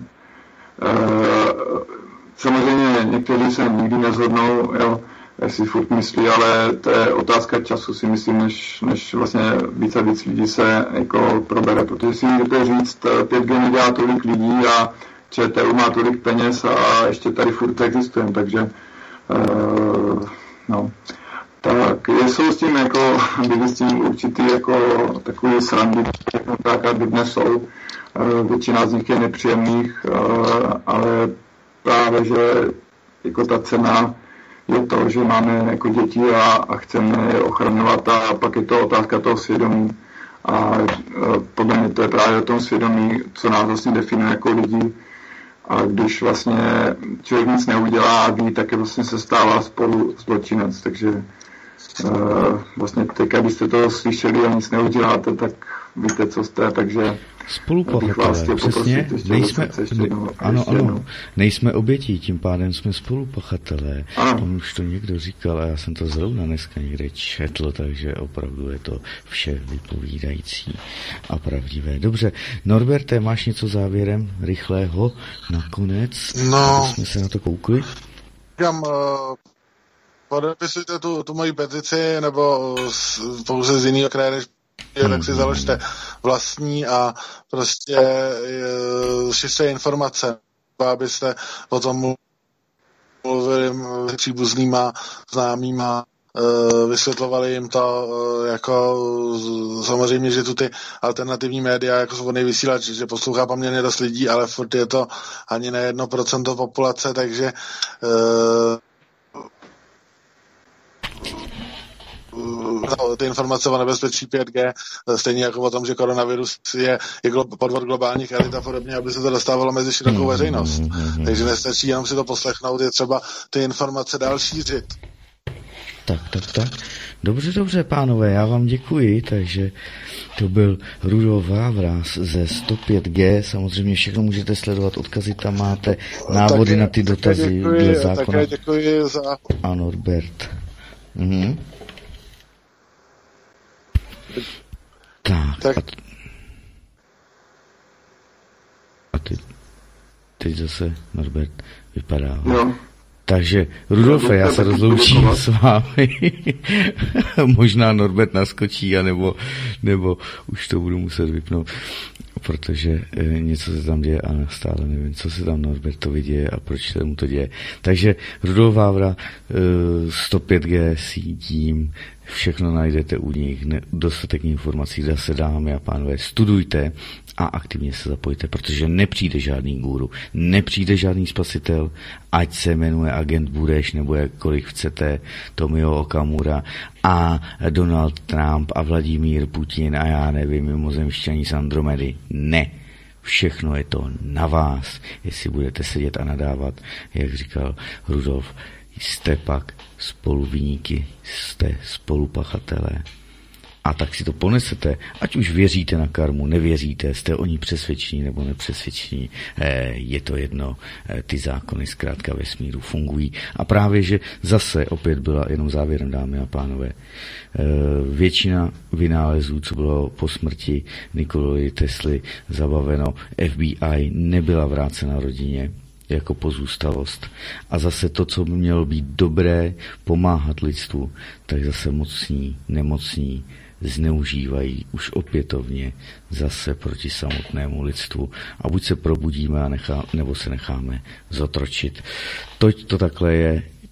samozřejmě někteří se nikdy nezhodnou, jo, si furt myslí, ale to je otázka času, si myslím, než, než vlastně víc a víc lidí se jako probere, protože si můžete říct, pět G nedělá tolik lidí a ČTU má tolik peněz a ještě tady furt existujeme, takže uh, no. Tak jsou s tím jako, byli s tím určitý jako takový srandy, tak, aby dnes jsou. Uh, většina z nich je nepříjemných, uh, ale právě, že jako ta cena je to, že máme jako děti a, a chceme je ochraňovat, a pak je to otázka toho svědomí. A e, podle mě to je právě o tom svědomí, co nás vlastně definuje jako lidi. A když vlastně člověk nic neudělá a ví, tak je vlastně se stává spolu zločinec. Takže e, vlastně teď, kdybyste to slyšeli a nic neuděláte, tak víte, co jste, takže spolupachatelé, přesně, nejsme, ne, ano, ano, nejsme obětí, tím pádem jsme spolupachatelé. On už to někdo říkal a já jsem to zrovna dneska někde četl, takže opravdu je to vše vypovídající a pravdivé. Dobře, Norberte, máš něco závěrem rychlého nakonec? No, jsme se na to koukli? Říkám, uh, podepisujte tu, tu moji petici, nebo z, pouze z jiného kraje, než je, tak si založte vlastní a prostě šiřte informace, abyste o tom mluvili s příbuznýma, známýma, vysvětlovali jim to, jako samozřejmě, že tu ty alternativní média, jako svobodný vysílač, že poslouchá poměrně dost lidí, ale furt je to ani ne jedno procento populace, takže ty informace o nebezpečí pět G, stejně jako o tom, že koronavirus je, je podvod globálních elit a podobně, aby se to dostávalo mezi širokou veřejnost. Takže nestačí jenom si to poslechnout, je třeba ty informace dál šířit. Tak, tak, tak. Dobře, dobře, pánové, já vám děkuji, takže to byl Rudolf Vávra ze sto pět G, samozřejmě všechno můžete sledovat, odkazy tam máte, návody také, na ty dotazy děkuji, dle zákona. Také děkuji za... A Norbert. Mhm. Tak, tak. A, t- a teď, teď zase Norbert vypadá. No. Takže Rudolfe, já se rozloučím s vámi. Možná Norbert naskočí, anebo, nebo už to budu muset vypnout, protože e, něco se tam děje a stále nevím, co se tam Norbertovi děje a proč se mu to děje. Takže Rudolf Vávra, e, sto pět G sítím, všechno najdete u nich, ne, dostatek informací, zase dámy a pánové, studujte a aktivně se zapojte, protože nepřijde žádný guru, nepřijde žádný spasitel, ať se jmenuje agent Bureš nebo jakkoliv chcete, Tomio Okamura a Donald Trump a Vladimír Putin a já nevím, mimozemšťaní z Andromedy. Ne, všechno je to na vás, jestli budete sedět a nadávat, jak říkal Rudolf, jste pak spoluviníky, jste spolupachatelé. A tak si to ponesete, ať už věříte na karmu, nevěříte, jste o ní přesvědčení nebo nepřesvědčení, je to jedno, ty zákony zkrátka vesmíru fungují. A právě, že zase opět byla jenom závěrem, dámy a pánové, většina vynálezů, co bylo po smrti Nikolovi Tesly zabaveno, F B I nebyla vrácena rodině jako pozůstalost. A zase to, co by mělo být dobré, pomáhat lidstvu, tak zase mocní, nemocní zneužívají už opětovně zase proti samotnému lidstvu. A buď se probudíme, a nechá, nebo se necháme zotročit. Toť to takhle je,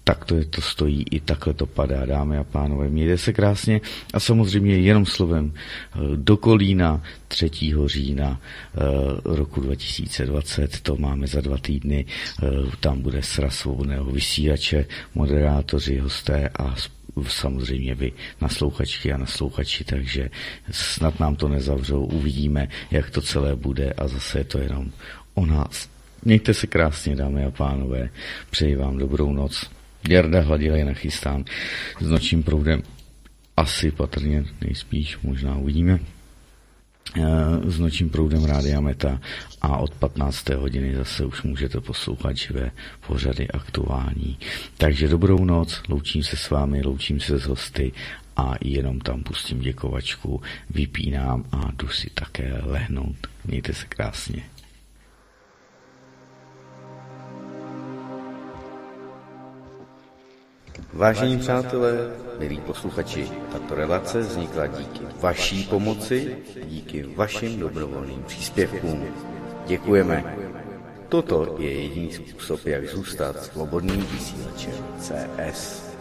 tak to, je, to stojí, i takhle to padá, dámy a pánové. Mějte se krásně a samozřejmě jenom slovem do Kolína třetího října roku dva tisíce dvacet, to máme za dva týdny, tam bude sraz svobodného vysílače, moderátoři, hosté a samozřejmě vy naslouchačky a naslouchači, takže snad nám to nezavřou, uvidíme, jak to celé bude a zase je to jenom o nás. Mějte se krásně, dámy a pánové, přeji vám dobrou noc. Jarda Hladila je nachystán s nočním proudem, asi patrně nejspíš, možná uvidíme, s nočním proudem Rádia Meta a od patnácté hodiny zase už můžete poslouchat živé pořady aktuální. Takže dobrou noc, loučím se s vámi, loučím se s hosty a jenom tam pustím děkovačku, vypínám a jdu si také lehnout. Mějte se krásně. Vážení přátelé, milí posluchači, tato relace vznikla díky vaší pomoci, díky vašim dobrovolným příspěvkům. Děkujeme. Toto je jediný způsob, jak zůstat svobodným vysílačem C S.